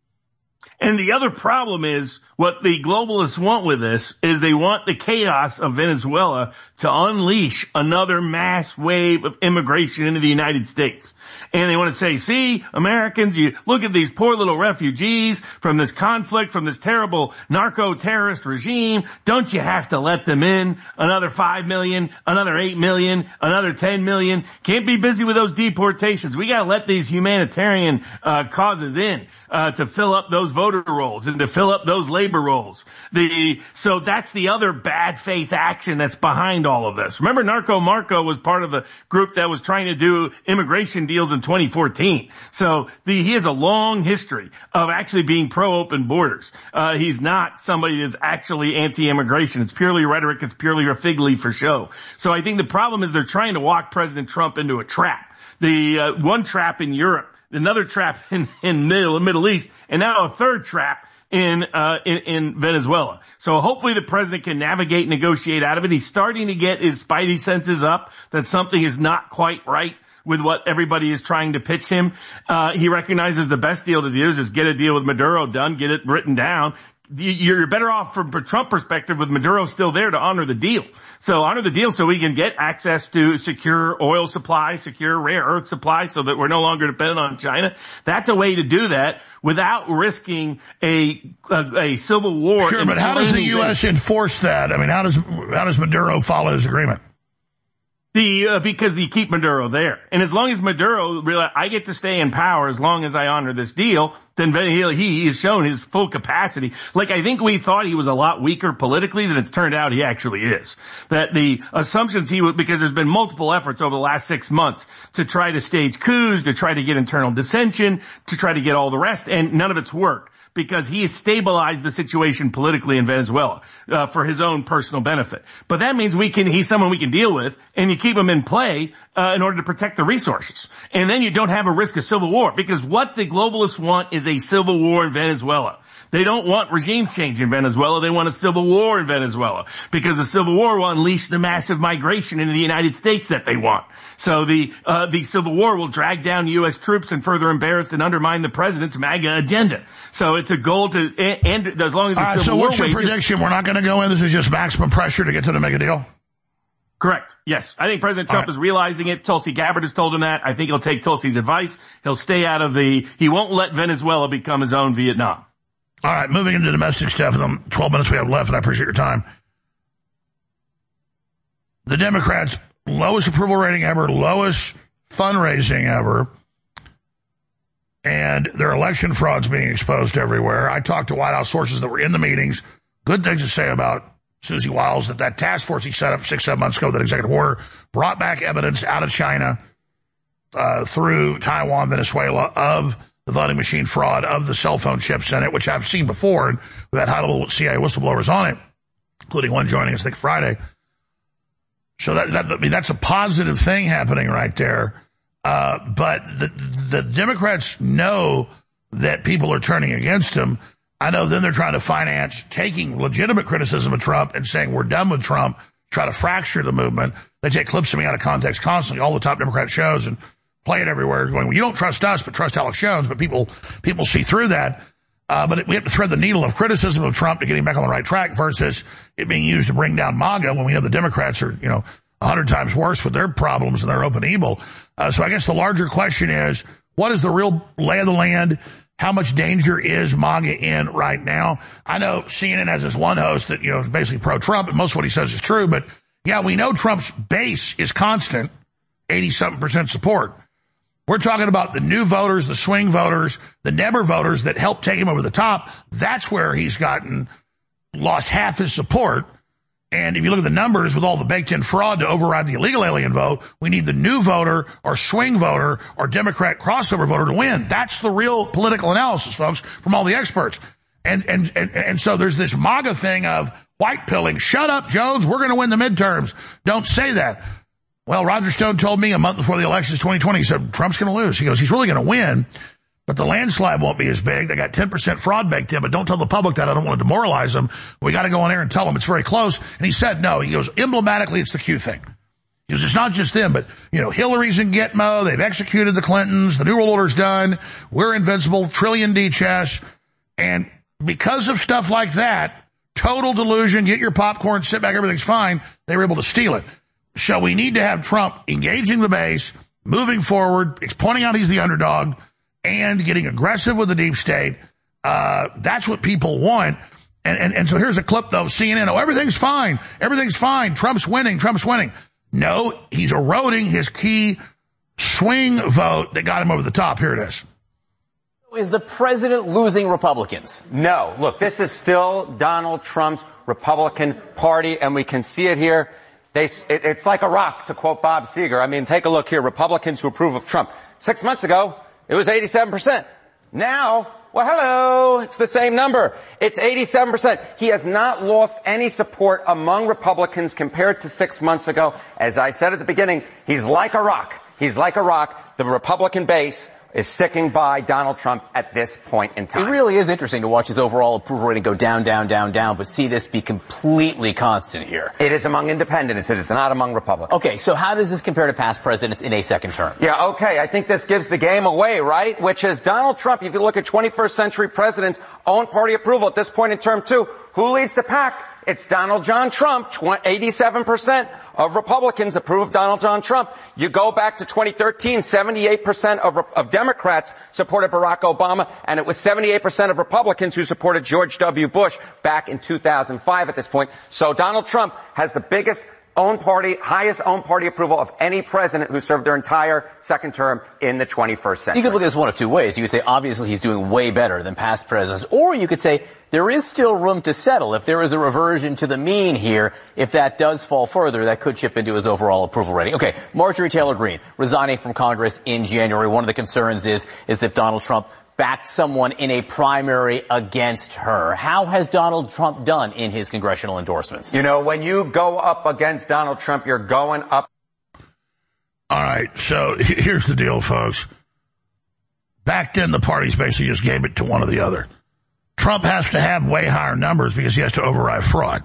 And the other problem is what the globalists want with this is they want the chaos of Venezuela to unleash another mass wave of immigration into the United States. And they want to say, see, Americans, you look at these poor little refugees from this conflict, from this terrible narco-terrorist regime. Don't you have to let them in? Another 5 million, another 8 million, another 10 million. Can't be busy with those deportations. We got to let these humanitarian causes in to fill up those voter rolls and to fill up those labor rolls. So that's the other bad faith action that's behind all of this. Remember, Narco Marco was part of a group that was trying to do immigration deals in 2014. So he has a long history of actually being pro-open borders. He's not somebody that's actually anti-immigration. It's purely rhetoric. It's purely a fig leaf for show. So I think the problem is they're trying to walk President Trump into a trap. The one trap in Europe, another trap in the Middle East, and now a third trap in Venezuela. So hopefully the president can navigate, negotiate out of it. He's starting to get his spidey senses up that something is not quite right with what everybody is trying to pitch him. He recognizes the best deal to do is just get a deal with Maduro done, get it written down. You're better off from a Trump perspective with Maduro still there to honor the deal. So honor the deal so we can get access to secure oil supply, secure rare earth supply so that we're no longer dependent on China. That's a way to do that without risking a civil war. Sure, but how does the U.S. enforce that? I mean, how does Maduro follow his agreement? Because you keep Maduro there. And as long as Maduro realize I get to stay in power as long as I honor this deal, then he has shown his full capacity. Like, I think we thought he was a lot weaker politically than it's turned out he actually is. That the assumptions because there's been multiple efforts over the last 6 months to try to stage coups, to try to get internal dissension, to try to get all the rest, and none of it's worked. Because he has stabilized the situation politically in Venezuela, for his own personal benefit. But that means he's someone we can deal with, and you keep him in play, in order to protect the resources. And then you don't have a risk of civil war, because what the globalists want is a civil war in Venezuela. They don't want regime change in Venezuela. They want a civil war in Venezuela, because the civil war will unleash the massive migration into the United States that they want. So the civil war will drag down U.S. troops and further embarrass and undermine the president's MAGA agenda. So it's a goal to end as long as the civil war wages. So what's your prediction? We're not going to go in. This is just maximum pressure to get to the mega deal? Correct. Yes. I think President Trump is realizing it. Tulsi Gabbard has told him that. I think he'll take Tulsi's advice. He'll stay out of he won't let Venezuela become his own Vietnam. All right, moving into domestic stuff in the 12 minutes we have left, and I appreciate your time. The Democrats' lowest approval rating ever, lowest fundraising ever. and there are election frauds being exposed everywhere. I talked to White House sources that were in the meetings. Good things to say about Susie Wiles, that task force he set up 6-7 months ago, that executive order, brought back evidence out of China through Taiwan, Venezuela, of the voting machine fraud, of the cell phone chips in it, which I've seen before, and we've had high-level CIA whistleblowers on it, including one joining us, I think, Friday. So that's a positive thing happening right there. But the Democrats know that people are turning against them. I know then they're trying to finance taking legitimate criticism of Trump and saying we're done with Trump, try to fracture the movement. They take clips of me out of context constantly, all the top Democrat shows, and play it everywhere, going, well, you don't trust us, but trust Alex Jones. But people see through that. But we have to thread the needle of criticism of Trump to get him back on the right track versus it being used to bring down MAGA when we know the Democrats are, 100 times worse with their problems and their open evil. So I guess the larger question is, what is the real lay of the land? How much danger is MAGA in right now? I know CNN has this one host that, is basically pro-Trump, and most of what he says is true, but yeah, we know Trump's base is constant, 80-something% support. We're talking about the new voters, the swing voters, the never voters that helped take him over the top. That's where he's lost half his support. And if you look at the numbers with all the baked-in fraud to override the illegal alien vote, we need the new voter or swing voter or Democrat crossover voter to win. That's the real political analysis, folks, from all the experts. And so there's this MAGA thing of white pilling. Shut up, Jones. We're going to win the midterms. Don't say that. Well, Roger Stone told me a month before the elections 2020, he said, Trump's going to lose. He goes, he's really going to win, but the landslide won't be as big. They got 10% fraud baked in, but don't tell the public that. I don't want to demoralize them. We got to go on air and tell them it's very close. And he said, no. He goes, emblematically, it's the Q thing. He goes, it's not just them, but, Hillary's in Gitmo. They've executed the Clintons. The New World Order's done. We're invincible. Trillion D chess. And because of stuff like that, total delusion, get your popcorn, sit back, everything's fine, they were able to steal it. So we need to have Trump engaging the base, moving forward, pointing out he's the underdog, and getting aggressive with the deep state. That's what people want. And so here's a clip, though, CNN. Oh, everything's fine. Everything's fine. Trump's winning. Trump's winning. No, he's eroding his key swing vote that got him over the top. Here it is. Is the president losing Republicans? No. Look, this is still Donald Trump's Republican Party, and we can see it here. It's like a rock, to quote Bob Seger. I mean, take a look here. Republicans who approve of Trump. 6 months ago, it was 87%. Now, well, hello, it's the same number. It's 87%. He has not lost any support among Republicans compared to 6 months ago. As I said at the beginning, he's like a rock. He's like a rock. The Republican base is sticking by Donald Trump at this point in time. It really is interesting to watch his overall approval rating go down, down, down, down, but see this be completely constant here. It is among independents. It's not among Republicans. Okay, so how does this compare to past presidents in a second term? Yeah, okay, I think this gives the game away, right? Which is Donald Trump, if you look at 21st century presidents' own party approval at this point in term 2, who leads the pack? It's Donald John Trump. 87% of Republicans approve of Donald John Trump. You go back to 2013, 78% of Democrats supported Barack Obama, and it was 78% of Republicans who supported George W. Bush back in 2005 at this point. So Donald Trump has the biggest highest own party approval of any president who served their entire second term in the 21st century. You could look at this one of two ways. You could say, obviously, he's doing way better than past presidents. Or you could say, there is still room to settle. If there is a reversion to the mean here, if that does fall further, that could chip into his overall approval rating. Okay, Marjorie Taylor Greene, resigning from Congress in January. One of the concerns is that Donald Trump backed someone in a primary against her. How has Donald Trump done in his congressional endorsements? When you go up against Donald Trump, you're going up. All right, so here's the deal, folks. Back then, the parties basically just gave it to one or the other. Trump has to have way higher numbers because he has to override fraud.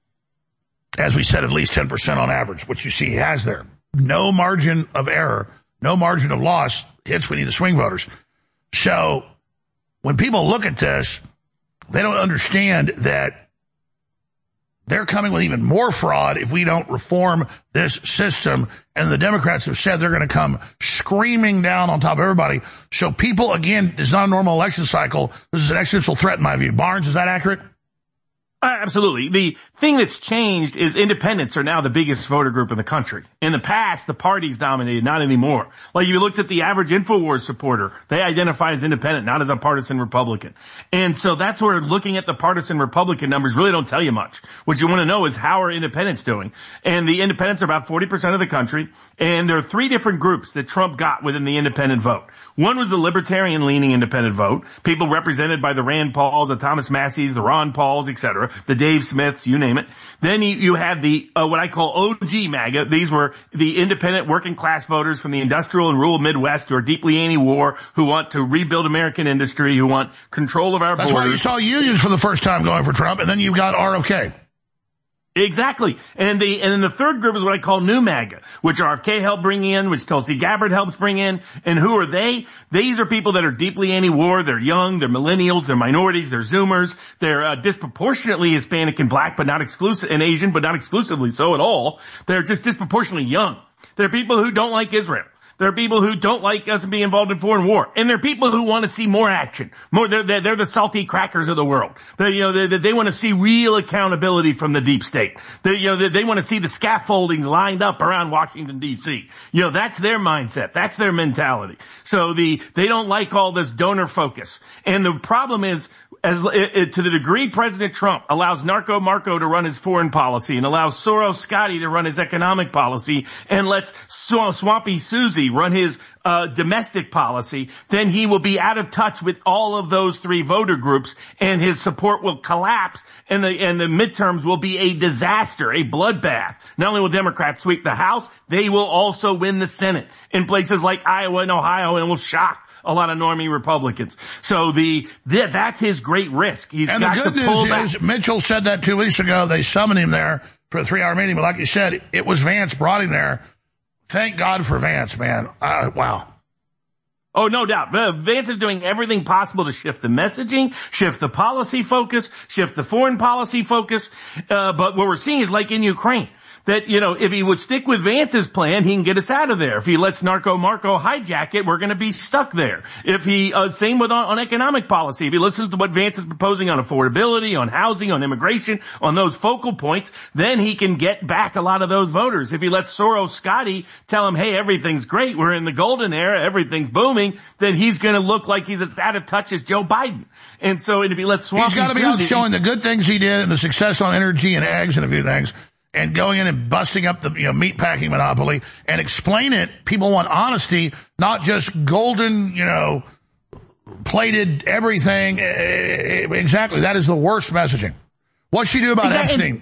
As we said, at least 10% on average, which you see he has there. No margin of error, no margin of loss hits we need the swing voters. So when people look at this, they don't understand that they're coming with even more fraud if we don't reform this system. And the Democrats have said they're going to come screaming down on top of everybody. So people, again, it's not a normal election cycle. This is an existential threat in my view. Barnes, is that accurate? Absolutely. The thing that's changed is independents are now the biggest voter group in the country. In the past, the parties dominated, not anymore. Like, you looked at the average InfoWars supporter, they identify as independent, not as a partisan Republican. And so that's where looking at the partisan Republican numbers really don't tell you much. What you want to know is how are independents doing? And the independents are about 40% of the country, and there are three different groups that Trump got within the independent vote. One was the libertarian-leaning independent vote, people represented by the Rand Pauls, the Thomas Masseys, the Ron Pauls, etc., the Dave Smiths, you name it. Then you had the, what I call OG MAGA. These were the independent working class voters from the industrial and rural Midwest who are deeply anti-war, who want to rebuild American industry, who want control of our borders. That's why you saw unions for the first time going for Trump, and then you got RFK. Exactly. And then the third group is what I call new MAGA, which RFK helped bring in, which Tulsi Gabbard helps bring in. And who are they? These are people that are deeply anti-war. They're young. They're millennials. They're minorities. They're Zoomers. They're disproportionately Hispanic and black, but not exclusive, and Asian, but not exclusively so at all. They're just disproportionately young. They're people who don't like Israel. There are people who don't like us being involved in foreign war. And there are people who want to see more action. They're the salty crackers of the world. They want to see real accountability from the deep state. They want to see the scaffoldings lined up around Washington, D.C. That's their mindset. That's their mentality. So they don't like all this donor focus. And the problem is, to the degree President Trump allows Narco Marco to run his foreign policy and allows Soros Scotty to run his economic policy and lets Swampy Susie run his domestic policy, then he will be out of touch with all of those three voter groups, and his support will collapse, and the midterms will be a disaster, a bloodbath. Not only will Democrats sweep the House, they will also win the Senate in places like Iowa and Ohio, and will shock a lot of normie Republicans. So that's his great risk. He's got to pull back. And the good news is, Mitchell said that 2 weeks ago. They summoned him there for a 3-hour meeting. But like you said, it was Vance brought him there. Thank God for Vance, man. Wow. Oh, no doubt. Vance is doing everything possible to shift the messaging, shift the policy focus, shift the foreign policy focus. But what we're seeing is like in Ukraine. That, if he would stick with Vance's plan, he can get us out of there. If he lets Narco Marco hijack it, we're going to be stuck there. If he, same with on economic policy. If he listens to what Vance is proposing on affordability, on housing, on immigration, on those focal points, then he can get back a lot of those voters. If he lets Soros Scotty tell him, hey, everything's great, we're in the golden era, everything's booming, then he's going to look like he's as out of touch as Joe Biden. And so, if he lets Swampy Susie, he's got to be out showing the good things he did and the success on energy and eggs and a few things, and going in and busting up the meatpacking monopoly and explain it. People want honesty, not just golden, plated everything. Exactly. That is the worst messaging. What's she do about Epstein?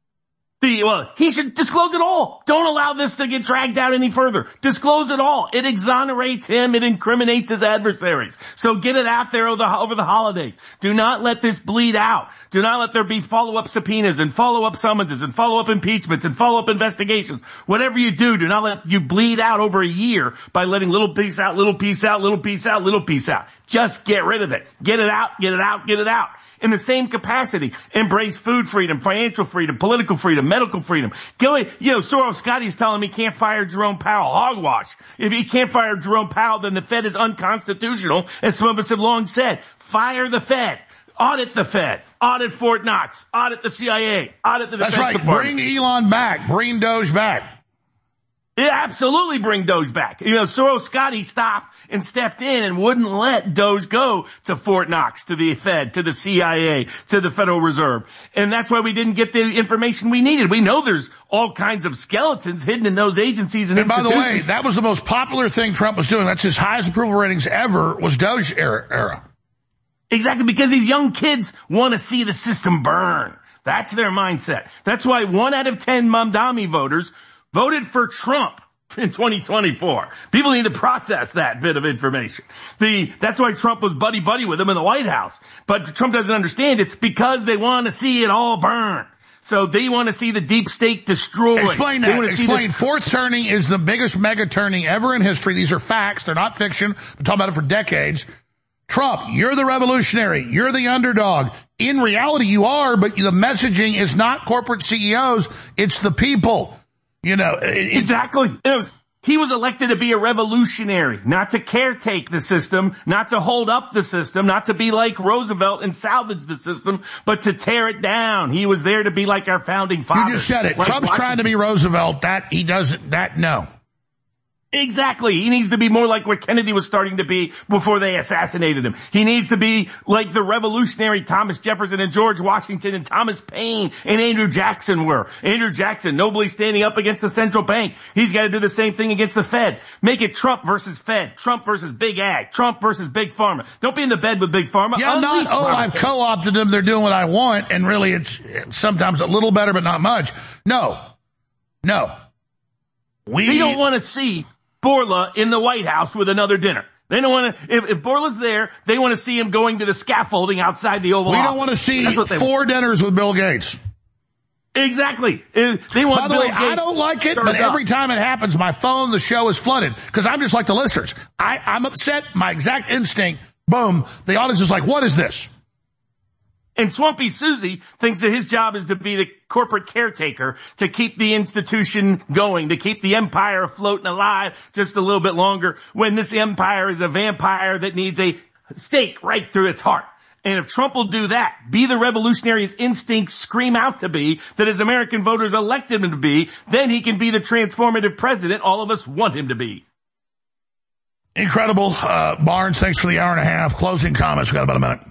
He should disclose it all. Don't allow this to get dragged out any further. Disclose it all. It exonerates him. It incriminates his adversaries. So get it out there over the holidays. Do not let this bleed out. Do not let there be follow-up subpoenas and follow-up summonses and follow-up impeachments and follow-up investigations. Whatever you do not let you bleed out over a year by letting little piece out, little piece out, little piece out, little piece out. Just get rid of it. Get it out, get it out, get it out. In the same capacity, embrace food freedom, financial freedom, political freedom, medical freedom. Soros Scotty's telling me he can't fire Jerome Powell. Hogwash. If he can't fire Jerome Powell, then the Fed is unconstitutional, as some of us have long said. Fire the Fed. Audit the Fed. Audit Fort Knox. Audit the CIA. Audit the Defense Department. That's right. Bring Elon back. Bring Doge back. Yeah, absolutely bring Doge back. Soros Scotty stopped and stepped in and wouldn't let Doge go to Fort Knox, to the Fed, to the CIA, to the Federal Reserve. And that's why we didn't get the information we needed. We know there's all kinds of skeletons hidden in those agencies and institutions. By the way, that was the most popular thing Trump was doing. That's his highest approval ratings ever, was Doge era. Exactly, because these young kids want to see the system burn. That's their mindset. That's why 1 out of 10 Mamdani voters voted for Trump in 2024. People need to process that bit of information. That's why Trump was buddy-buddy with him in the White House. But Trump doesn't understand it's because they want to see it all burn. So they want to see the deep state destroyed. Explain that. Explain. Fourth turning is the biggest mega turning ever in history. These are facts. They're not fiction. We've been talking about it for decades. Trump, you're the revolutionary. You're the underdog. In reality, you are, but the messaging is not corporate CEOs. It's the people. Exactly. He was elected to be a revolutionary, not to caretake the system, not to hold up the system, not to be like Roosevelt and salvage the system, but to tear it down. He was there to be like our founding fathers. You just said it. Like Trump's Washington. trying to be Roosevelt. No. Exactly. He needs to be more like what Kennedy was starting to be before they assassinated him. He needs to be like the revolutionary Thomas Jefferson and George Washington and Thomas Paine and Andrew Jackson were. Andrew Jackson nobly standing up against the central bank. He's got to do the same thing against the Fed. Make it Trump versus Fed. Trump versus Big Ag. Trump versus Big Pharma. Don't be in the bed with Big Pharma. Yeah, I've co-opted them. They're doing what I want. And really it's sometimes a little better, but not much. No. We don't want to see Bourla in the White House with another dinner. They don't want to, if Bourla's there, they want to see him going to the scaffolding outside the Oval Office. We don't want to see 4 dinners with Bill Gates. Exactly. They want By the Bill way, Gates I don't like it, but every time it happens, my phone, the show is flooded. Because I'm just like the listeners. I'm upset. My exact instinct, boom, the audience is like, what is this? And Swampy Susie thinks that his job is to be the corporate caretaker, to keep the institution going, to keep the empire afloat and alive just a little bit longer, when this empire is a vampire that needs a stake right through its heart. And if Trump will do that, be the revolutionary his instincts scream out to be, that his American voters elected him to be, then he can be the transformative president all of us want him to be. Incredible. Barnes, thanks for the hour and a half. Closing comments. We've got about a minute.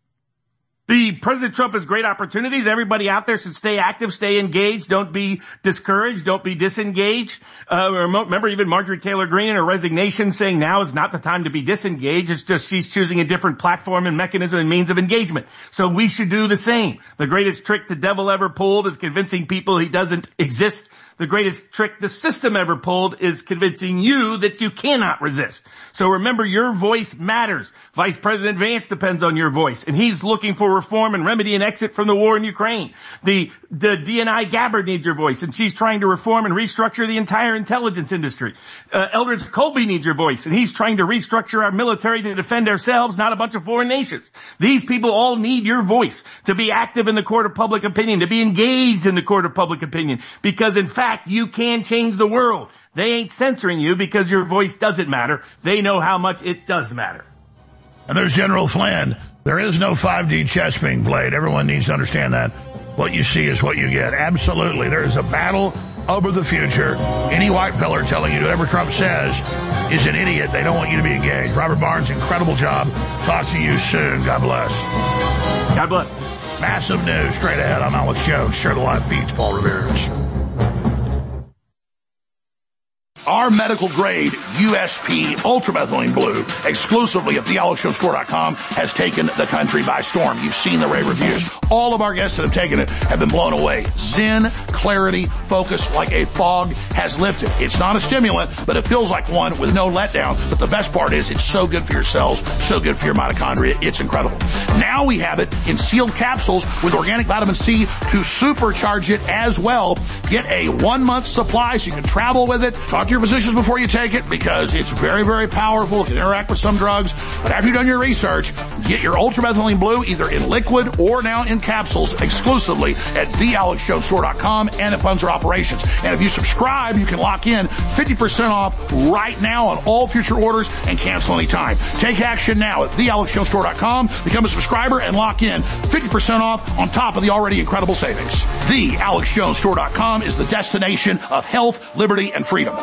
The President Trump has great opportunities. Everybody out there should stay active, stay engaged. Don't be discouraged. Don't be disengaged. Remember even Marjorie Taylor Greene in her resignation saying now is not the time to be disengaged. It's just she's choosing a different platform and mechanism and means of engagement. So we should do the same. The greatest trick the devil ever pulled is convincing people he doesn't exist. The greatest trick the system ever pulled is convincing you that you cannot resist. So remember, your voice matters. Vice President Vance depends on your voice, and he's looking for reform and remedy and exit from the war in Ukraine. The DNI Gabbard needs your voice, and she's trying to reform and restructure the entire intelligence industry. Eldridge Colby needs your voice, and he's trying to restructure our military to defend ourselves, not a bunch of foreign nations. These people all need your voice to be active in the court of public opinion, to be engaged in the court of public opinion, because in fact, you can change the world. They ain't censoring you because your voice doesn't matter. They know how much it does matter. And there's General Flynn. There is no 5D chess being played. Everyone needs to understand that. What you see is what you get. Absolutely. There is a battle over the future. Any white pillar telling you whatever Trump says is an idiot. They don't want you to be engaged. Robert Barnes, incredible job. Talk to you soon. God bless. God bless. Massive news straight ahead. I'm Alex Jones. Share the live feeds. Paul Revere. Our medical grade USP ultramethylene blue exclusively at thealexshowstore.com has taken the country by storm. You've seen the rave reviews. All of our guests that have taken it have been blown away. Zen, clarity, focus like a fog has lifted. It's not a stimulant, but it feels like one with no letdown. But the best part is it's so good for your cells, so good for your mitochondria. It's incredible. Now we have it in sealed capsules with organic vitamin C to supercharge it as well. Get a 1-month supply so you can travel with it. Talk to your physicians before you take it because it's very, very powerful. It can interact with some drugs. But after you've done your research, get your ultramethylene blue either in liquid or now in capsules exclusively at thealexshowstore.com, and it funds our operations. And if you subscribe, you can lock in 50% off right now on all future orders and cancel anytime. Take action now at thealexshowstore.com. Become a subscriber and lock in 50% off on top of the already incredible savings. Thealexshowstore.com is the destination of health, liberty, and freedom.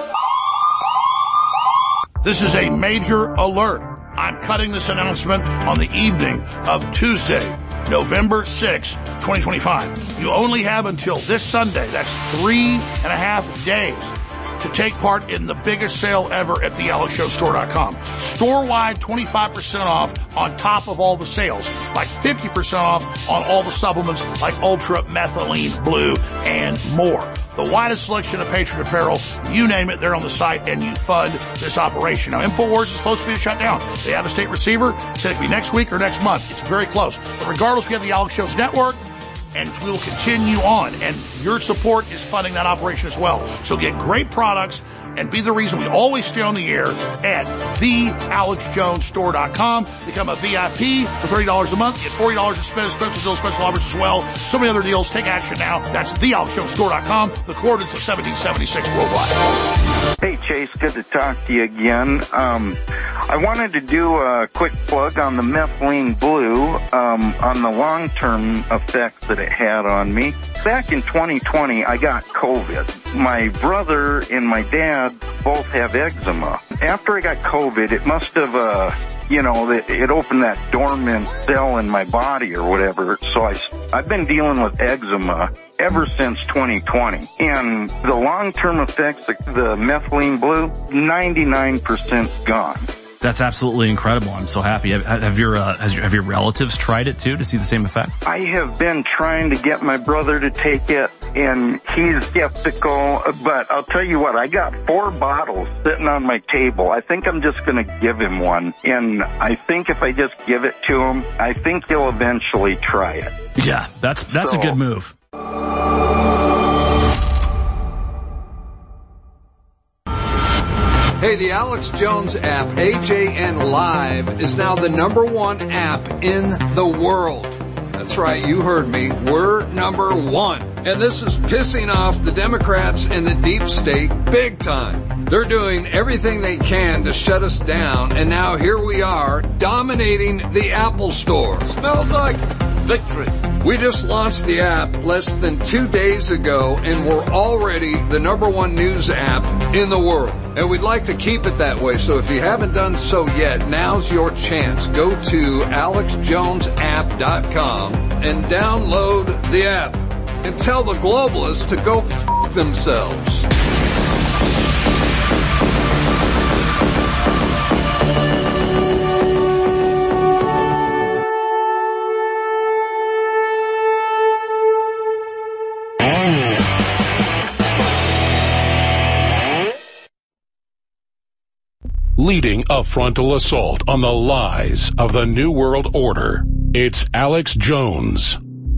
This is a major alert. I'm cutting this announcement on the evening of Tuesday, November 6, 2025. You only have until this Sunday, that's 3.5 days, to take part in the biggest sale ever at thealexshowstore.com. Store-wide 25% off on top of all the sales, like 50% off on all the supplements like Ultra Methylene Blue and more. The widest selection of Patriot apparel, you name it, they're on the site, and you fund this operation. Now, InfoWars is supposed to be shut down. They have a state receiver, said it could be next week or next month. It's very close. But regardless, we have the Alex Jones Network, and we will continue on, and your support is funding that operation as well. So get great products and be the reason we always stay on the air at thealexjonesstore.com. Become a VIP for $30 a month. Get $40 in special deals, special offers as well. So many other deals. Take action now. That's thealexjonesstore.com. The coordinates of 1776 worldwide. Hey, Chase, good to talk to you again. I wanted to do a quick plug on the methylene blue, on the long-term effects that it had on me. Back in 2020, I got COVID. My brother and my dad both have eczema. After I got COVID, it must have, it opened that dormant cell in my body or whatever. So I've been dealing with eczema ever since 2020. And the long-term effects, the methylene blue, 99% gone. That's absolutely incredible. I'm so happy. Have your relatives tried it too to see the same effect? I have been trying to get my brother to take it, and he's skeptical. But I'll tell you what, I got 4 bottles sitting on my table. I think I'm just going to give him one, and I think if I just give it to him, I think he'll eventually try it. Yeah, that's a good move. Hey, the Alex Jones app, AJN Live, is now the #1 app in the world. That's right, you heard me. We're #1. And this is pissing off the Democrats and the deep state big time. They're doing everything they can to shut us down, and now here we are, dominating the Apple Store. Smells like victory. We just launched the app less than 2 days ago, and we're already the #1 news app in the world. And we'd like to keep it that way, so if you haven't done so yet, now's your chance. Go to alexjonesapp.com and download the app. And tell the globalists to go f*** themselves. Leading a frontal assault on the lies of the New World Order, it's Alex Jones.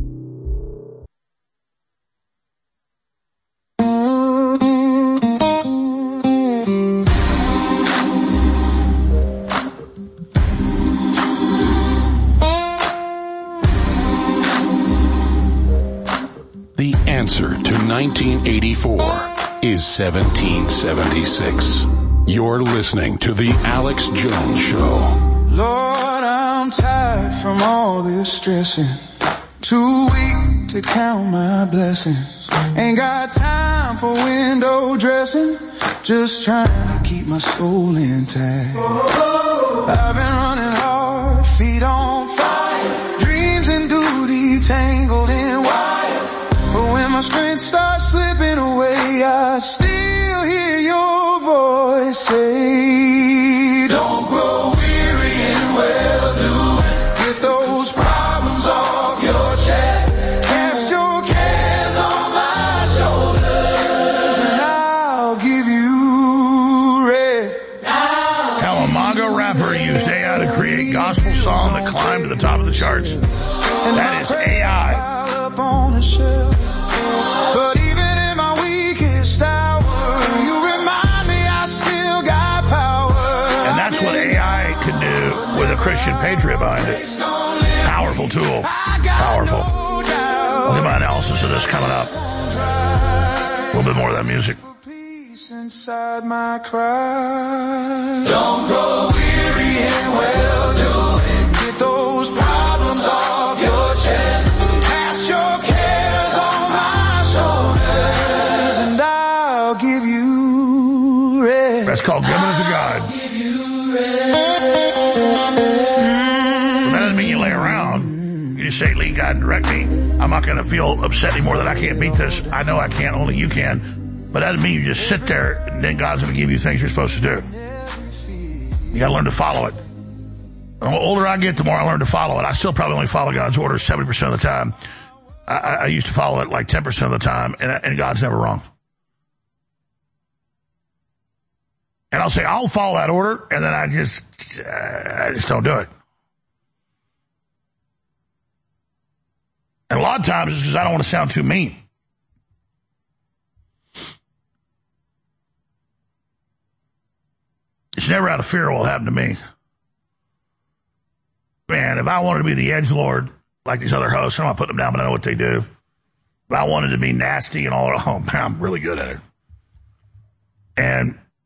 The answer to 1984 is 1776. You're listening to The Alex Jones Show. Lord, I'm tired from all this stressing. Too weak to count my blessings. Ain't got time for window dressing. Just trying to keep my soul intact. I've been running hard, feet on fire. Dreams and duty tangled in wire. But when my strength starts slipping away, I still hear your voice say, don't grow weary in well-doing. Get those problems off your chest. Cast your cares on my shoulders, and I'll give you rest. How a MAGA rapper used AI to create gospel song that climbed to the top of the charts. That is AI. Up on the shelf. But even in my weakest hour, you remind me I still got power. And that's what AI can do with a Christian patriot behind it. Powerful tool. Powerful. Look at my analysis of this coming up. A little bit more of that music. Peace inside my cry. Don't grow weary in well-doing. Get those problems off your chest. Cast your cares on my shoulders, and I'll give you rest. That's called giving it to God. That doesn't mean you lay around. You just say, lead God and direct me. I'm not going to feel upset anymore that I can't beat this. I know I can't, only you can. But that doesn't mean you just sit there and then God's going to give you things you're supposed to do. You got to learn to follow it. The older I get, the more I learn to follow it. I still probably only follow God's orders 70% of the time. I used to follow it like 10% of the time, and God's never wrong. And I'll say, I'll follow that order, and then I just don't do it. And a lot of times it's because I don't want to sound too mean. It's never out of fear of what will happen to me. Man, if I wanted to be the edgelord like these other hosts, I'm not putting them down, but I know what they do. If I wanted to be nasty and all, oh man, I'm really good at it. And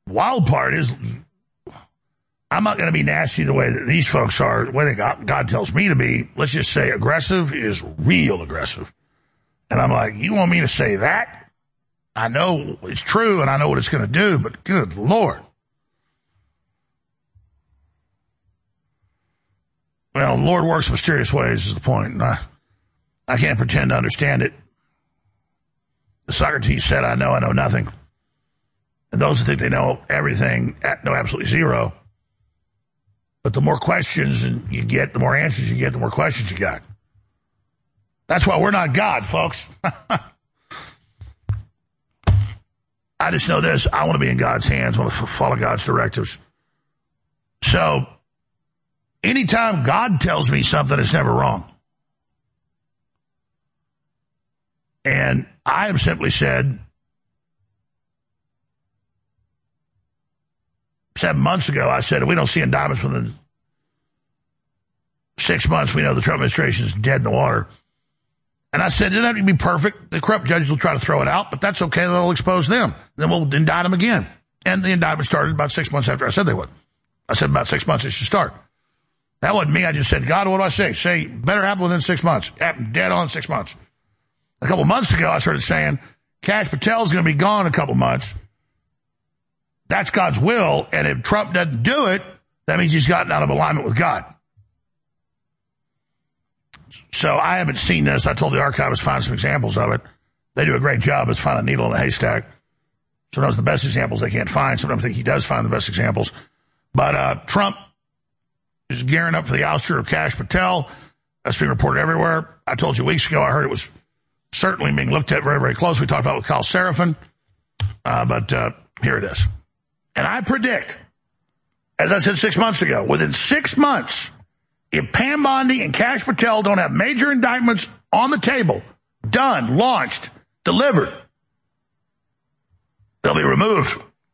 wild part is I'm not going to be nasty the way that these folks are, the way that God tells me to be. Let's just say aggressive is real aggressive. And I'm like, you want me to say that? I know it's true and I know what it's going to do, but good Lord. Well, the Lord works mysterious ways is the point. And I can't pretend to understand it. Socrates said, I know nothing. And those who think they know everything know absolutely zero. But the more questions you get, the more answers you get, the more questions you got. That's why we're not God, folks. I just know this. I want to be in God's hands. I want to follow God's directives. So, anytime God tells me something, it's never wrong. And I have simply said, 7 months ago, I said, if we don't see indictments within 6 months, we know the Trump administration is dead in the water. And I said, it doesn't have to be perfect. The corrupt judges will try to throw it out, but that's okay. They'll expose them. Then we'll indict them again. And the indictment started about 6 months after I said they would. I said about 6 months it should start. That wasn't me. I just said, God, what do I say? Say, better happen within 6 months. Happen dead on 6 months. A couple months ago, I started saying, Kash Patel's going to be gone in a couple months. That's God's will, and if Trump doesn't do it, that means he's gotten out of alignment with God. So I haven't seen this. I told the archivists to find some examples of it. They do a great job of finding a needle in a haystack. Sometimes the best examples they can't find. Sometimes I think he does find the best examples. But Trump is gearing up for the ouster of Kash Patel. That's being reported everywhere. I told you weeks ago I heard it was certainly being looked at very, very close. We talked about it with Kyle Seraphin. But here it is. And I predict, as I said 6 months ago, within 6 months, if Pam Bondi and Kash Patel don't have major indictments on the table, done, launched, delivered, they'll be removed.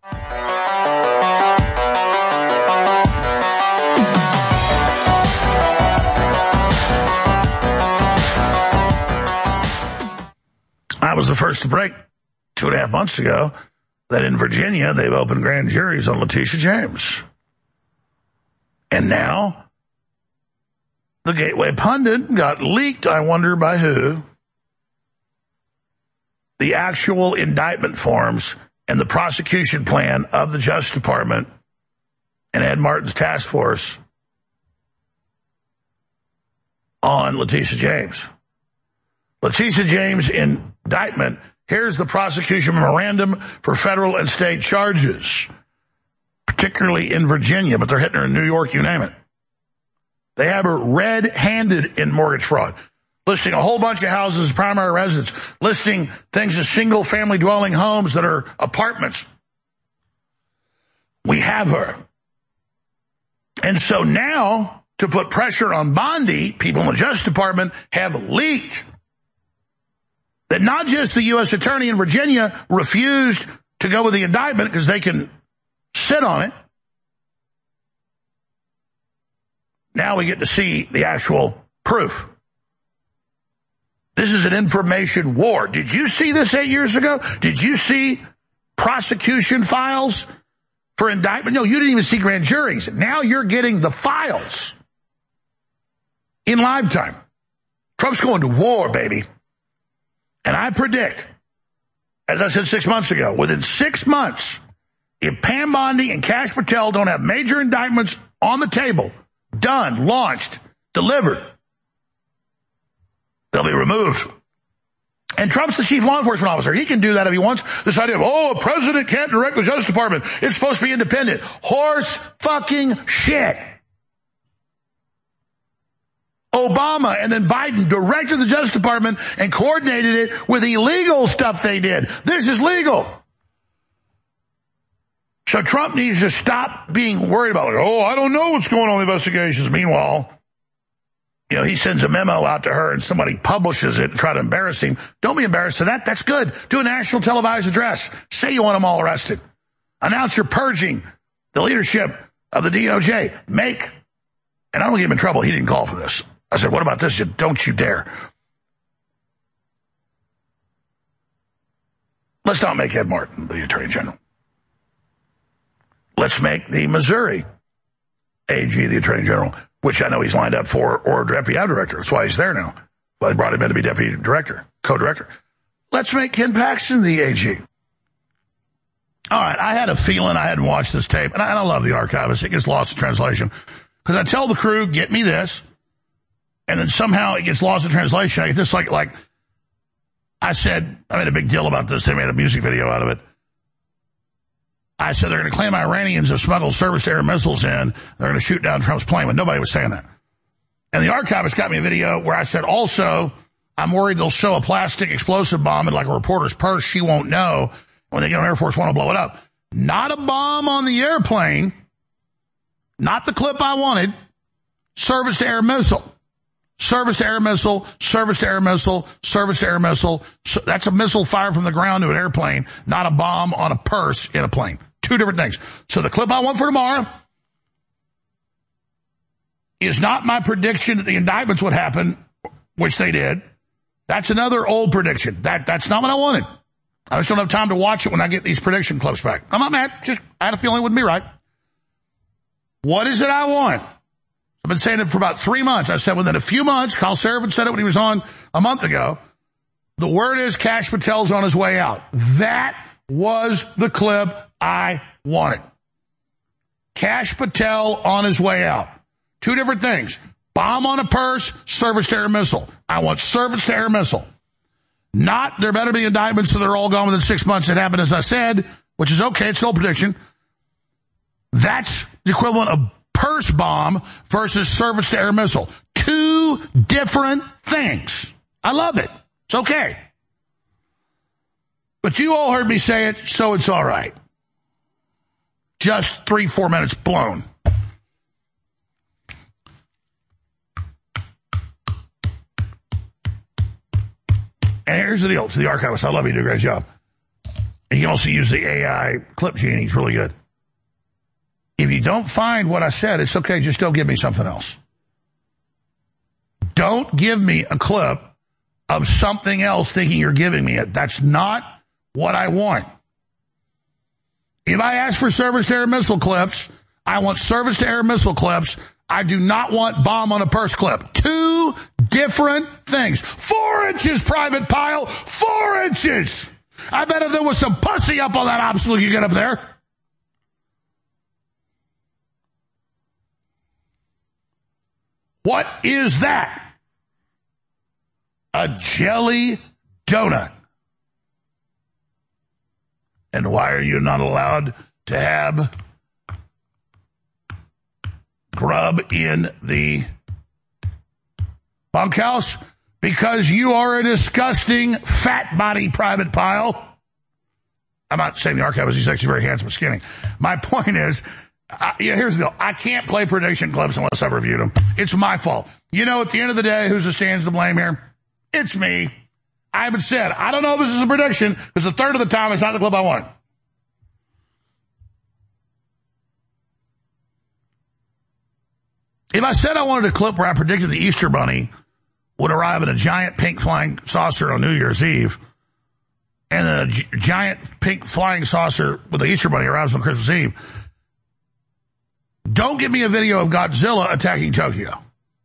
I was the first to break 2.5 months ago that in Virginia, they've opened grand juries on Letitia James. And now, the Gateway Pundit got leaked, I wonder by who, the actual indictment forms and the prosecution plan of the Justice Department and Ed Martin's task force on Letitia James. Letitia James' indictment. Here's the prosecution memorandum for federal and state charges, particularly in Virginia, but they're hitting her in New York, you name it. They have her red-handed in mortgage fraud, listing a whole bunch of houses as primary residence, listing things as single-family dwelling homes that are apartments. We have her. And so now, to put pressure on Bondi, people in the Justice Department have leaked that not just the U.S. Attorney in Virginia refused to go with the indictment because they can sit on it. Now we get to see the actual proof. This is an information war. Did you see this 8 years ago? Did you see prosecution files for indictment? No, you didn't even see grand juries. Now you're getting the files in live time. Trump's going to war, baby. And I predict, as I said 6 months ago, within 6 months, if Pam Bondi and Kash Patel don't have major indictments on the table, done, launched, delivered, they'll be removed. And Trump's the chief law enforcement officer. He can do that if he wants. This idea of, a president can't direct the Justice Department. It's supposed to be independent. Horse fucking shit. Obama and then Biden directed the Justice Department and coordinated it with illegal stuff they did. This is legal. So Trump needs to stop being worried about, I don't know what's going on in the investigations. Meanwhile, he sends a memo out to her and somebody publishes it and try to embarrass him. Don't be embarrassed of that. That's good. Do a national televised address. Say you want them all arrested. Announce you're purging the leadership of the DOJ. And I don't get him in trouble. He didn't call for this. I said, what about this? Don't you dare. Let's not make Ed Martin the Attorney General. let's make the Missouri AG the Attorney General, which I know he's lined up for, or Deputy Director. That's why he's there now. Well, they brought him in to be Deputy Director, Co-Director. Let's make Ken Paxton the AG. All right, I had a feeling I hadn't watched this tape, and I love the archivist. It gets lost in translation. Because I tell the crew, get me this, and then somehow it gets lost in translation. I get this like I said, I made a big deal about this. They made a music video out of it. I said they're going to claim Iranians have smuggled surface-to-air missiles in. They're going to shoot down Trump's plane, but nobody was saying that. And the archivist got me a video where I said, also, I'm worried they'll show a plastic explosive bomb in like a reporter's purse. She won't know. When they get on Air Force One, to blow it up. Not a bomb on the airplane. Not the clip I wanted. Service-to-air missile. Service-to-air missile. Service-to-air missile. Service-to-air missile. So that's a missile fired from the ground to an airplane, not a bomb on a purse in a plane. Two different things. So the clip I want for tomorrow is not my prediction that the indictments would happen, which they did. That's another old prediction. That's not what I wanted. I just don't have time to watch it when I get these prediction clips back. I'm not mad. Just I had a feeling it wouldn't be right. What is it I want? I've been saying it for about 3 months. I said within a few months, Kyle Seraphin said it when he was on a month ago. The word is Kash Patel's on his way out. That was the clip I wanted. Kash Patel on his way out. Two different things. Bomb on a purse, service-to-air missile. I want service-to-air missile. Not, there better be indictments so they're all gone within 6 months. It happened, as I said, which is okay. It's an old prediction. That's the equivalent of purse bomb versus service-to-air missile. Two different things. I love it. It's okay. But you all heard me say it, so it's all right. Just 3-4 minutes blown. And here's the deal to the archivist. I love you. You do a great job. And you can also use the AI clip genie. It's really good. If you don't find what I said, it's okay. Just don't give me something else. Don't give me a clip of something else thinking you're giving me it. That's not what I want. If I ask for service-to-air missile clips, I want service-to-air missile clips. I do not want bomb on a purse clip. Two different things. 4 inches, Private Pile. 4 inches. I bet if there was some pussy up on that obstacle you get up there. What is that? A jelly donut. And why are you not allowed to have grub in the bunkhouse? Because you are a disgusting fat body, Private Pile. I'm not saying the archivist is actually very handsome and skinny. My point is, here's the deal. I can't play prediction clips unless I've reviewed them. It's my fault. You know, at the end of the day, who stands to blame here? It's me. I haven't said, I don't know if this is a prediction, because a third of the time it's not the clip I want. If I said I wanted a clip where I predicted the Easter Bunny would arrive in a giant pink flying saucer on New Year's Eve, and then a giant pink flying saucer with the Easter Bunny arrives on Christmas Eve, don't give me a video of Godzilla attacking Tokyo.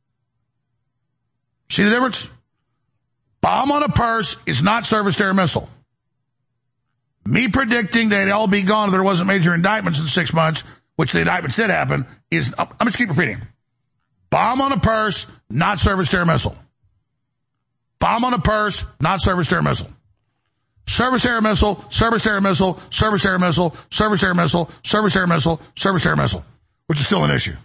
See the difference? Bomb on a purse is not service-to-air missile. Me predicting they'd all be gone if there wasn't major indictments in 6 months, which the indictments did happen, is, I'm just keep repeating. Bomb on a purse, not service-to-air missile. Bomb on a purse, not service-to-air missile. Service-to-air missile, service-to-air missile, service-to-air missile, service-to-air missile, service-to-air missile, service-to-air missile, which is still an issue.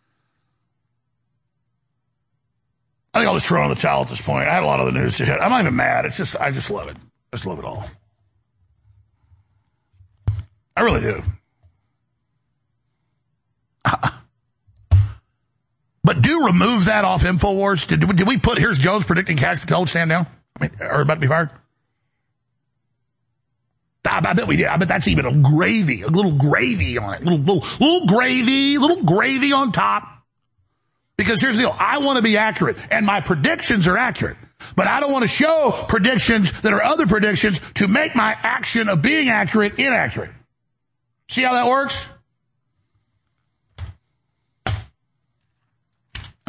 I think I'll just throw in the towel at this point. I had a lot of the news to hit. I'm not even mad. It's just, I just love it. I just love it all. I really do. But do remove that off InfoWars. Did we put, here's Jones predicting Kash Patel to stand down? I mean, or about to be fired? I bet we did. I bet that's even a little gravy on it. Little gravy on top. Because here's the deal. I want to be accurate, and my predictions are accurate. But I don't want to show predictions that are other predictions to make my action of being accurate inaccurate. See how that works?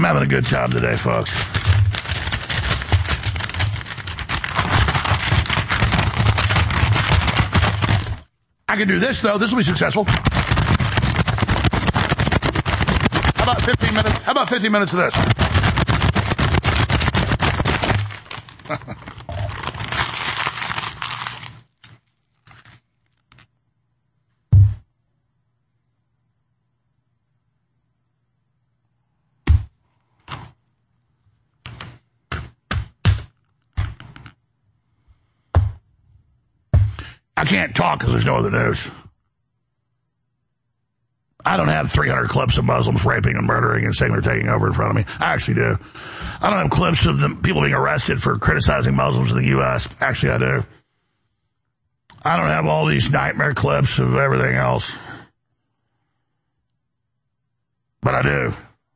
I'm having a good time today, folks. I can do this, though. This will be successful. How about 15 minutes? How about 15 minutes of this? I can't talk because there's no other news. I don't have 300 clips of Muslims raping and murdering and saying they're taking over in front of me. I actually do. I don't have clips of them, people being arrested for criticizing Muslims in the U.S. Actually, I do. I don't have all these nightmare clips of everything else. But I do.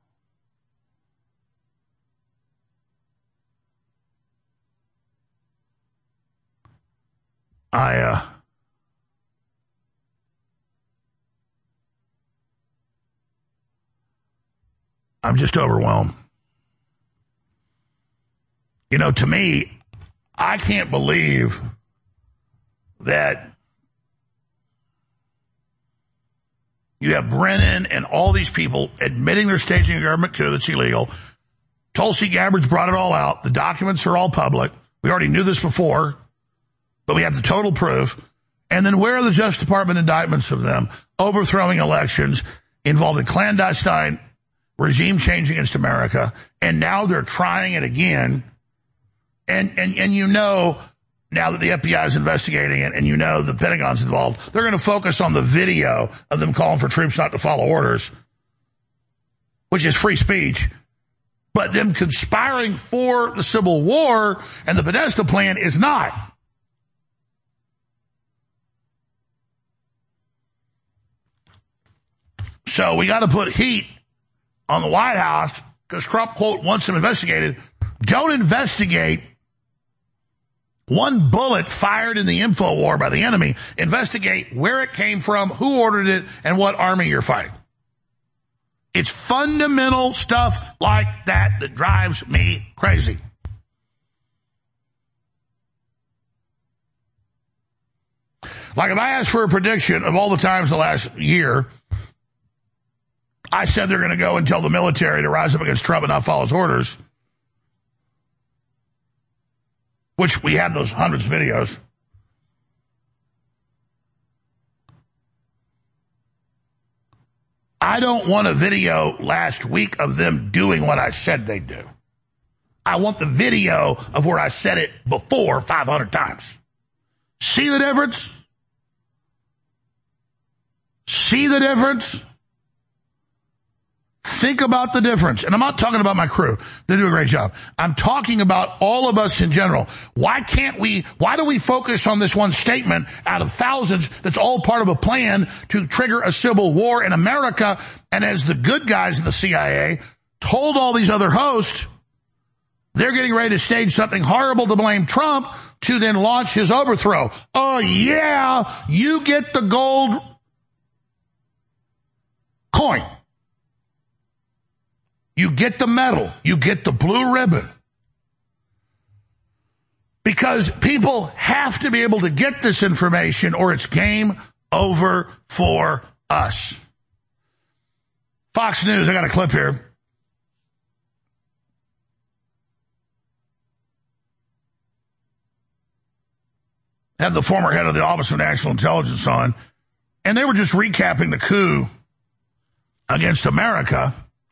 I'm just overwhelmed. You know, to me, I can't believe that you have Brennan and all these people admitting they're staging a government coup that's illegal. Tulsi Gabbard's brought it all out. The documents are all public. We already knew this before, but we have the total proof. And then where are the Justice Department indictments of them overthrowing elections, involving clandestine regime change against America, and now they're trying it again. And you know, now that the FBI is investigating it and you know the Pentagon's involved, they're going to focus on the video of them calling for troops not to follow orders, which is free speech. But them conspiring for the Civil War and the Podesta plan is not. So we got to put heat on the White House because Trump, quote, wants them investigated. Don't investigate one bullet fired in the info war by the enemy. Investigate where it came from, who ordered it, and what army you're fighting. It's fundamental stuff like that that drives me crazy. Like if I asked for a prediction of all the times the last year I said they're going to go and tell the military to rise up against Trump and not follow his orders, which we have those hundreds of videos. I don't want a video last week of them doing what I said they'd do. I want the video of where I said it before 500 times. See the difference? See the difference? Think about the difference. And I'm not talking about my crew. They do a great job. I'm talking about all of us in general. Why do we focus on this one statement out of thousands that's all part of a plan to trigger a civil war in America? And as the good guys in the CIA told all these other hosts, they're getting ready to stage something horrible to blame Trump to then launch his overthrow. Oh yeah, you get the gold coin. You get the medal. You get the blue ribbon. Because people have to be able to get this information or it's game over for us. Fox News, I got a clip here. Had the former head of the Office of National Intelligence on, and they were just recapping the coup against America.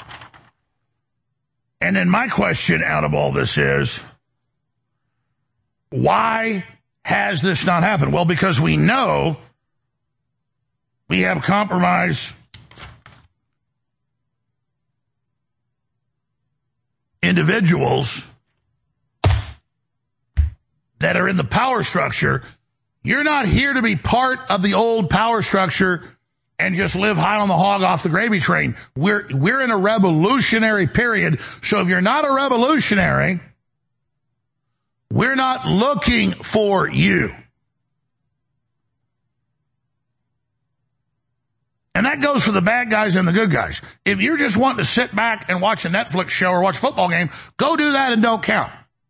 And then my question out of all this is, why has this not happened? Well, because we know we have compromised individuals that are in the power structure. You're not here to be part of the old power structure and just live high on the hog off the gravy train. We're in a revolutionary period. So if you're not a revolutionary, we're not looking for you. And that goes for the bad guys and the good guys. If you're just wanting to sit back and watch a Netflix show or watch a football game, go do that and don't count.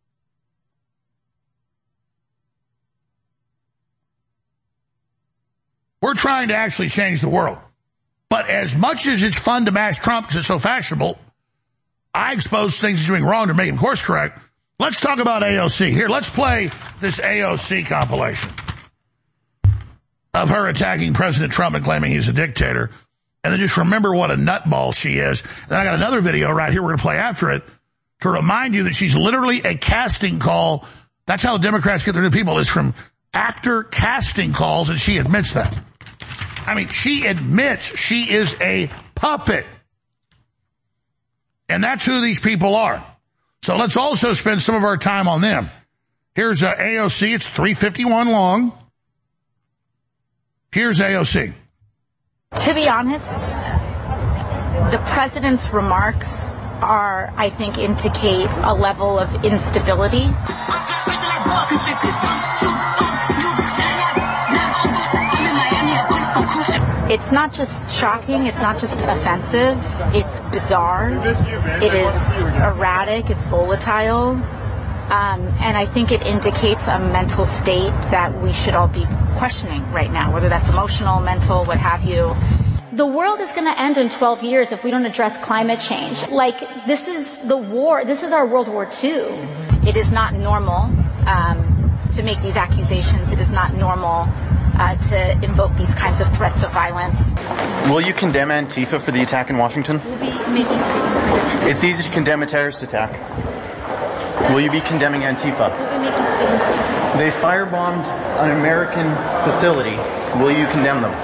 We're trying to actually change the world. But as much as it's fun to bash Trump because it's so fashionable, I expose things he's doing wrong to make him course correct. Let's talk about AOC. Here, let's play this AOC compilation of her attacking President Trump and claiming he's a dictator. And then just remember what a nutball she is. Then I got another video right here we're going to play after it to remind you that she's literally a casting call. That's how the Democrats get their new people, is from actor casting calls, and she admits that. I mean, she admits she is a puppet. And that's who these people are. So let's also spend some of our time on them. Here's AOC. It's 3:51 long. Here's AOC. To be honest, the president's remarks I think, indicate a level of instability. It's not just shocking, it's not just offensive, it's bizarre, it is erratic, it's volatile, and I think it indicates a mental state that we should all be questioning right now, whether that's emotional, mental, what have you. The world is going to end in 12 years if we don't address climate change. Like, this is the war, this is our World War II. It is not normal to make these accusations, it is not normal to invoke these kinds of threats of violence. Will you condemn Antifa for the attack in Washington? We'll be making statements. It's easy to condemn a terrorist attack. Will you be condemning Antifa? We'll be making statements. They firebombed an American facility. Will you condemn them?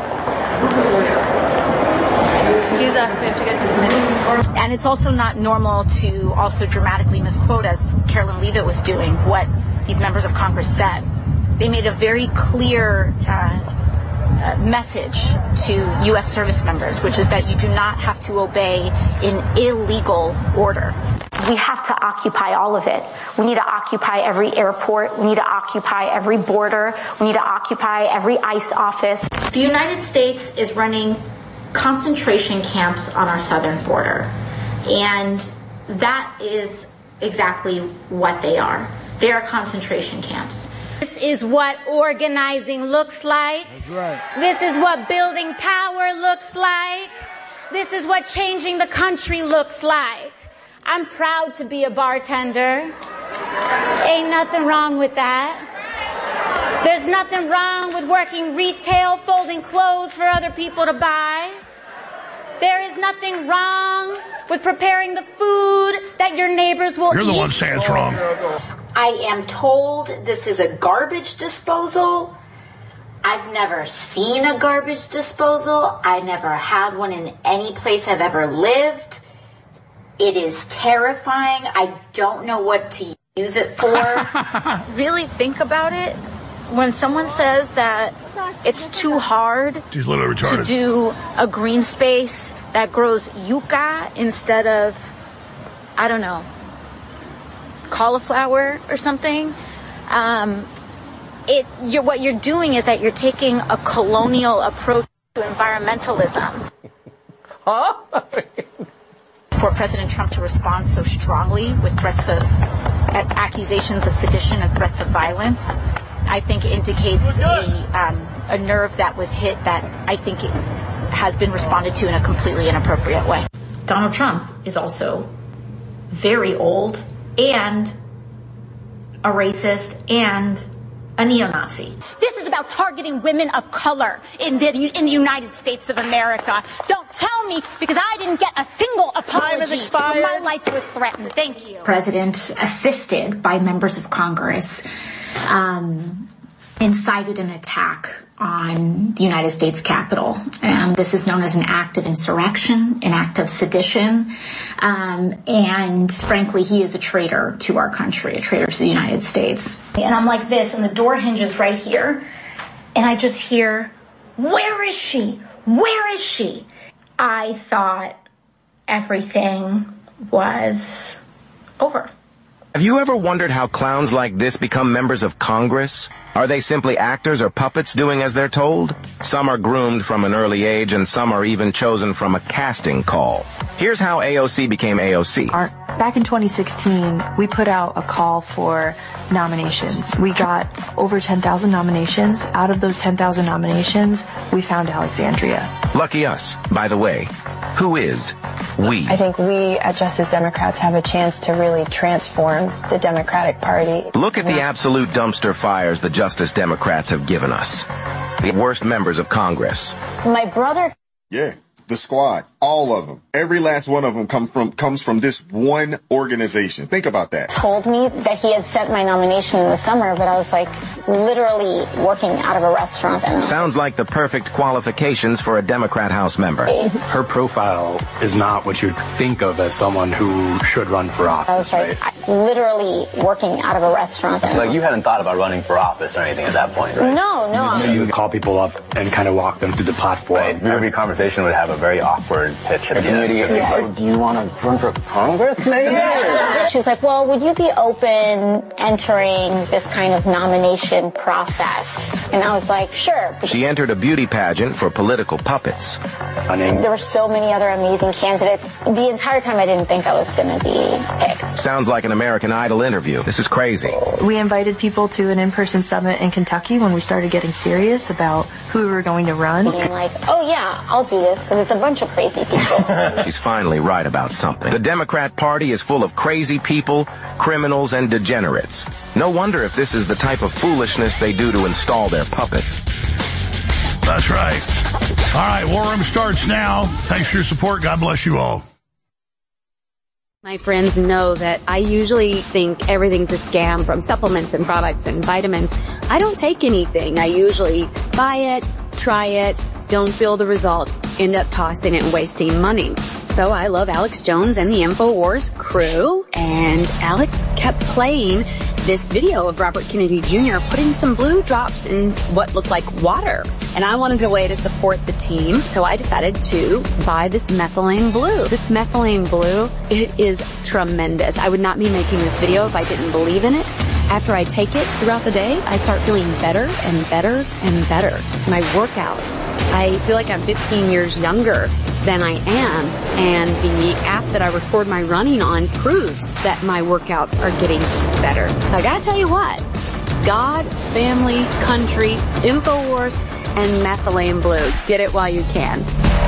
Excuse us, we have to go to the minute. And it's also not normal to also dramatically misquote, as Carolyn Leavitt was doing, what these members of Congress said. They made a very clear message to U.S. service members, which is that you do not have to obey an illegal order. We have to occupy all of it. We need to occupy every airport. We need to occupy every border. We need to occupy every ICE office. The United States is running concentration camps on our southern border. And that is exactly what they are. They are concentration camps. This is what organizing looks like. That's right. This is what building power looks like. This is what changing the country looks like. I'm proud to be a bartender. Ain't nothing wrong with that. There's nothing wrong with working retail, folding clothes for other people to buy. There is nothing wrong with preparing the food that your neighbors will eat. You're the one saying it's wrong. I am told this is a garbage disposal. I've never seen a garbage disposal. I never had one in any place I've ever lived. It is terrifying. I don't know what to use it for. Really think about it. When someone says that it's too hard She's literally retarded. to do a green space that grows yucca instead of, I don't know, cauliflower or something, what you're doing is that you're taking a colonial approach to environmentalism. For President Trump to respond so strongly with threats of accusations of sedition and threats of violence, I think indicates a nerve that was hit that I think it has been responded to in a completely inappropriate way. Donald Trump is also very old and a racist and a neo-Nazi. This is about targeting women of color in the United States of America. Don't tell me, because I didn't get a single apology when my life was threatened. Thank you. President, assisted by members of Congress, incited an attack on the United States Capitol. This is known as an act of insurrection, an act of sedition, and frankly, he is a traitor to our country, a traitor to the United States. And I'm like this, and the door hinges right here, and I just hear, "Where is she? Where is she?" I thought everything was over. Have you ever wondered how clowns like this become members of Congress? Are they simply actors or puppets doing as they're told? Some are groomed from an early age, and some are even chosen from a casting call. Here's how AOC became AOC. Back in 2016, we put out a call for nominations. We got over 10,000 nominations. Out of those 10,000 nominations, we found Alexandria. Lucky us. By the way, who is we? I think we at Justice Democrats have a chance to really transform the Democratic Party. Look at the absolute dumpster fires the Justice Democrats have given us. The worst members of Congress. My brother... Yeah. The squad, all of them, every last one of them comes from this one organization. Think about that. Told me that he had sent my nomination in the summer, but I was like literally working out of a restaurant. And sounds like the perfect qualifications for a Democrat House member. Her profile is not what you'd think of as someone who should run for office. I was like literally working out of a restaurant. And like you hadn't thought about running for office or anything at that point, right? No. You would call people up and kind of walk them through the platform. Right. Every conversation would have a very awkward pitch at the end. Yeah. Do you want to run for Congress, maybe? Yeah. She was like, well, would you be open entering this kind of nomination process? And I was like, sure. She entered a beauty pageant for political puppets. There were so many other amazing candidates. The entire time I didn't think I was going to be picked. Sounds like an American Idol interview. This is crazy. We invited people to an in-person summit in Kentucky when we started getting serious about who we were going to run. Being like, oh yeah, I'll do this because it's a bunch of crazy people. She's finally right about something. The Democrat Party is full of crazy people, criminals, and degenerates. No wonder if this is the type of foolishness they do to install their puppet. That's right. All right, War Room starts now. Thanks for your support. God bless you all. My friends know that I usually think everything's a scam, from supplements and products and vitamins. I don't take anything. I usually buy it, try it, don't feel the results, end up tossing it and wasting money. So I love Alex Jones and the InfoWars crew, and Alex kept playing this video of Robert Kennedy Jr. putting some blue drops in what looked like water. And I wanted a way to support the team, so I decided to buy this methylene blue. This methylene blue, it is tremendous. I would not be making this video if I didn't believe in it. After I take it throughout the day, I start feeling better and better and better. My workouts, I feel like I'm 15 years younger than I am, and the app that I record my running on proves that my workouts are getting better. So I gotta tell you what, God, family, country, InfoWars, and methylene blue. Get it while you can.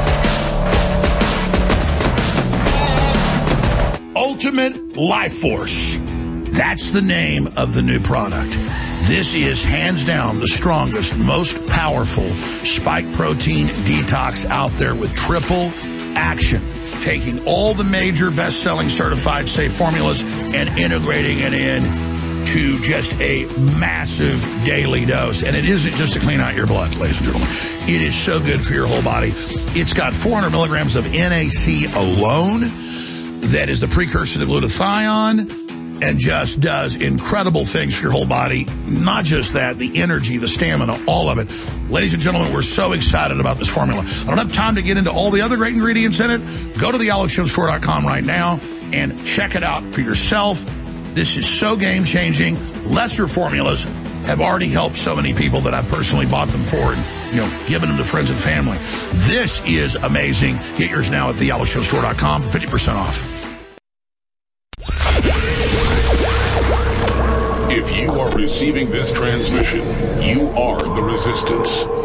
Ultimate Life Force. That's the name of the new product. This is hands down the strongest, most powerful spike protein detox out there with triple action. Taking all the major best-selling certified safe formulas and integrating it in to just a massive daily dose. And it isn't just to clean out your blood, ladies and gentlemen. It is so good for your whole body. It's got 400 milligrams of NAC alone. That is the precursor to glutathione. And just does incredible things for your whole body. Not just that, the energy, the stamina, all of it. Ladies and gentlemen, we're so excited about this formula. I don't have time to get into all the other great ingredients in it. Go to the AlexJonesStore.com right now and check it out for yourself. This is so game-changing. Lesser formulas have already helped so many people that I've personally bought them for and, given them to friends and family. This is amazing. Get yours now at the AlexJonesStore.com for 50% off. If you are receiving this transmission, you are the resistance.